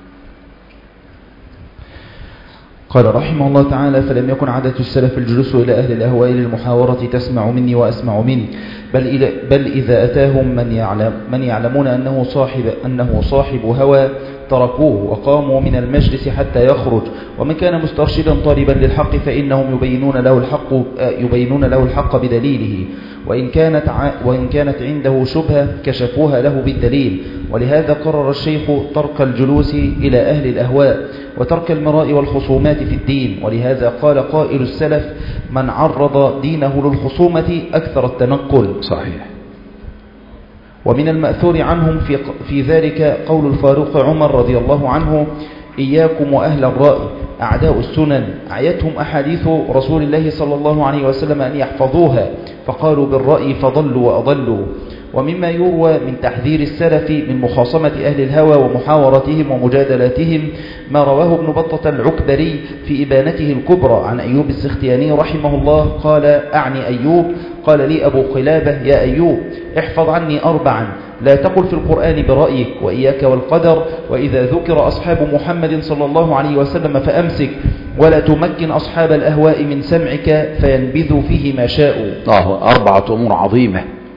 قال رحمه الله تعالى: فلم يكن عادة السلف الجلوس إلى أهل الأهواء للمحاورة تسمع مني وأسمع منك، بل إذا أتاهم من يعلمون أنه صاحب هوى تركوه وقاموا من المجلس حتى يخرج، ومن كان مسترشدا طالبا للحق فإنهم يبينون له الحق بدليله، وإن كانت عنده شبهة كشفوها له بالدليل. ولهذا قرر الشيخ ترك الجلوس إلى أهل الأهواء وترك المراء والخصومات في الدين. ولهذا قال قائل السلف: من عرض دينه للخصومة أكثر التنقل. صحيح. ومن المأثور عنهم في ذلك قول الفاروق عمر رضي الله عنه: إياكم وأهل الرأي أعداء السنن، أعيتهم أحاديث رسول الله صلى الله عليه وسلم أن يحفظوها، فقالوا بالرأي فضلوا وأضلوا. ومما يروى من تحذير السلف من مخاصمة أهل الهوى ومحاورتهم ومجادلاتهم ما رواه ابن بطة العكبري في إبانته الكبرى عن أيوب السختياني رحمه الله قال: أعني أيوب، قال لي أبو قلابة: يا أيوب، احفظ عني 4: لا تقل في القرآن برأيك، وإياك والقدر، وإذا ذكر أصحاب محمد صلى الله عليه وسلم فأمسك، ولا تمكن أصحاب الأهواء من سمعك فينبذوا فيه ما شاءوا. 4 أمور عظيمة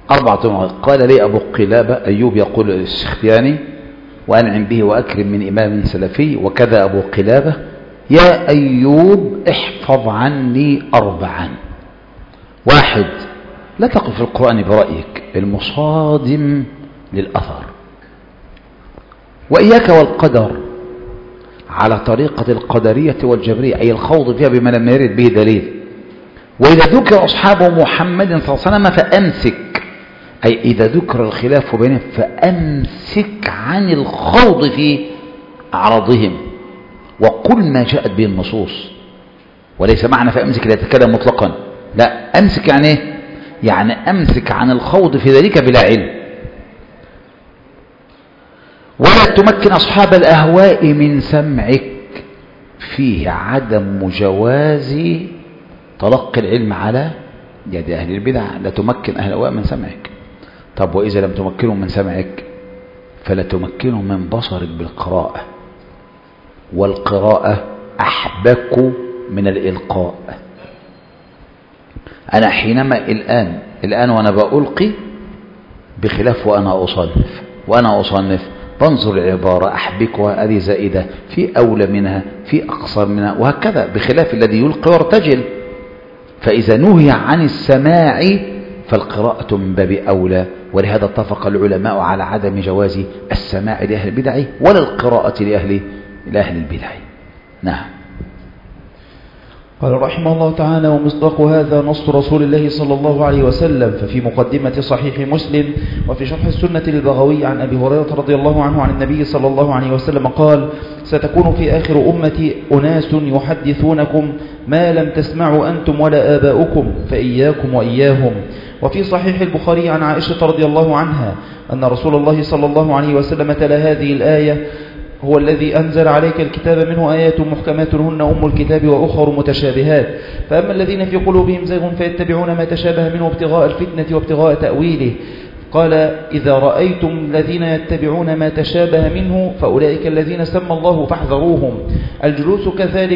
4 قال لي أبو قلابة أيوب يقول السختياني وأنعم به وأكرم من إمام سلفي وكذا أبو قلابة: يا أيوب احفظ عني 4. 1 لا تقل في القرآن برأيك المصادم للأثر، وإياك والقدر على طريقة القدرية والجبرية، أي الخوض فيها بما لم يرد به دليل. وإذا ذكر أصحاب محمد صلى الله عليه وسلم فأمسك، أي إذا ذكر الخلاف بينهم فأمسك عن الخوض في أعراضهم وقل ما جاءت به النصوص. وليس معنى فأمسك لا يتكلم مطلقا، لا، أمسك يعني إيه؟ يعني أمسك عن الخوض في ذلك بلا علم. ولا تمكن أصحاب الأهواء من سمعك، فيه عدم جواز تلقي العلم على يد أهل البدع. لا تمكن أهل الأهواء من سمعك. طب وإذا لم تمكنهم من سمعك فلا تمكنهم من بصرك بالقراءة، والقراءة أحبك من الإلقاء. أنا حينما الآن وأنا بألقي بخلاف وأنا أصنف بنظر العبارة أحبكها، هذه زائدة في أولى منها في أقصر منها وهكذا، بخلاف الذي يلقي وارتجل. فإذا نهي عن السماع فالقراءة من باب أولى. ولهذا اتفق العلماء على عدم جواز السماع لأهل البدع ولا القراءة لأهل البدع. نعم. قال رحمه الله تعالى: ومصداق هذا نص رسول الله صلى الله عليه وسلم. ففي مقدمة صحيح مسلم وفي شرح السنة للبغوي عن أبي هريرة رضي الله عنه عن النبي صلى الله عليه وسلم قال: ستكون في آخر أمتي أناس يحدثونكم ما لم تسمعوا أنتم ولا آباؤكم فإياكم وإياهم. وفي صحيح البخاري عن عائشة رضي الله عنها أن رسول الله صلى الله عليه وسلم تلا هذه الآية: هو الذي أنزل عليك الكتاب منه آيات محكمات هن أم الكتاب وأخر متشابهات، فأما الذين في قلوبهم زيغ فيتبعون ما تشابه منه ابتغاء الفتنة وابتغاء تأويله. قال: إذا رأيتم الذين يتبعون ما تشابه منه فأولئك الذين سمى الله فاحذروهم. الجلوس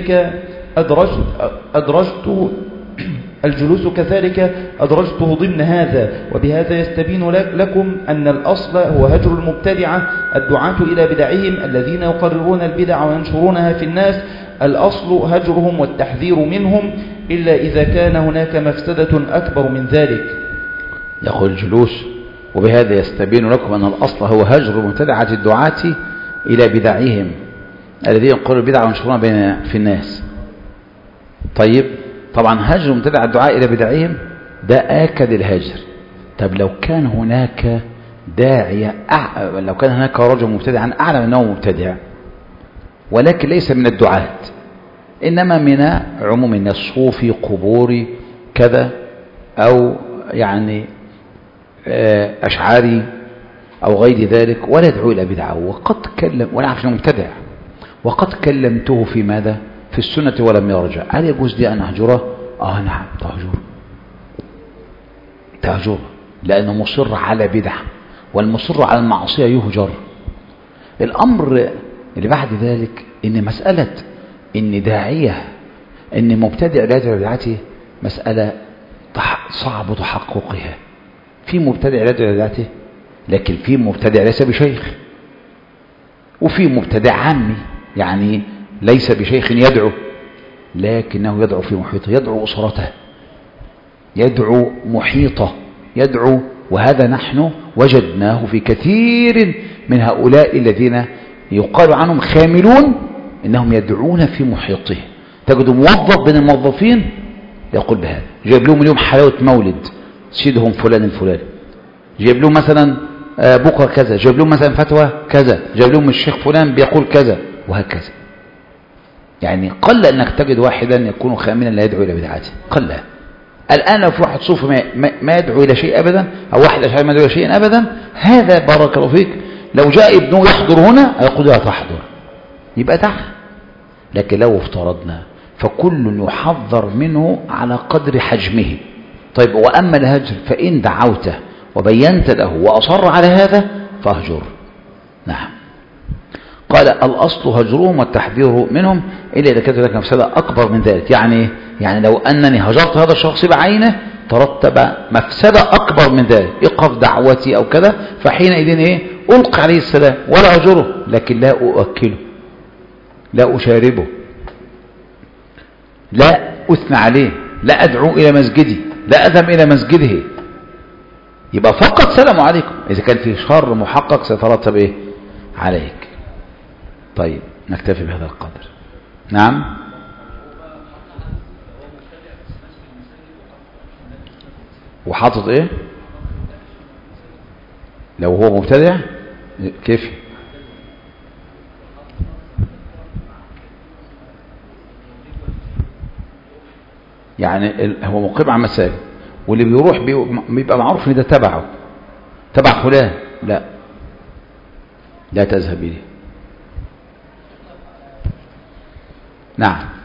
كذلك أدرجته ضمن هذا. وبهذا يستبين لكم أن الأصل هو هجر المبتدعة الدعاة إلى بدعهم الذين يقررون البدع وينشرونها في الناس. الأصل هجرهم والتحذير منهم إلا إذا كان هناك مفسدة أكبر من ذلك. يقول الجلوس: وبهذا يستبين لكم أن الأصل هو هجر المبتدعة الدعاة إلى بدعهم الذين يقررون البدع وينشرونها في الناس. طيب، طبعا هجر مبتدع الدعاء إلى بدعهم ده آكد الهجر. طب لو كان هناك داعية لو كان هناك رجل مبتدعا أعلم أنه مبتدع ولكن ليس من الدعاة إنما من عموم الناس، صوفي قبوري كذا، أو يعني أشعاري أو غير ذلك، ولا يدعو إلى بدعة، وقد كلم ولا عارف أنه مبتدع، وقد كلمته في ماذا؟ في السنة ولم يرجع. هل يجوز لي أن أهجره؟ نعم، تهجره لأنه مصر على بدعة، والمصر على المعصية يهجر. الأمر اللي بعد ذلك إن مسألة إن داعية إن مبتدع لا يدعو بدعته مسألة صعب تحققها. في مبتدع لا يدعو بدعته، لكن في مبتدع ليس بشيخ، وفي مبتدع عامي يعني ليس بشيخ يدعو، لكنه يدعو في محيطه، يدعو أسرته، يدعو محيطه، يدعو. وهذا نحن وجدناه في كثير من هؤلاء الذين يقال عنهم خاملون، إنهم يدعون في محيطه. تجد موظف بين الموظفين يقول بهذا، جايب لهم اليوم حلاوة مولد سيدهم فلان الفلاني، جايب لهم مثلا بكرة كذا، جايب لهم مثلا فتوى كذا، جايب لهم الشيخ فلان بيقول كذا، وهكذا. يعني قل أنك تجد واحدا يكون خاملا لا يدعو إلى بدعاته، قل. الآن لو في واحد صوفي ما يدعو إلى شيء أبدا، أو واحد أشعري ما يدعو إلى شيء أبدا، هذا بارك الله فيك لو جاء ابنه يحضر هنا يقول لا تحضر، يبقى دع. لكن لو افترضنا فكل يحذر منه على قدر حجمه. طيب، وأما الهجر فإن دعوته وبينت له وأصر على هذا فاهجر. نعم. قال: الأصل هجرهم والتحذير منهم إلا إذا كانت لك مفسدة أكبر من ذلك. يعني لو أنني هجرت هذا الشخص بعينه ترتب مفسدة أكبر من ذلك، إيقاف دعوتي أو كذا، فحينئذ إيه؟ ألقي عليه السلام ولا أجره، لكن لا أؤكله، لا أشاربه، لا أثنى عليه، لا أدعو إلى مسجدي، لا أذهب إلى مسجده. يبقى فقط سلام عليكم. إذا كان في شر محقق سيترتب إيه عليك. طيب نكتفي بهذا القدر. نعم. وحاطط إيه؟ لو هو مبتدع كيف؟ يعني هو مقيم على مساجد، واللي بيروح بيبقى معروف ان ده تبعه، تبع فلان، لا تذهب اليه. نعم.